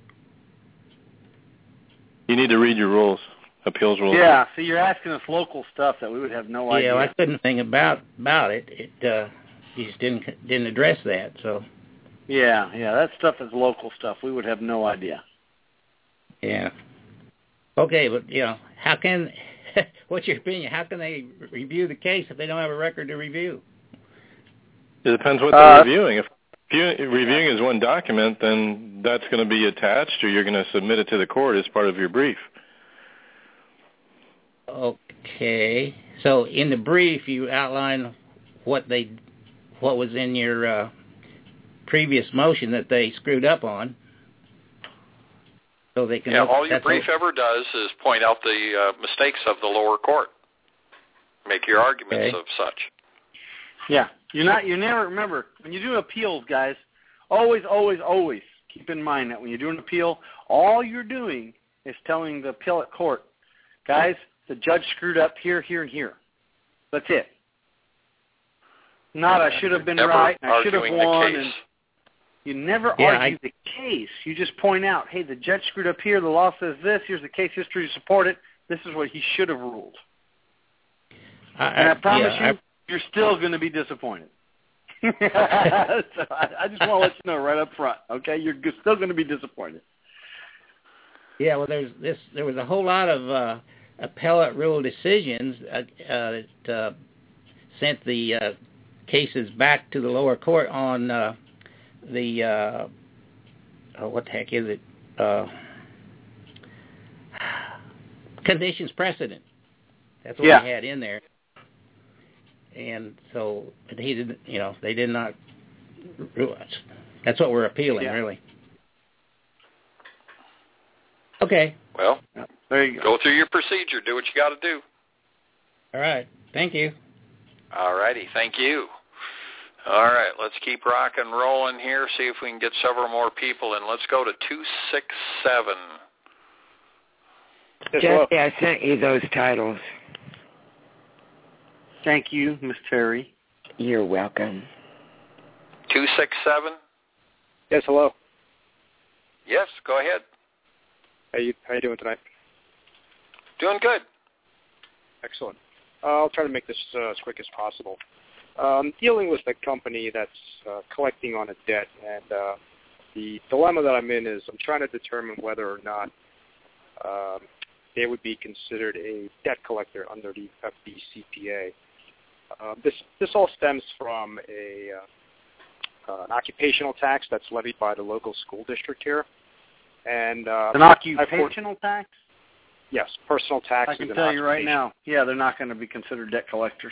You need to read your rules. Appeals rules. Yeah, so you're asking us local stuff that we would have no yeah, idea. Yeah, well, I couldn't think about about it. It uh, you just didn't didn't address that. So. Yeah, yeah, that stuff is local stuff. We would have no idea. Yeah. Okay, but you know, how can? What's your opinion? How can they review the case if they don't have a record to review? It depends what they're uh, reviewing. If If reviewing is one document, then that's going to be attached, or you're going to submit it to the court as part of your brief. Okay. So in the brief, you outline what they, what was in your uh, previous motion that they screwed up on. So they can. Yeah, look, all your brief all. ever does is point out the uh, mistakes of the lower court. Make your arguments okay. of such. Yeah, you're not. You never remember when you do appeals, guys. Always, always, always keep in mind that when you do an appeal, all you're doing is telling the appellate court, guys, the judge screwed up here, here, and here. That's it. Not I should have been never right. I should have won. The and you never yeah, argue I, the case. You just point out, hey, the judge screwed up here. The law says this. Here's the case history to support it. This is what he should have ruled. I, and I promise yeah, you, I, you're still going to be disappointed. so I, I just want to let you know right up front, okay? You're still going to be disappointed. Yeah, well, there's this. There was a whole lot of uh, appellate rule decisions uh, uh, that uh, sent the uh, cases back to the lower court on uh, the uh, oh, what the heck is it? Uh, conditions precedent. That's what yeah. we had in there. And so he didn't, you know, they did not. That's what we're appealing, yeah. really. Okay. Well, there you go. Go through your procedure. Do what you got to do. All right. Thank you. All righty. Thank you. All right. Let's keep rock and rolling here. See if we can get several more people in. Let's go to two six seven. Jesse, I sent you those titles. Thank you, Miss Terry. You're welcome. two six seven? Yes, hello. Yes, go ahead. How you how you doing tonight? Doing good. Excellent. Uh, I'll try to make this uh, as quick as possible. Um, dealing with a company that's uh, collecting on a debt, and uh, the dilemma that I'm in is I'm trying to determine whether or not um, they would be considered a debt collector under the F D C P A. Uh, this this all stems from a uh, uh, an occupational tax that's levied by the local school district here, and uh, an occupational tax. Yes, personal tax. I can tell you right now, yeah, they're not going to be considered debt collectors.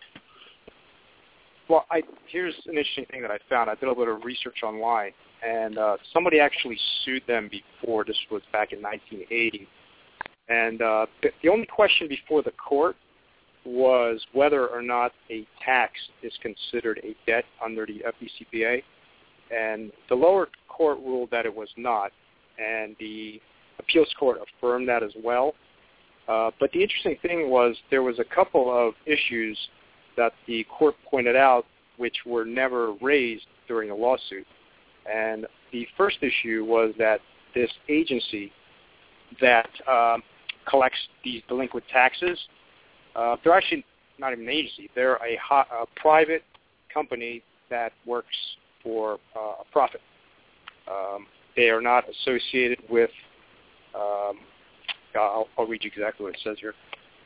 Well, I, here's an interesting thing that I found. I did a little bit of research online, and uh, somebody actually sued them before. This was back in nineteen eighty. And uh, the, the only question before the court was whether or not a tax is considered a debt under the F D C P A. And the lower court ruled that it was not, and the appeals court affirmed that as well. Uh, but the interesting thing was there was a couple of issues that the court pointed out which were never raised during the lawsuit. And the first issue was that this agency that um, collects these delinquent taxes, uh, they're actually not even an agency. They're a, ho- a private company that works for uh, a profit. Um, they are not associated with, um, I'll, I'll read you exactly what it says here.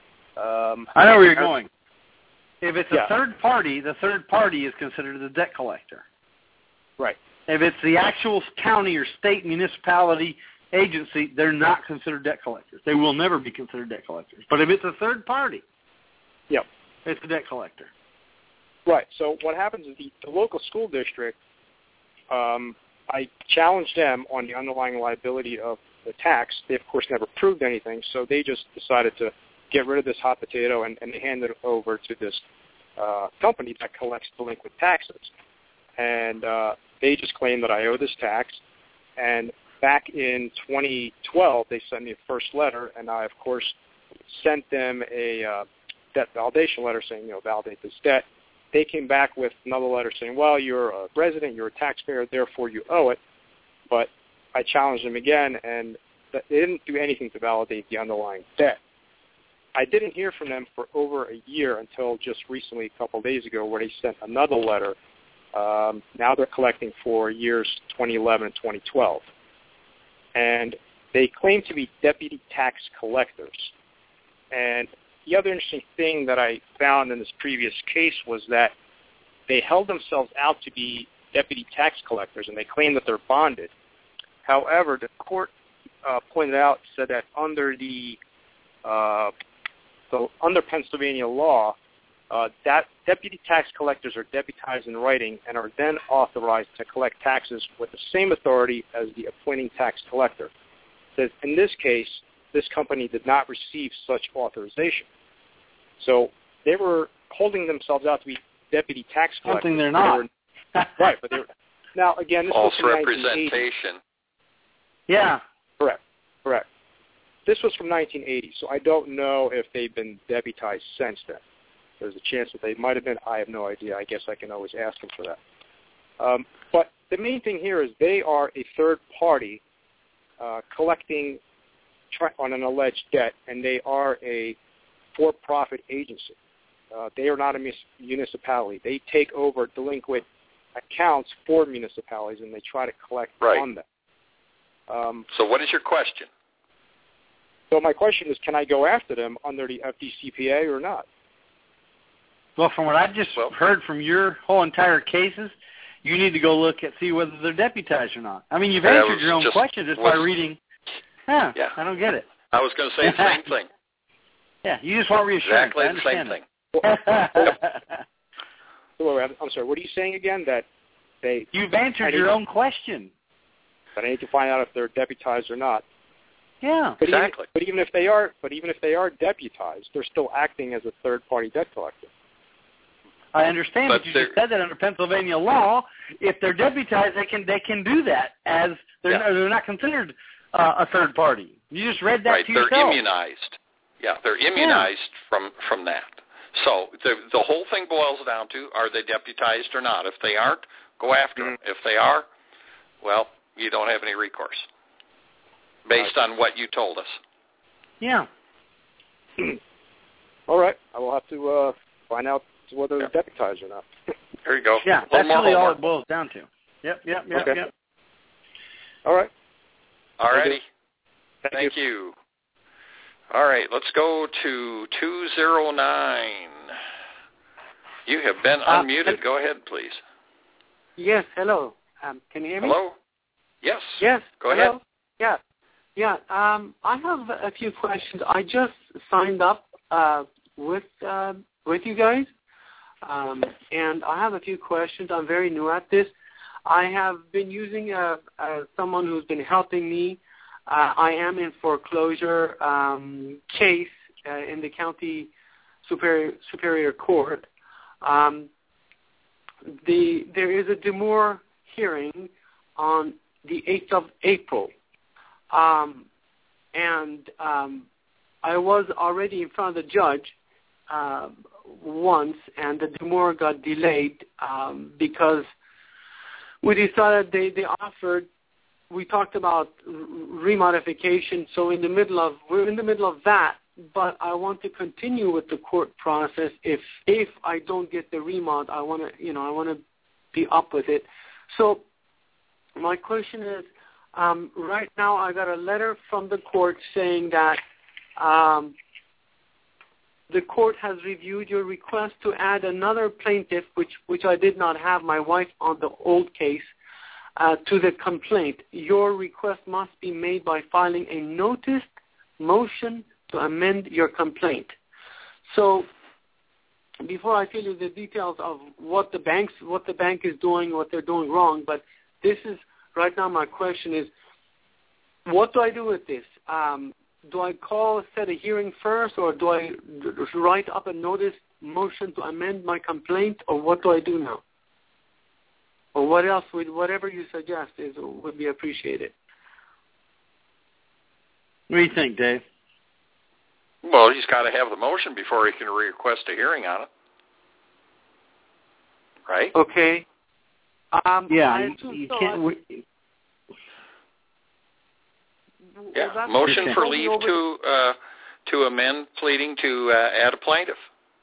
Um, I know where you're going. If it's a yeah. third party, the third party is considered the debt collector. Right. If it's the actual county or state municipality agency, they're not considered debt collectors. They will never be considered debt collectors. But if it's a third party, yep, it's a debt collector. Right. So what happens is the, the local school district, um, I challenged them on the underlying liability of the tax. They, of course, never proved anything, so they just decided to get rid of this hot potato, and, and they handed it over to this uh, company that collects delinquent taxes. And uh, they just claimed that I owe this tax. And back in twenty twelve, they sent me a first letter, and I, of course, sent them a uh, debt validation letter saying, you know, validate this debt. They came back with another letter saying, well, you're a resident, you're a taxpayer, therefore you owe it. But I challenged them again, and they didn't do anything to validate the underlying debt. I didn't hear from them for over a year until just recently, a couple of days ago, where they sent another letter. Um, now they're collecting for years twenty eleven and twenty twelve. And they claim to be deputy tax collectors. And the other interesting thing that I found in this previous case was that they held themselves out to be deputy tax collectors, and they claim that they're bonded. However, the court uh, pointed out, said that under the uh, So under Pennsylvania law, uh, that deputy tax collectors are deputized in writing and are then authorized to collect taxes with the same authority as the appointing tax collector. That in this case, this company did not receive such authorization. So they were holding themselves out to be deputy tax collectors. Something they're not. They were, right, but they were, now again, this false was from representation. Yeah. Correct. Correct. This was from nineteen eighty, so I don't know if they've been deputized since then. There's a chance that they might have been. I have no idea. I guess I can always ask them for that. Um, but the main thing here is they are a third party uh, collecting tri- on an alleged debt, and they are a for-profit agency. Uh, they are not a mis- municipality. They take over delinquent accounts for municipalities, and they try to collect right. on them. Um, so what is your question? So my question is, can I go after them under the F D C P A or not? Well, from what I just well, heard from your whole entire cases, you need to go look at see whether they're deputized or not. I mean, you've answered your own just, question just was, by reading. Huh, yeah, I don't get it. I was going to say the same thing. Yeah, you just want reassurance. Exactly I the same it. thing. Well, I'm sorry, what are you saying again? That they You've answered your own question. But I need to find out if they're deputized or not. Yeah, but exactly. Even, but even if they are, but even if they are deputized, they're still acting as a third-party debt collector. I understand, but but you just said that under Pennsylvania law, if they're deputized, they can they can do that as they're yeah. not, they're not considered uh, a third party. You just read that right. to they're yourself. immunized. Yeah, they're immunized yeah. from from that. So the the whole thing boils down to, are they deputized or not? If they aren't, go after them. If they are, well, you don't have any recourse based on what you told us. Yeah. All right. I will have to uh, find out whether they're deputized or not. There you go. Yeah, that's really all it boils down to. Yep, yep, yep, okay. yep. All right. All righty. Thank, Thank you. you. All right, let's go to two zero nine. You have been Uh, unmuted. Go ahead, please. Yes, hello. Um, can you hear me? Hello? Yes. Yes. Go hello? ahead. Yeah. Yeah. Um, I have a few questions. I just signed up uh, with uh, with you guys, um, and I have a few questions. I'm very new at this. I have been using uh, uh, someone who's been helping me. Uh, I am in foreclosure um, case uh, in the county superior superior court. Um, the there is a demur hearing on the eighth of April, um, and um, I was already in front of the judge uh, once, and the demur got delayed um, because we decided they, they offered. We talked about remodification, so in the middle of we're in the middle of that. But I want to continue with the court process. If if I don't get the remod, I want to you know I want to be up with it. So my question is, um, right now I got a letter from the court saying that um, the court has reviewed your request to add another plaintiff, which which I did not have, my wife on the old case, uh, to the complaint. Your request must be made by filing a notice motion to amend your complaint. So before I tell you the details of what the banks, what the bank is doing, what they're doing wrong, but this is right now my question is, what do I do with this? Um, do I call, set a hearing first, or do I write up a notice motion to amend my complaint, or what do I do now? Or what else would, whatever you suggest is would be appreciated. What do you think, Dave? Well, he's got to have the motion before he can request a hearing on it, right? Okay. Um, yeah, I you, you so. can't. I, We, yeah, well, motion okay. for leave to uh, to amend pleading to uh, add a plaintiff.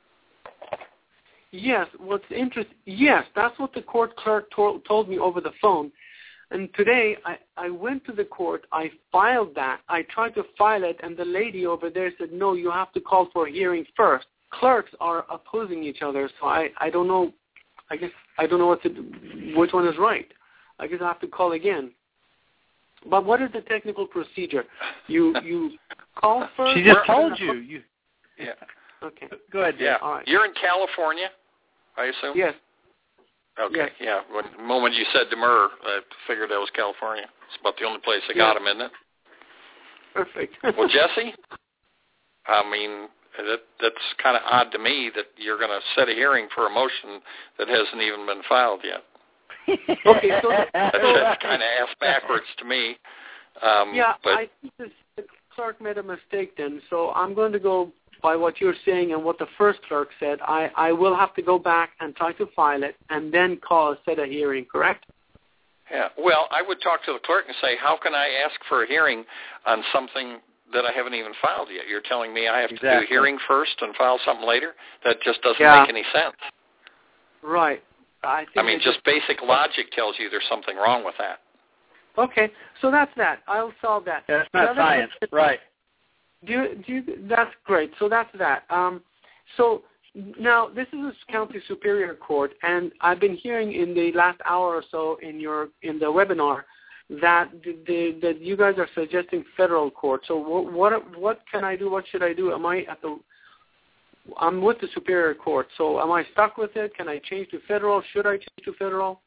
Yes, what's interesting, yes, that's what the court clerk to- told me over the phone. And today I, I went to the court, I filed that, I tried to file it, and the lady over there said, no, you have to call for a hearing first. Clerks are opposing each other, so I, I don't know, I guess I don't know what to do, which one is right. I guess I have to call again. But what is the technical procedure? You you call first? She just told you. you. Yeah. Okay. Go ahead, Dave. Yeah. All right. You're in California, I assume? Yes. Okay, yes. yeah. When, the moment you said Demur, I figured that was California. It's about the only place they yes. got him, isn't it? Perfect. Well, Jesse, I mean, that that's kind of odd to me that you're going to set a hearing for a motion that hasn't even been filed yet. Okay, so that's, that's kind of ass backwards to me. Um, yeah, but, I think this, the clerk made a mistake then, so I'm going to go by what you're saying and what the first clerk said. I, I will have to go back and try to file it and then call a set a hearing, correct? Yeah, well, I would talk to the clerk and say, how can I ask for a hearing on something that I haven't even filed yet? You're telling me I have exactly. to do a hearing first and file something later? That just doesn't yeah. make any sense. Right. I, think I mean, just, just basic logic tells you there's something wrong with that. Okay, so that's that. I'll solve that. Yeah, that's not science, right? Do you, do you, that's great. So that's that. Um, so now this is a county superior court, and I've been hearing in the last hour or so in your in the webinar that the, the, that you guys are suggesting federal court. So what, what what can I do? What should I do? Am I at the I'm with the superior court. So am I stuck with it? Can I change to federal? Should I change to federal?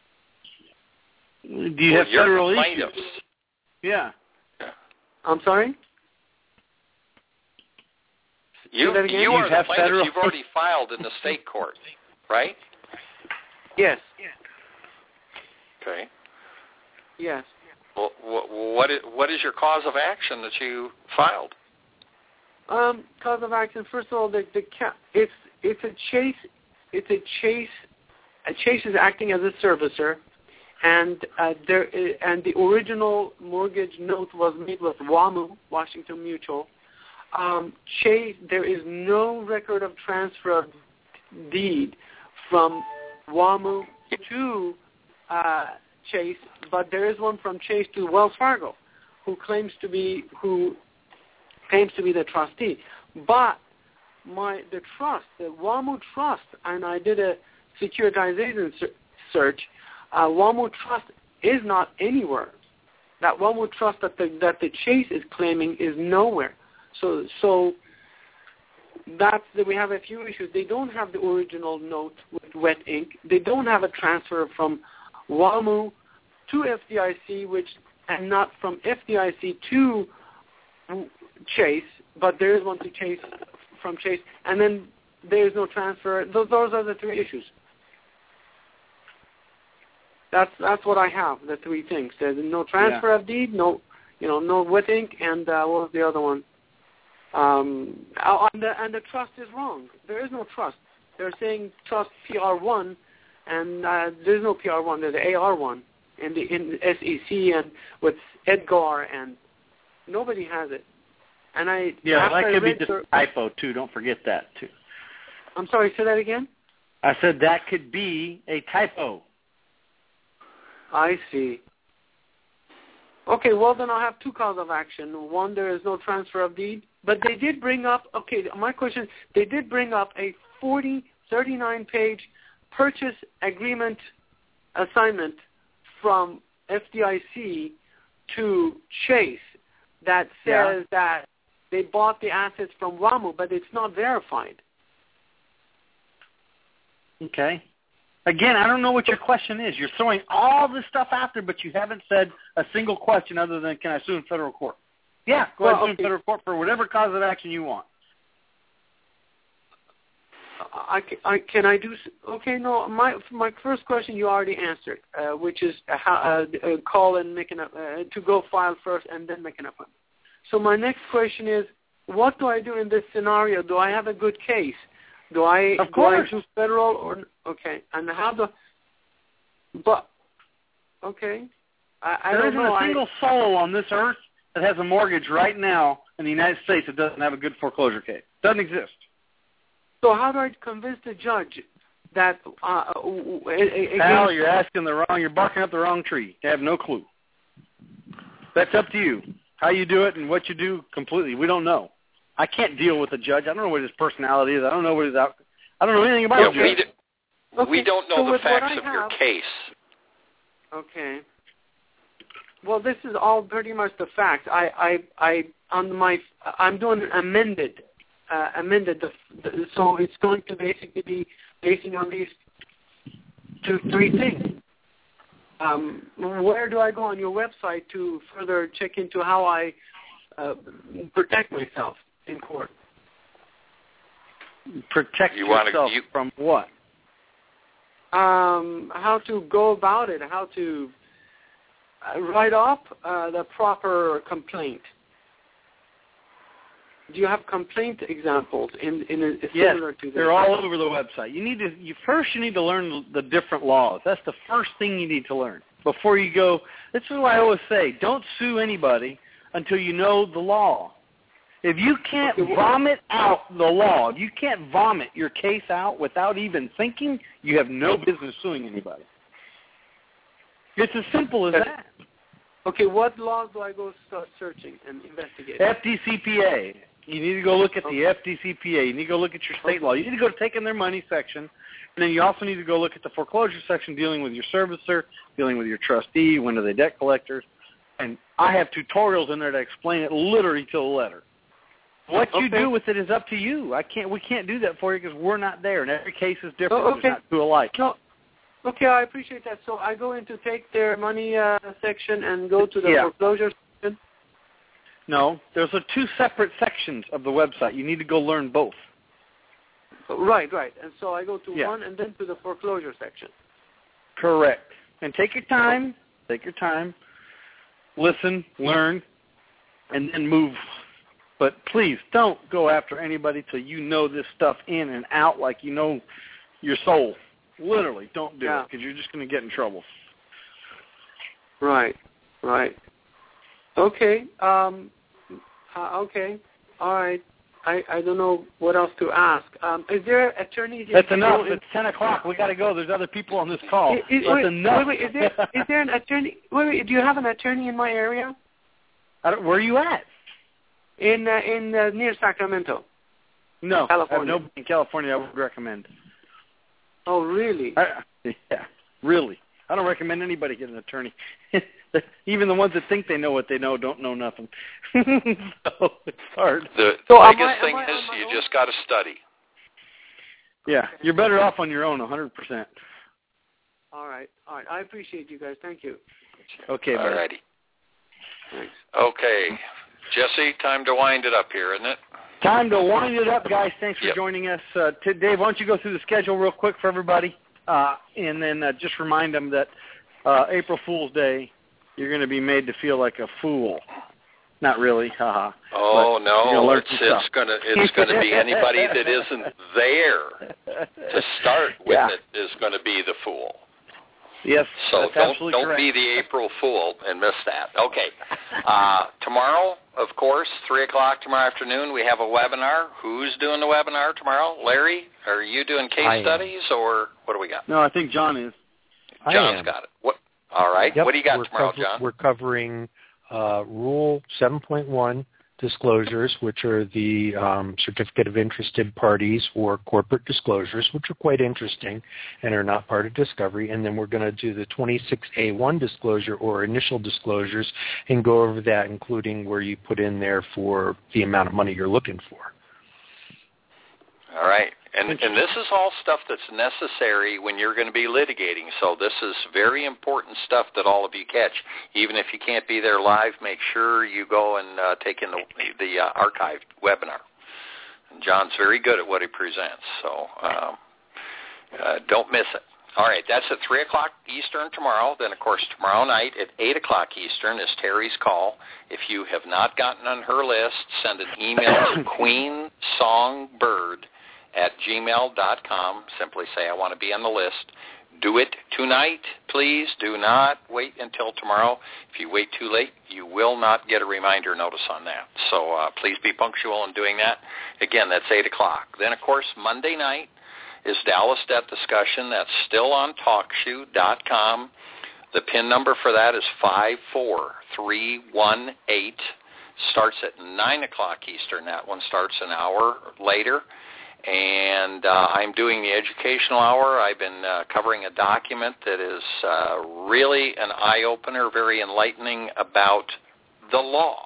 Do you well, have federal issues? Plaintiffs. Yeah. I'm sorry? You, you, you are the plaintiff. Federal? You've already filed in the state court, right? Yes. Okay. Yes. Well, what is, what is your cause of action that you filed? Um, cause of action. First of all, the the ca- it's it's a Chase. It's a Chase. A Chase is acting as a servicer, and uh, there is, and the original mortgage note was made with WAMU, Washington Mutual. Um, Chase. There is no record of transfer of deed from WAMU to uh, Chase, but there is one from Chase to Wells Fargo, who claims to be who claims to be the trustee. But my the trust, the WAMU trust, and I did a securitization search. Uh, WAMU trust is not anywhere. That WAMU trust that the that the Chase is claiming is nowhere. So so. That's that we have a few issues. They don't have the original note with wet ink. They don't have a transfer from WAMU to F D I C, which and not from F D I C to Chase, but there is one to Chase from Chase, and then there is no transfer. Those, those are the three issues. That's that's what I have. The three things. There's no transfer yeah. of deed, no you know no wet ink, and uh, what was the other one? Um, and, the, and the trust is wrong. There is no trust. They're saying trust P R one, and uh, there's no P R one. There's A R one in the in the S E C and with Edgar, and nobody has it. And I yeah, that could be just their, a typo too. Don't forget that too. I'm sorry. Say that again. I said that could be a typo. I see. Okay, well then I'll have two cause of action. One, there is no transfer of deed, but they did bring up, okay, my question, they did bring up a forty, thirty-nine page purchase agreement assignment from F D I C to Chase that says yeah. that they bought the assets from WAMU, but it's not verified. Okay. Again, I don't know what your question is. You're throwing all this stuff out there, but you haven't said a single question other than, can I sue in federal court? Yeah, go well, ahead and sue okay. in federal court for whatever cause of action you want. I, I, can I do – okay, no, my my first question you already answered, uh, which is how, uh, uh, call and make an uh, to go file first and then make an appointment. So my next question is, what do I do in this scenario? Do I have a good case? Do I of course. do I do federal or okay? And how do? But okay, I, I there don't isn't know. a single I, soul on this earth that has a mortgage right now in the United States that doesn't have a good foreclosure case. Doesn't exist. So how do I convince the judge that? Uh, again, Al, you're asking the wrong. You're barking up the wrong tree. You have no clue. That's up to you. How you do it and what you do completely. We don't know. I can't deal with a judge. I don't know what his personality is. I don't know what his out. I don't know anything about yeah, him. We, do, okay. we don't know so the facts of have, your case. Okay. Well, this is all pretty much the facts. I, I, I, on my, I'm doing an amended, uh, amended. The, the, so it's going to basically be basing on these two, three things. Um, where do I go on your website to further check into how I uh, protect myself in court? Protect you yourself wanna, you, from what? Um, how to go about it, how to uh, write up uh, the proper complaint. Do you have complaint examples in, in a, yes, similar to this? They're all over the website. You need to you first you need to learn the different laws. That's the first thing you need to learn before you go. This is what I always say: don't sue anybody until you know the law. If you can't vomit out the law, if you can't vomit your case out without even thinking, you have no business suing anybody. It's as simple as that. Okay, what laws do I go start searching and investigating? F D C P A. You need to go look at the F D C P A. You need to go look at your state law. You need to go to taking their money section, and then you also need to go look at the foreclosure section dealing with your servicer, dealing with your trustee, when are they debt collectors. And I have tutorials in there to explain it literally to the letter. What you okay. do with it is up to you. I can't. We can't do that for you because we're not there, and every case is different. Oh, okay. There's not two alike. No. Okay, I appreciate that. So I go into take their money uh, section and go to the yeah. foreclosure section? No, there's a two separate sections of the website. You need to go learn both. Right, right. And so I go to yeah. one and then to the foreclosure section. Correct. And take your time. Take your time. Listen, learn, and then move But please don't go after anybody till you know this stuff in and out like you know your soul. Literally, don't do yeah. it because you're just going to get in trouble. Right, right. Okay, um, uh, okay, all right. I, I don't know what else to ask. Um, is there attorneys? That's enough. It's ten o'clock. We got to go. There's other people on this call. Is, is, That's wait, enough. Wait, wait, is there is there an attorney? Wait, wait. Do you have an attorney in my area? I don't, where are you at? In uh, in uh, near Sacramento. No, California. I have nobody in California I would recommend. Oh, really? I, yeah, really. I don't recommend anybody get an attorney. Even the ones that think they know what they know don't know nothing. So it's hard. The so biggest I, thing is you own? just got to study. Yeah, you're better off on your own, one hundred percent. All right, all right. I appreciate you guys. Thank you. Okay, all righty. Thanks. Okay, Jesse, time to wind it up here, isn't it? Time to wind it up, guys. Thanks for yep. joining us. Uh, t- Dave, why don't you go through the schedule real quick for everybody, uh, and then uh, just remind them that uh, April Fool's Day, you're going to be made to feel like a fool. Not really, haha. Oh no, it's it's going to it's going to be anybody that isn't there to start with yeah. it is going to be the fool. Yes, so that's don't absolutely don't correct. be the April Fool and miss that. Okay, uh, tomorrow, of course, three o'clock tomorrow afternoon, we have a webinar. Who's doing the webinar tomorrow? Larry, are you doing case I studies am. or what do we got? No, I think John is. John's got it. What? All right. Yep. What do you got we're tomorrow, cover- John? We're covering uh, Rule seven point one disclosures, which are the um, certificate of interested parties or corporate disclosures, which are quite interesting and are not part of discovery. And then we're going to do the twenty-six A one disclosure or initial disclosures and go over that, including where you put in there for the amount of money you're looking for. All right. And, and this is all stuff that's necessary when you're going to be litigating. So this is very important stuff that all of you catch. Even if you can't be there live, make sure you go and uh, take in the, the uh, archived webinar. And John's very good at what he presents, so um, uh, don't miss it. All right, that's at three o'clock Eastern tomorrow. Then, of course, tomorrow night at eight o'clock Eastern is Terry's call. If you have not gotten on her list, send an email to queensongbird at gmail dot com. Simply say, I want to be on the list. Do it tonight, please. Do not wait until tomorrow. If you wait too late, you will not get a reminder notice on that. So uh, please be punctual in doing that. Again, that's eight o'clock. Then, of course, Monday night is Dallas Debt Discussion. That's still on talk shoe dot com. The PIN number for that is five four three one eight. Starts at nine o'clock Eastern. That one starts an hour later. And uh, I'm doing the educational hour. I've been uh, covering a document that is uh, really an eye-opener, very enlightening about the law.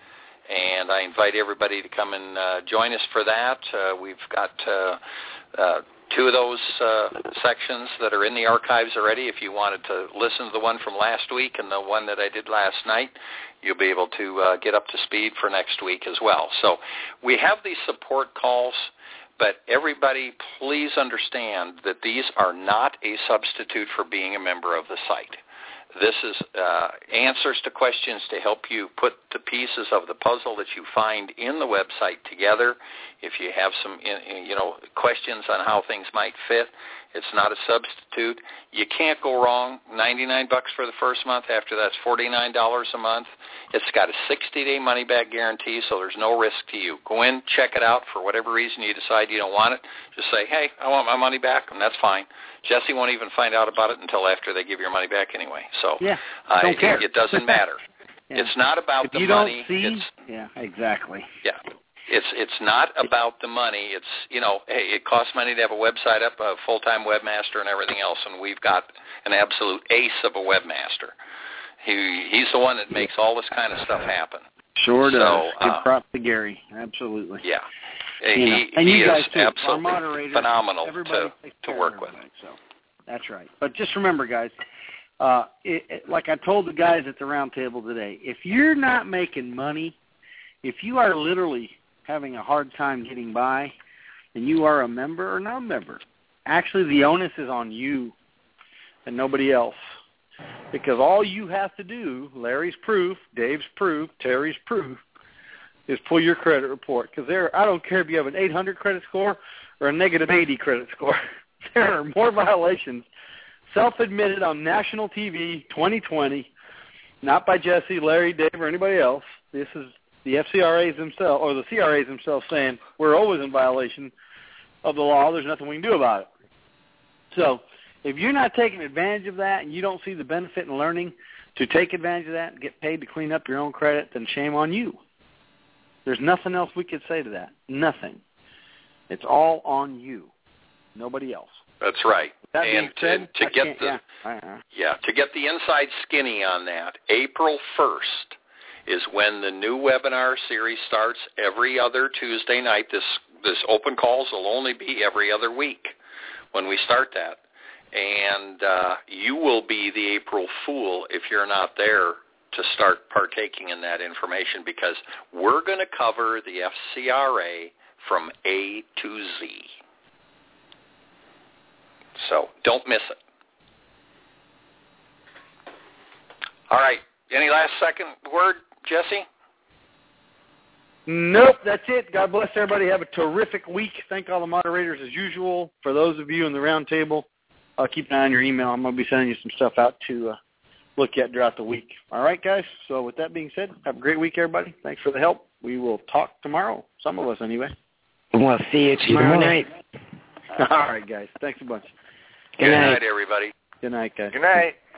And I invite everybody to come and uh, join us for that. Uh, we've got uh, uh, two of those uh, sections that are in the archives already. If you wanted to listen to the one from last week and the one that I did last night, you'll be able to uh, get up to speed for next week as well. So we have these support calls. But everybody, please understand that these are not a substitute for being a member of the site. This is uh, answers to questions to help you put the pieces of the puzzle that you find in the website together. If you have some, you know, questions on how things might fit, it's not a substitute. You can't go wrong. ninety-nine bucks for the first month. After that's forty-nine dollars a month. It's got a sixty-day money-back guarantee, so there's no risk to you. Go in, check it out. For whatever reason you decide you don't want it, just say, hey, I want my money back, and that's fine. Jesse won't even find out about it until after they give your money back anyway. So yeah, uh, don't care. It, it doesn't matter. yeah. It's not about if the you money. Don't see, it's, yeah, exactly. Yeah. It's it's not about the money. It's, you know, hey, it costs money to have a website up, a full-time webmaster and everything else, and we've got an absolute ace of a webmaster. He He's the one that makes all this kind of stuff happen. Sure does. So, Good uh, props to Gary. Absolutely. Yeah. You he know, and he you guys is too, our absolutely moderators, phenomenal everybody to, to work with. So that's right. But just remember, guys, uh, it, it, like I told the guys at the round table today, if you're not making money, if you are literally having a hard time getting by, and you are a member or not a member, actually the onus is on you and nobody else. Because all you have to do, Larry's proof, Dave's proof, Terry's proof, is pull your credit report, because there, I don't care if you have an eight hundred credit score or a negative eighty credit score. There are more violations self-admitted on national T V twenty twenty, not by Jesse, Larry, Dave, or anybody else. This is the F C R As themselves, or the C R As themselves, saying we're always in violation of the law. There's nothing we can do about it. So if you're not taking advantage of that and you don't see the benefit in learning to take advantage of that and get paid to clean up your own credit, then shame on you. There's nothing else we could say to that. Nothing. It's all on you, nobody else. That's right. That and to, said, to get the yeah. Uh-huh. yeah to get the inside skinny on that, April first is when the new webinar series starts. Every other Tuesday night. This this open calls will only be every other week when we start that, and uh, you will be the April Fool if you're not there to start partaking in that information, because we're going to cover the F C R A from A to Z. So don't miss it. All right. Any last second word, Jesse? Nope, that's it. God bless everybody. Have a terrific week. Thank all the moderators as usual. For those of you in the round table, uh, keep an eye on your email. I'm going to be sending you some stuff out to uh, look at throughout the week. All right, guys? So with that being said, have a great week, everybody. Thanks for the help. We will talk tomorrow, some of us anyway. We'll see you tomorrow night. All right, guys. Thanks a bunch. Good, Good night. night, everybody. Good night, guys. Good night.